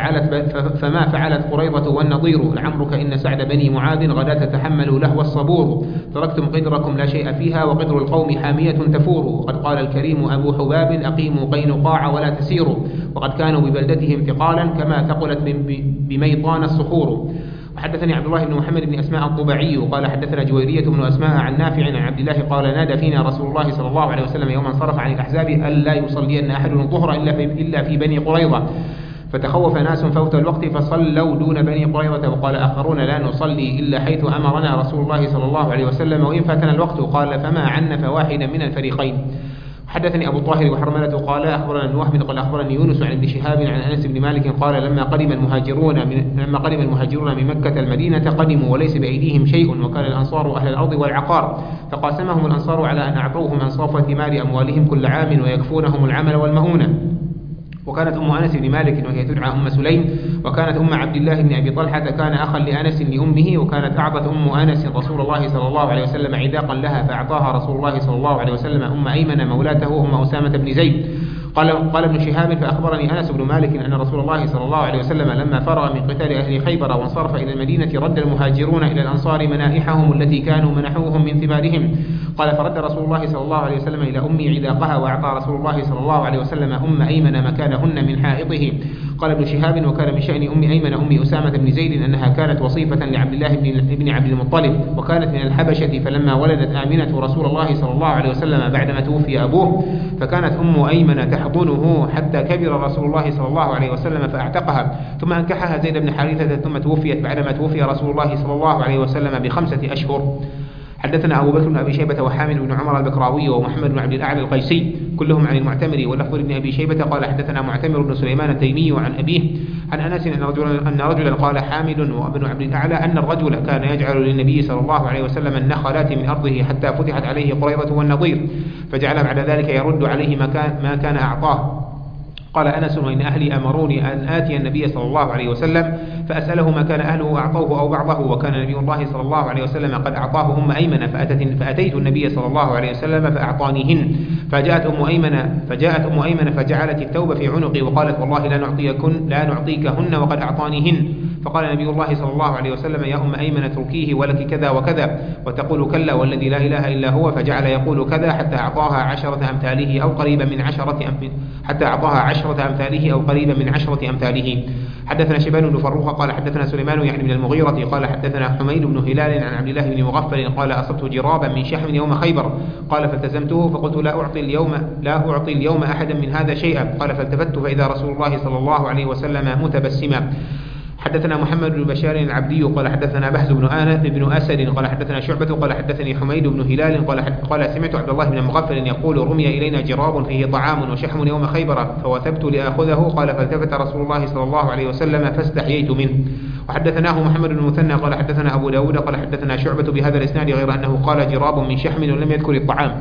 فما فعلت قريضة والنضير لعمرك إن سعد بني معاذ غدا تتحمل لهو الصبور تركتم قدركم لا شيء فيها وقدر القوم حامية تفور. وقد قال الكريم أبو حباب أقيموا قينقاع ولا تسيروا وقد كانوا ببلدتهم ثقالا كما ثقلت بميطان الصخور. وحدثني عبد الله بن محمد بن أسماء الطبعي قال حدثنا جويرية بن أسماء عن نافع عن عبد الله قال نادى فينا رسول الله صلى الله عليه وسلم يوم انصرف عن الأحزاب ألا يصلين أحد الظهر إلا في بني قريظة، فتخوف ناس فوت الوقت فصلوا دون بني قريظة، وقال آخرون لا نصلي إلا حيث أمرنا رسول الله صلى الله عليه وسلم وإن فاتنا الوقت، قال فما عنف واحدا من الفريقين. حدثني أبو الطاهر وحرملة قال أخبرنا ابن وهب قال أخبرني يونس عن ابن شهاب عن أنس بن مالك قال لما قدم المهاجرون من مكة المدينة قدموا وليس بأيديهم شيء، وكان الأنصار أهل الأرض والعقار، فقاسمهم الأنصار على أن أعطوهم أنصاف ثمار أموالهم كل عام ويكفونهم العمل والمؤونة. وكانت أم أنس بن مالك وهي تدعى أم سليم، وكانت أم عبد الله بن أبي طلحة كان أخا لأنس لأمه، وكانت أعطت أم أنس رسول الله صلى الله عليه وسلم عداقا لها فأعطاها رسول الله صلى الله عليه وسلم أم أيمن مولاته أم أسامة بن زيد. قال ابن شهاب فأخبرني أنس بن مالك أن رسول الله صلى الله عليه وسلم لما فرغ من قتال أهل خيبر وانصرف إلى المدينة رد المهاجرون إلى الأنصار منائحهم التي كانوا منحوهم من ثمارهم. قال فرد رسول الله صلى الله عليه وسلم إلى أمي عداقها وأعطى رسول الله صلى الله عليه وسلم أم أيمن مكانهن من حائطه. قال ابن شهاب وكان من شأن أم أيمن أم أسامة بن زيد أنها كانت وصيفة لعبد الله بن عبد المطلب، وكانت من الحبشة، فلما ولدت آمنة رسول الله صلى الله عليه وسلم بعدما توفي أبوه فكانت أم أيمن تحضنه حتى كبر رسول الله صلى الله عليه وسلم فأعتقها، ثم أنكحها زيد بن حارثة ثم توفيت بعدما توفي رسول الله صلى الله عليه وسلم ب5 أشهر. حدثنا أبو بكر بن أبي شيبة وحامد بن عمر البكراوي ومحمد بن عبد الأعلى القيسي كلهم عن المعتمر، واللفظ بن أبي شيبة قال حدثنا معتمر بن سليمان التيمي عن أبيه عن أنس أن رجلا قال حامد وابن عبد الأعلى أن الرجل كان يجعل للنبي صلى الله عليه وسلم النخلات من أرضه حتى فتحت عليه قريظة والنضير، فجعل بعد ذلك يرد عليه ما كان أعطاه. قال أنس وإن أهلي أمروني أن آتي النبي صلى الله عليه وسلم فأسأله ما كان أهله أعطوه أو بعضه، وكان نبي الله صلى الله عليه وسلم قد أعطاه أم أيمن فأتيت النبي صلى الله عليه وسلم فأعطانيهن، فجاءت أم أيمن فجعلت الثوب في عنقي وقالت والله لا نعطيكهن وقد أعطانيهن. فقال نبي الله صلى الله عليه وسلم يا أم أيمن اتركيه ولك كذا وكذا، وتقول كلا والذي لا إله إلا هو، فجعل يقول كذا حتى أعطاها 10 أمثاله أو قريبا من 10 أمثاله. حدثنا شيبان بن فروخ قال حدثنا سليمان يعني من المغيرة قال حدثنا حميد بن هلال عن عبد الله بن مغفل قال أصبت جرابا من شحم يوم خيبر قال فالتزمته فقلت لا أعطي اليوم أحدا من هذا شيئا، قال فالتفت فإذا رسول الله صلى الله عليه وسلم متبسما. حدثنا محمد بن بشار العبدي قال حدثنا بهز بن أسد قال حدثنا شعبة قال حدثني حميد بن هلال قال سمعت عبد الله بن مغفل يقول رمي إلينا جراب فيه طعام وشحم يوم خيبر فوثبت لآخذه، قال فالتفت رسول الله صلى الله عليه وسلم فاستحييت منه. وحدثناه محمد بن المثنى قال حدثنا أبو داود قال حدثنا شعبة بهذا الإسناد غير أنه قال جراب من شحم ولم يذكر الطعام.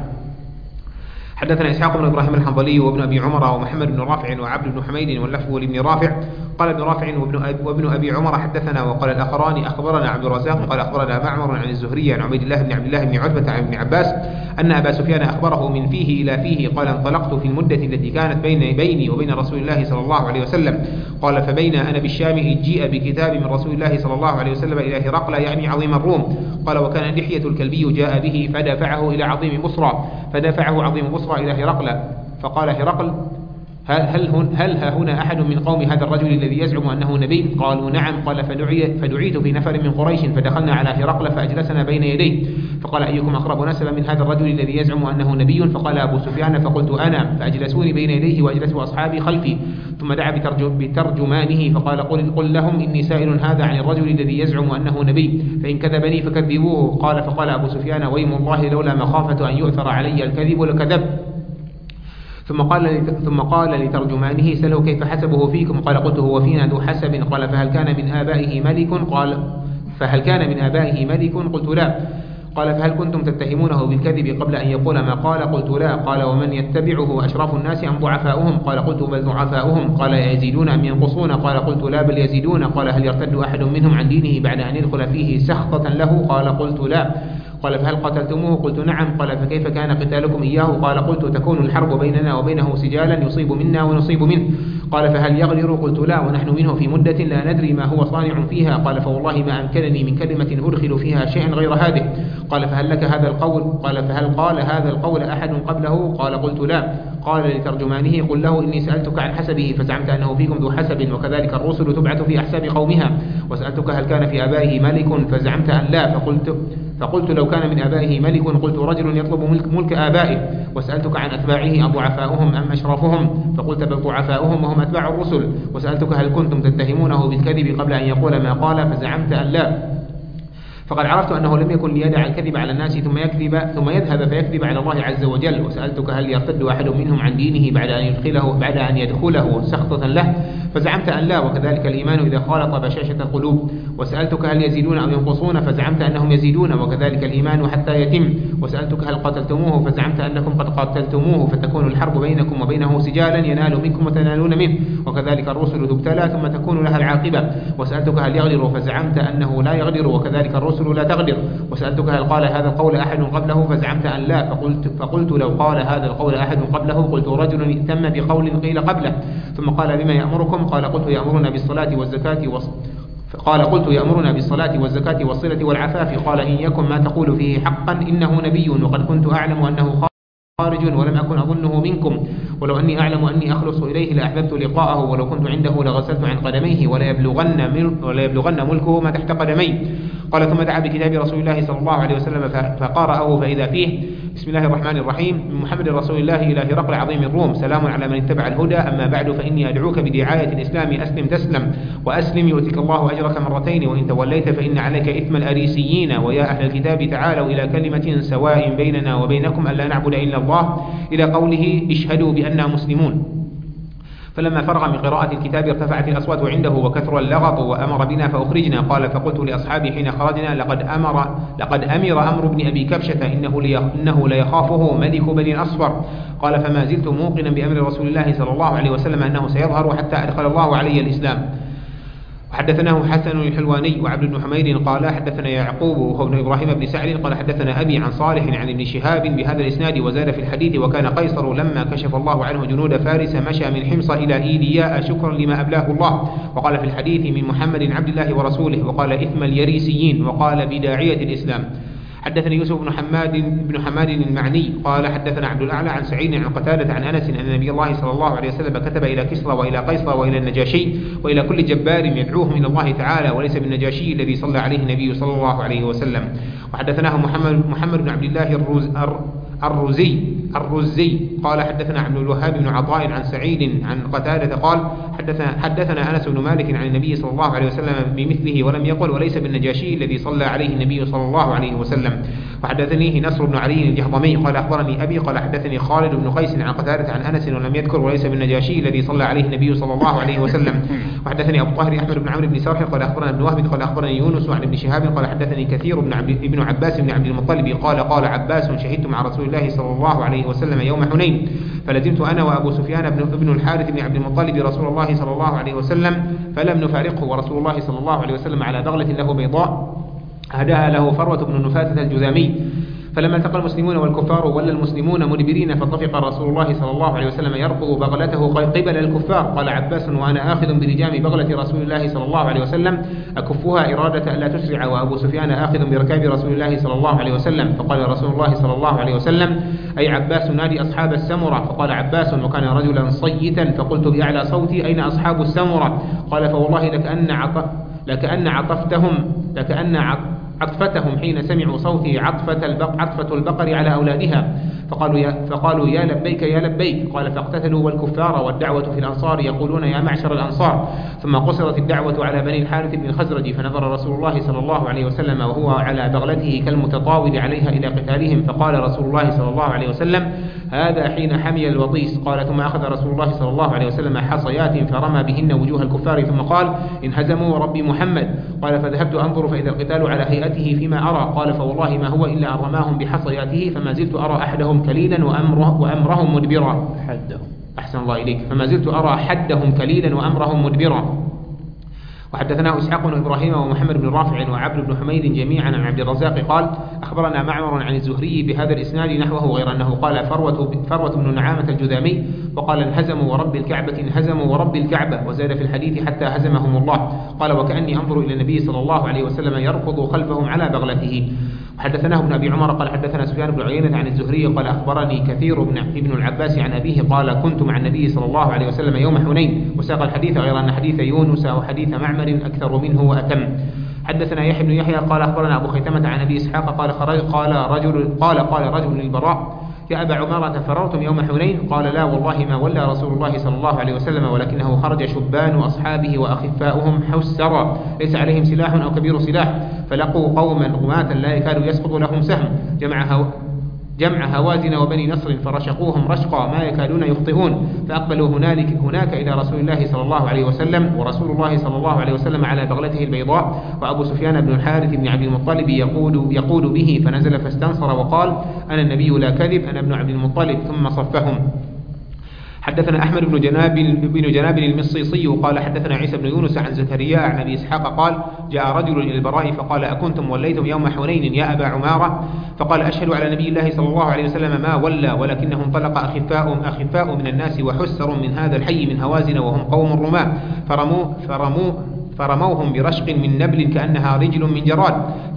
حدثنا إسحاق بن إبراهيم الحنظلي وابن أبي عمر ومحمد بن رافع وعبد بن حميد واللفظ لابن رافع قال ابن رافع وابن أبي عمر حدثنا، وقال الآخران أخبرنا عبد الرزاق قال أخبرنا معمر عن الزهري عن عبيد الله بن عبد الله بن عتبة عن ابن عباس أن أبا سفيان أخبره من فيه إلى فيه قال انطلقت في المدة التي كانت بيني وبين رسول الله صلى الله عليه وسلم. قال فبين أنا بالشام إذ جيء بكتاب من رسول الله صلى الله عليه وسلم إلى هرقل يعني عظيم الروم. قال وكان دحية الكلبي جاء به فدفعه عظيم بصرى إلى هرقل. فقال هرقل هل ها هنا أحد من قوم هذا الرجل الذي يزعم أنه نبي؟ قالوا نعم. قال فدعيت في نفر من قريش فدخلنا على هرقل فأجلسنا بين يديه فقال أيكم أقرب نسبا من هذا الرجل الذي يزعم أنه نبي؟ فقال أبو سفيان فقلت أنا، فأجلسوني بين يديه وأجلس أصحابي خلفي. ثم دعا بترجمانه فقال قل لهم إني سائل هذا عن الرجل الذي يزعم أنه نبي، فإن كذبني فكذبوه. فقال أبو سفيان ويم الله لولا مخافة أن يؤثر علي الكذب لكذب. ثم قال لترجمانه سله كيف حسبه فيكم؟ قال قلت هو فينا ذو حسب. قال فهل كان من آبائه ملك؟ قلت لا. قال فهل كنتم تتهمونه بالكذب قبل أن يقول ما قال؟ قلت لا. قال ومن يتبعه أشراف الناس أم ضعفاؤهم؟ قال قلت بل ضعفاؤهم. قال يزيدون أم ينقصون؟ قال قلت لا بل يزيدون. قال هل يرتد أحد منهم عن دينه بعد أن يدخل فيه سخطة له؟ قال قلت لا. قال فهل قتلتموه؟ قلت نعم. قال فكيف كان قتالكم إياه؟ قال قلت تكون الحرب بيننا وبينه سجالا يصيب منا ونصيب منه. قال فهل يغدر؟ قلت لا ونحن منه في مدة لا ندري ما هو صانع فيها. قال فوالله ما أمكنني من كلمة أدخل فيها شيئا غير هذه. قال فهل لك هذا القول؟ قال فهل قال هذا القول أحد قبله؟ قال قلت لا. قال لترجمانه قل له إني سألتك عن حسبه فزعمت أنه فيكم ذو حسب وكذلك الرسل تبعث في أحساب قومها، وسألتك هل كان في آبائه ملك فزعمت أن لا، فقلت لو كان من آبائه ملك قلت رجل يطلب ملك آبائه. وسألتك عن أتباعه أضعفاؤهم أم أشرافهم؟ فقلت بل ضعفاؤهم وهم أتباع الرسل. وسألتك هل كنتم تتهمونه بالكذب قبل أن يقول ما قال؟ فزعمت أن لا. فقد عرفت أنه لم يكن ليدع الكذب على الناس ثم يذهب فيكذب على الله عز وجل. وسألتك هل يرتد أحد منهم عن دينه بعد أن يدخله سخطة له؟ فزعمت أن لا، وكذلك الإيمان إذا خالط بشاشة القلوب. وسألتك هل يزيدون أو ينقصون؟ فزعمت أنهم يزيدون، وكذلك الإيمان حتى يتم. وسألتك هل قتلتموه؟ فزعمت أنكم قد قتلتموه فتكون الحرب بينكم وبينه سجالا ينال منكم وتنالون منه، وكذلك الرسل تبتلى ثم تكون لها العاقبة. وسألتك هل يغدر؟ فزعمت أنه لا يغدر، وكذلك الرسل لا تغدر. وسألتك هل قال هذا القول أحد قبله؟ فزعمت أن لا. فقلت لو قال هذا القول أحد قبله قلت رجل ائتم بقول قيل قبله. ثم قال بما يأمركم؟ قال قلت يأمرنا بالصلاة والزكاة والصلة والعفاف. قال إن يكن ما تقول فيه حقا إنه نبي، وقد كنت أعلم أنه خارج ولم أكن أظنه منكم، ولو أني أعلم أني أخلص إليه لأحببت لقاءه، ولو كنت عنده لغسلت عن قدميه ولا يبلغن ملكه ما تحت قدمي. قال ثم دعا بكتاب رسول الله صلى الله عليه وسلم فقرأه فإذا فيه بسم الله الرحمن الرحيم من محمد رسول الله إلى هرقل عظيم الروم، سلام على من اتبع الهدى، أما بعد فإني أدعوك بدعاية الإسلام أسلم تسلم، وأسلم يؤتك الله أجرك مرتين، وإن توليت فإن عليك إثم الأريسيين. ويا أهل الكتاب تعالوا إلى كلمة سواء بيننا وبينكم ألا نعبد إلا الله، إلى قوله اشهدوا بأننا مسلمون. فلما فرغ من قراءة الكتاب ارتفعت الأصوات عنده وكثر اللغط وأمر بنا فأخرجنا. قال فقلت لأصحابي حين خرجنا لقد أمر أمر بن أبي كبشة إنه ليخافه ملك بني الأصفر. قال فما زلت موقنا بأمر رسول الله صلى الله عليه وسلم أنه سيظهر حتى أدخل الله علي الإسلام. وحدثناه حسن الحلواني وعبد بن حميد قال حدثنا يعقوب وهو ابن إبراهيم بن سعد قال حدثنا أبي عن صالح عن ابن شهاب بهذا الإسناد وزاد في الحديث وكان قيصر لما كشف الله عنه جنود فارس مشى من حمص إلى إيلياء شكرا لما أبلاه الله. وقال في الحديث من محمد عبد الله ورسوله، وقال إثم اليريسيين، وقال بداعية الإسلام. حدثني يوسف بن حماد المعني قال حدثنا عبد الأعلى عن سعيد عن قتادة عن أنس أن نبي الله صلى الله عليه وسلم كتب إلى كسرى وإلى قيصر وإلى النجاشي وإلى كل جبار يدعوهم إلى الله تعالى، وليس بالنجاشي الذي صلى عليه النبي صلى الله عليه وسلم. وحدثناه محمد بن عبد الله الرزي قال حدثنا عبد الوهاب بن عطاء عن سعيد عن قتادة قال حدثنا أنس بن مالك عن النبي صلى الله عليه وسلم بمثله ولم يقل وليس بالنجاشي الذي صلى عليه النبي صلى الله عليه وسلم. وحدثنيه نصر بن علي الجهضمي قال أخبرني أبي قال حدثني خالد بن قيس عن قتادة عن أنس ولم يذكر وليس بالنجاشي الذي صلى عليه النبي صلى الله عليه وسلم. وحدثني أبو طاهر أحمد بن عمرو بن سرح قال أخبرنا ابن وهب قال أخبرني يونس عن ابن شهاب قال حدثني كثير ابن عباس بن عبد المطلب قال عباس شهدت مع رسول الله صلى الله عليه وسلم يوم حنين فلزمت أنا وأبو سفيان بن الحارث بن عبد المطلب رسول الله صلى الله عليه وسلم فلم نفارقه، ورسول الله صلى الله عليه وسلم على بغلة له بيضاء هداها له فروة بن نفاثة الجذامي. فلما التقى المسلمون والكفار ولى المسلمون مدبرين، فطفق رسول الله صلى الله عليه وسلم يركض بغلته قبل الكفار. قال عباس وأنا آخذ بلجام بغلة رسول الله صلى الله عليه وسلم أكفها إرادة ألا تسرع، وأبو سفيان آخذ بركاب رسول الله صلى الله عليه وسلم. فقال رسول الله صلى الله عليه وسلم أي عباس نادي أصحاب السمرة. فقال عباس وكان رجلا صيتا فقلت بأعلى صوتي أين أصحاب السمرة؟ قال فوالله لكأن عطفتهم حين سمعوا صوتي عطفة البقر على أولادها، فقالوا يا لبيك يا لبيك. قال فاقتتلوا والكفار والدعوة في الأنصار يقولون يا معشر الأنصار. ثم قصرت الدعوة على بني الحارث بن الخزرج، فنظر رسول الله صلى الله عليه وسلم وهو على بغلته كالمتطاول عليها إلى قتالهم، فقال رسول الله صلى الله عليه وسلم هذا حين حمي الوطيس. قال ثم أخذ رسول الله صلى الله عليه وسلم حصيات فرمى بهن وجوه الكفار، ثم قال انهزموا ربي محمد. قال فذهبت أنظر فإذا القتال على هيئته فيما أرى. قال فوالله ما هو إلا أن رماهم بحصياته، فما زلت أرى أحدهم كليلا وأمرهم مدبرا. أحسن الله إليك. فما زلت أرى حدهم كليلا وأمرهم مدبرا. وحدثنا إسحاق بن إبراهيم ومحمد بن رافع وعبد بن حميد جميعا عن عبد الرزاق قال أخبرنا معمر عن الزهري بهذا الإسناد نحوه، غير أنه قال فروة بن نعامة الجذامي، وقال انهزموا ورب الكعبة انهزموا ورب الكعبة، وزاد في الحديث حتى هزمهم الله. قال وكأني أنظر إلى النبي صلى الله عليه وسلم يركض خلفهم على بغلته. وحدثناه ابن أبي عمر قال حدثنا سفيان بن عيينة عن الزهري قال أخبرني كثير ابن العباس عن أبيه قال كنت مع النبي صلى الله عليه وسلم يوم حنين، وساق الحديث غير أن حديث يونس وحديث معمر أكثر منه وأتم. حدثنا يحيى بن يحيى قال أخبرنا أبو خيثمة عن أبي إسحاق قال رجل للبراء يا أبا عمارة فررتم يوم حنين؟ قال لا والله ما ولى رسول الله صلى الله عليه وسلم، ولكنه خرج شبان أصحابه وأخفاؤهم حسرا ليس عليهم سلاح أو كبير سلاح، فلقوا قوما رماة لا يكاد يسقط لهم سهم، جمع هوازن وبني نصر فرشقوهم رشقا ما يكادون يخطئون، فأقبلوا هناك إلى رسول الله صلى الله عليه وسلم، ورسول الله صلى الله عليه وسلم على بغلته البيضاء، وأبو سفيان بن الحارث بن عبد المطلب يقود به، فنزل فاستنصر وقال أنا النبي لا كذب أنا ابن عبد المطلب، ثم صفهم. حدثنا أحمد بن جناب المصيصي قال حدثنا عيسى بن يونس عن زكريا عن أبي إسحاق قال جاء رجل إلى البراء فقال أكنتم وليتم يوم حنين يا أبا عمارة؟ فقال أشهد على نبي الله صلى الله عليه وسلم ما ولى، ولكنه انطلق أخفاء من الناس وحسر من هذا الحي من هوازن وهم قوم رماة، فرموهم برشق من نبل كأنها رجل من جراد،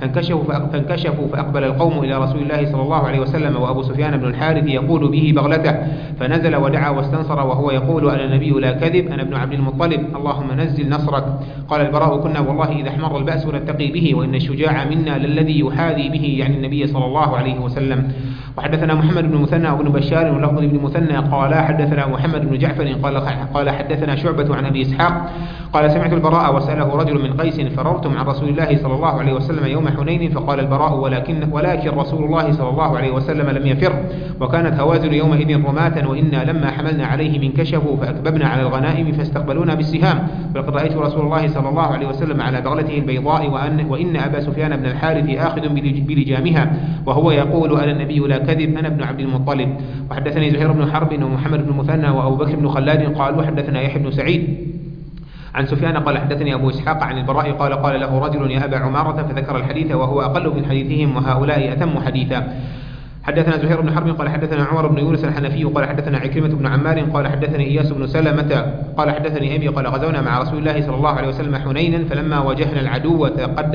فانكشفوا فأقبل القوم إلى رسول الله صلى الله عليه وسلم، وأبو سفيان بن الحارث يقول به بغلته، فنزل ودعا واستنصر وهو يقول أنا النبي لا كذب أنا ابن عبد المطلب اللهم نزل نصرك. قال البراء كنا والله إذا احمر البأس نتقي به، وإن الشجاع منا للذي يحاذي به يعني النبي صلى الله عليه وسلم. وحدثنا محمد بن مثنى وابن بشار ولفظ بن مثنى قال حدثنا محمد بن جعفر قال حدثنا شعبة عن أبي إسحاق قال سمعت البراء وسأله رجل من قيس فررتم عن رسول الله صلى الله عليه وسلم يوم حنين؟ فقال البراء ولكن رسول الله صلى الله عليه وسلم لم يفر، وكانت هوازن يومئذ رماة، وإنا لما حملنا عليه انكشفوا فأكببنا على الغنائم فاستقبلونا بالسهام، ولقد رأيت رسول الله صلى الله عليه وسلم على بغلته البيضاء وإن أبا سفيان بن الحارث آخذ بلجامها وهو يقول أنا النبي لا كذب أنا ابن عبد المطلب. وحدثني زهير بن حرب ومحمد بن مثنى وأبو بكر بن خلاد قالوا حدثنا يحيى بن سعيد عن سفيان قال حدثني أبو إسحاق عن البراء قال له رجل يا أبا عمارة، فذكر الحديث وهو أقل من حديثهم وهؤلاء أتم حديثا. حدثنا زهير بن حرب قال حدثنا عمر بن يونس الحنفي قال حدثنا عكرمة بن عمار قال حدثني إياس بن سلمة قال حدثني أبي قال غزونا مع رسول الله صلى الله عليه وسلم حنينا، فلما واجهنا العدو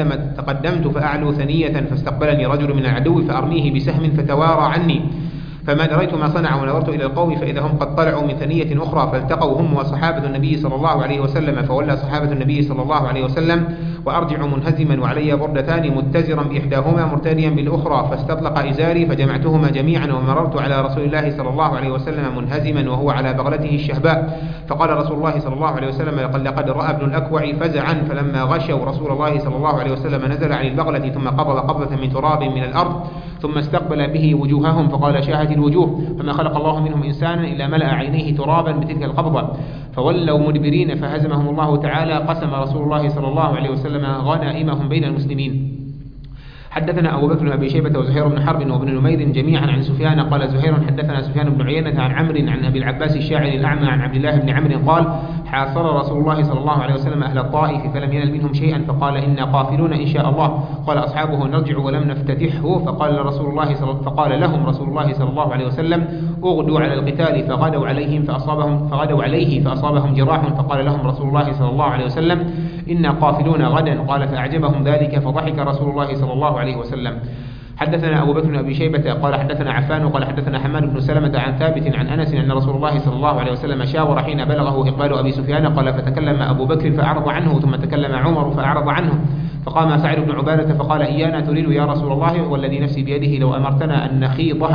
تقدمت فأعلو ثنية، فاستقبلني رجل من العدو فأرميه بسهم فتوارى عني، فما دريت ما صنع ونظرت إلى القوم فإذا هم قد طلعوا من ثنية أخرى، فالتقوا هم وصحابة النبي صلى الله عليه وسلم، فولى صحابة النبي صلى الله عليه وسلم وأرجع منهزما وعلي بردتان متزرا بإحداهما مرتديا بالأخرى، فاستطلق إزاري فجمعتهما جميعا، ومررت على رسول الله صلى الله عليه وسلم منهزما وهو على بغلته الشهباء، فقال رسول الله صلى الله عليه وسلم لقد رأى ابن الأكوع فزعا، فلما غشوا رسول الله صلى الله عليه وسلم نزل عن البغلة ثم قبض قبضة من تراب من الأرض ثم استقبل به وجوههم فقال شاهت الوجوه، فما خلق الله منهم إنسانا إلا ملأ عينيه ترابا بتلك القبضة، فولوا مدبرين فهزمهم الله تعالى. قسم رسول الله صلى الله عليه وسلم غنائمهم بين المسلمين. حدثنا أبو بكر بن أبي شيبة وزهير بن حرب وابن نمير جميعا عن سفيان قال زهير حدثنا سفيان بن عيينة عن عمرو عن أبي العباس الشاعر الأعمى عن عبد الله بن عمرو قال حاصر رسول الله صلى الله عليه وسلم أهل الطائف فلم ينل منهم شيئا فقال إنا قافلون إن شاء الله. قال أصحابه نرجع ولم نفتتحه فقال لهم رسول الله صلى الله عليه وسلم اغدوا على القتال فغدوا عليه فأصابهم جراح فقال لهم رسول الله صلى الله عليه وسلم إنا قافلون غدا. قال فأعجبهم ذلك فضحك رسول الله صلى الله عليه وسلم. حدثنا أبو بكر بن أبي شيبة قال حدثنا عفان قال حدثنا حماد بن سلمة عن ثابت عن أنس أن رسول الله صلى الله عليه وسلم شاور حين بلغه إقبال أبي سفيان قال فتكلم أبو بكر فأعرض عنه ثم تكلم عمر فأعرض عنه فقام سعد بن عبادة فقال إيانا تريد يا رسول الله والذي نفسي بيده لو أمرتنا أن نخيطها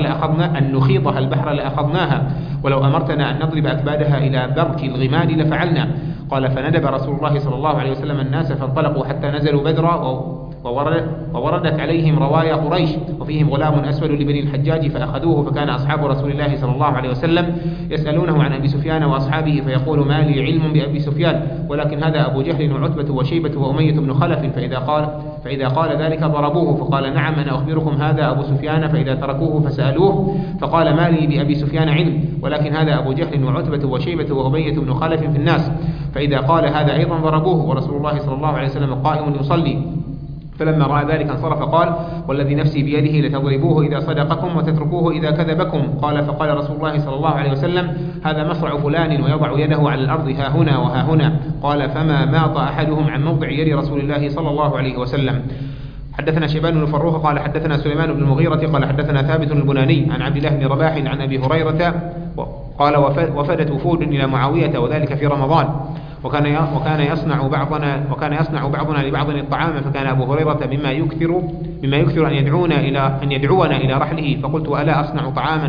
البحر لأخذناها ولو أمرتنا أن نضرب أكبادها إلى برك الغماد لفعلنا. قال فندب رسول الله صلى الله عليه وسلم الناس فانطلقوا حتى نزلوا بدرا ووردت عليهم روايا قريش وفيهم غلام أسود لبني الحجاج فأخذوه فكان أصحاب رسول الله صلى الله عليه وسلم يسألونه عن أبي سفيان وأصحابه فيقول ما لي علم بأبي سفيان ولكن هذا أبو جهل وعتبة وشيبة وأمية بن خلف فإذا قال ذلك ضربوه فقال نعم أنا أخبركم هذا أبو سفيان فإذا تركوه فسألوه فقال ما لي بأبي سفيان علم ولكن هذا أبو جهل وعتبة وشيبة وأمية بن خلف في الناس فإذا قال هذا أيضا ضربوه ورسول الله صلى الله عليه وسلم قائم يصلي فلما رأى ذلك انصرف قال والذي نفسي بيده لتضربوه إذا صدقكم وتتركوه إذا كذبكم. قال فقال رسول الله صلى الله عليه وسلم هذا مصرع فلان ويضع يده على الأرض ها هنا وها هنا. قال فما ماط أحدهم عن موضع يد رسول الله صلى الله عليه وسلم. حدثنا شيبان بن فروخ قال حدثنا سليمان بن المغيرة قال حدثنا ثابت البناني عن عبد الله بن رباح عن أبي هريرة قال وفدت وفود إلى معاوية وذلك في رمضان وكان يصنع بعضنا لبعض الطعام فكان أبو هريرة مما يكثر أن يدعونا إلى رحله فقلت ألا أصنع طعاما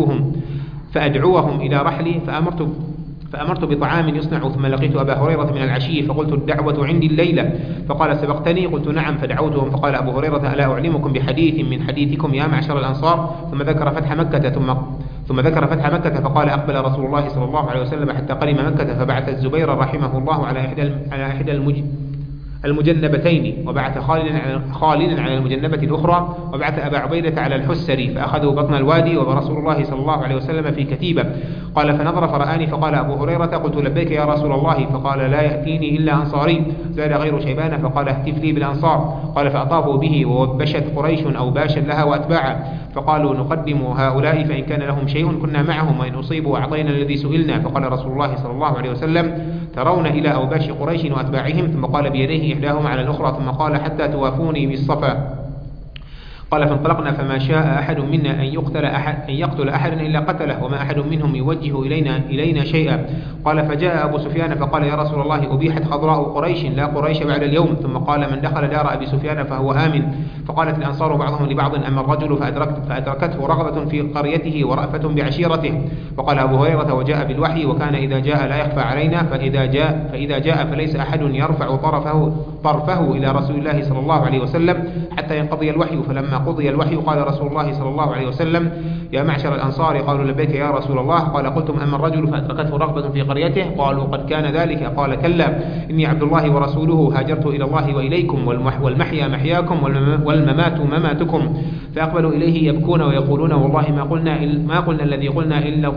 فأدعوهم إلى رحلي فأمرت بطعام يصنع ثم لقيت أبا هريرة من العشي فقلت الدعوة عندي الليلة فقال سبقتني قلت نعم فدعوتهم فقال أبو هريرة ألا أعلمكم بحديث من حديثكم يا معشر الأنصار ثم ذكر فتح مكة فقال أقبل رسول الله صلى الله عليه وسلم حتى قدم مكة فبعث الزبير رحمه الله على إحدى المجنبتين وبعث خالدا على المجنبة الأخرى وبعث أبا عبيدة على الحسري فأخذوا بطن الوادي ورسول الله صلى الله عليه وسلم في كتيبة. قال فنظر فرآني فقال أبو هريرة قلت لبيك يا رسول الله فقال لا يأتيني إلا أنصاري زاد غير شيبان فقال اهتف لي بالأنصار. قال فأطافوا به ووبشت قريش أو باشا لها وأتباعا فقالوا نقدم هؤلاء فإن كان لهم شيء كنا معهم وإن أصيبوا أعطينا الذي سئلنا. فقال رسول الله صلى الله عليه وسلم ترون إلى أوباش قريش وأتباعهم ثم قال بيديه إحداهما على الأخرى ثم قال حتى توافوني بالصفا. قال فانطلقنا فما شاء أحد منا أن يقتل أحدا إلا قتله وما أحد منهم يوجه إلينا شيئا. قال فجاء أبو سفيان فقال يا رسول الله أبيحت خضراء قريش لا قريش بعد اليوم. ثم قال من دخل دار أبي سفيان فهو آمن. فقالت الأنصار بعضهم لبعض أما الرجل فأدركته رغبة في قريته ورأفة بعشيرته. وقال أبو هريرة وجاء بالوحي وكان إذا جاء لا يخفى علينا فإذا جاء فليس أحد يرفع طرفه إلى رسول الله صلى الله عليه وسلم حتى ينقضي الوحي. فلما قضي الوحي قال رسول الله صلى الله عليه وسلم يا معشر الأنصار قالوا لبيك يا رسول الله. قال قلتم أما الرجل فأدركته رغبة في قريته قالوا قد كان ذلك. قال كلا إني عبد الله ورسوله هاجرت إلى الله وإليكم والمحيا محياكم والممات مماتكم. فأقبلوا إليه يبكون ويقولون والله ما قلنا الذي قلنا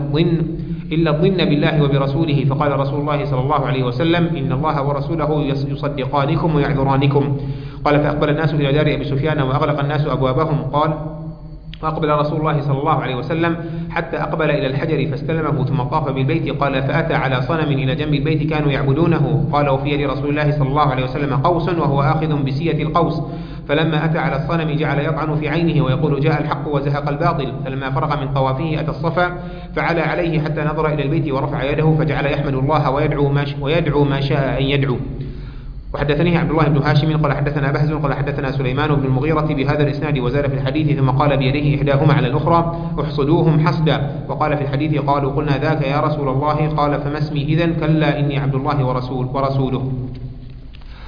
إلا الظن بالله وبرسوله. فقال رسول الله صلى الله عليه وسلم إن الله ورسوله يصدقانكم ويعذرانكم. قال فأقبل الناس إلى دار أبي سفيان وأغلق الناس أبوابهم. قال فأقبل رسول الله صلى الله عليه وسلم حتى أقبل إلى الحجر فاستلمه ثم طاف بالبيت. قال فأتى على صنم إلى جنب البيت كانوا يعبدونه. قال وفي يد رسول الله صلى الله عليه وسلم قوس وهو آخذ بسية القوس. فلما أتى على الصنم جعل يطعن في عينه ويقول جاء الحق وزهق الباطل. فلما فرغ من طوافه أتى الصفا فعلى عليه حتى نظر إلى البيت ورفع يده فجعل يحمد الله ويدعو ما شاء أن يدعو. وحدثني عبد الله بن هاشم قال حدثنا بهز قال حدثنا سليمان بن المغيرة بهذا الإسناد وزاد في الحديث ثم قال بيديه إحداهما على الأخرى احصدوهم حصدا. وقال في الحديث قالوا قلنا ذاك يا رسول الله. قال فما اسمي إذن؟ كلا إني عبد الله ورسوله.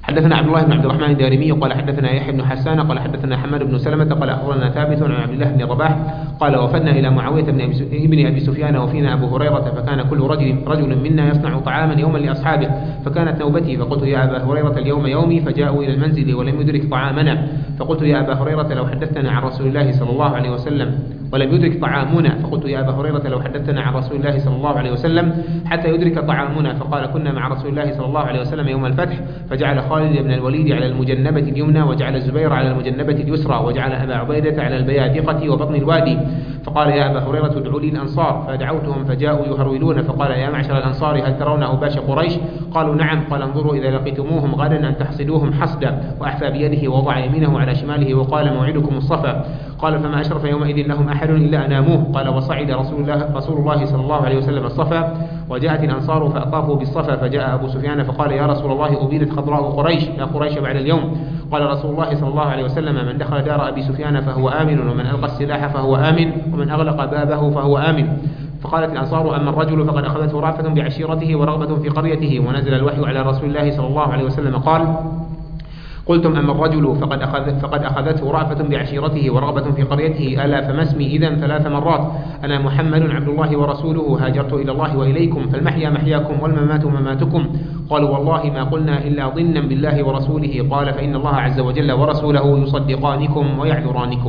حدثنا عبد الله بن عبد الرحمن الدارمي قال حدثنا يحيى بن حسان قال حدثنا حماد بن سلمة قال أخبرنا ثابت عن عبد الله بن رباح قال وفدنا إلى معاوية بن أبي سفيان وفينا أبو هريرة فكان كل رجل منا يصنع طعاما يوما لأصحابه فكانت نوبتي فقلت يا أبا هريرة اليوم يومي فجاءوا إلى المنزل ولم يدرك طعامنا فقلت يا أبا هريرة لو حدثتنا عن رسول الله صلى الله عليه وسلم ولم يدرك طعامنا فقلت يا أبا هريرة لو حدثتنا عن رسول الله صلى الله عليه وسلم حتى يدرك طعامنا فقال كنا مع رسول الله صلى الله عليه وسلم يوم الفتح فجعل خالد بن الوليد على المجنبة اليمنى وجعل الزبير على المجنبة اليسرى وجعل أبا عبيدة على البيادقة وبطن الوادي فقال يا أبا هريرة ادعوا لي الأنصار فدعوتهم فجاءوا يهرولون فقال يا معشر الأنصار هل ترون أوباش قريش قالوا نعم قال انظروا إذا لقيتموهم غدا أن تحصدوهم حصدا وأحفى بيده ووضع يمينه على شماله وقال موعدكم الصفا قال فما أشرف يومئذ لهم أحد إلا أناموه قال وصعد رسول الله صلى الله عليه وسلم الصفا وجاءت الأنصار فأطافوا بالصفا فجاء أبو سفيان فقال يا رسول الله أبيدت خضراء قريش لا قريش بعد اليوم قال رسول الله صلى الله عليه وسلم من دخل دار أبي سفيان فهو آمن ومن ألقى السلاح فهو آمن ومن أغلق بابه فهو آمن فقالت الأنصار أما الرجل فقد أخذته رأفة بعشيرته ورغبة في قريته ونزل الوحي على رسول الله صلى الله عليه وسلم قال قلتم أما الرجل فقد أخذته رأفة بعشيرته ورغبة في قريته ألا فما اسمي إذن 3 مرات أنا محمد عبد الله ورسوله هاجرت إلى الله وإليكم فالمحيا محياكم والممات مماتكم قالوا والله ما قلنا إلا ظنا بالله ورسوله قال فإن الله عز وجل ورسوله يصدقانكم ويعذرانكم.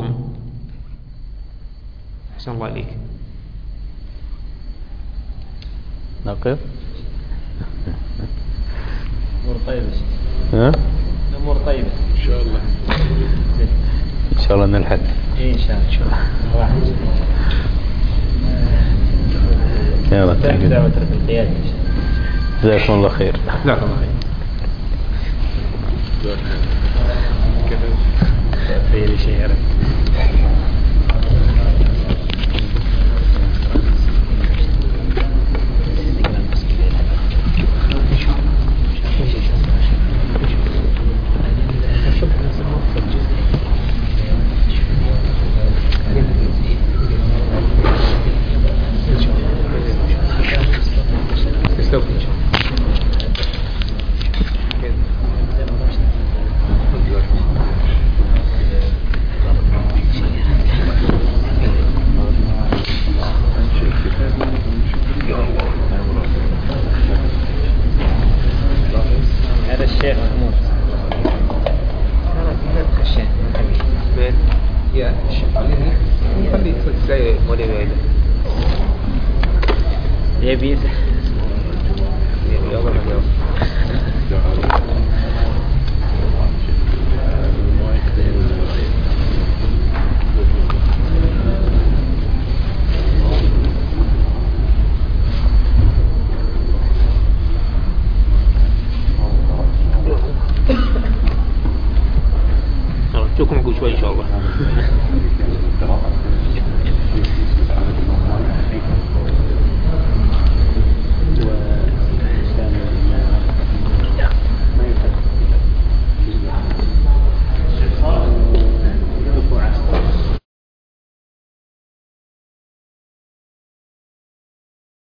أحسن الله إليك. نقف. أمور طيبة. ها؟ أمور طيبة. إن شاء الله. إن شاء الله نلحق. إن شاء الله. يلا تعال. دعوة القيادة. جزاكم الله خير. جزاكم الله خير. في شيء هذا الشيخ محمود يا خلي زي مولي بعيد يبي نشوفكم عقب شوي إن شاء الله.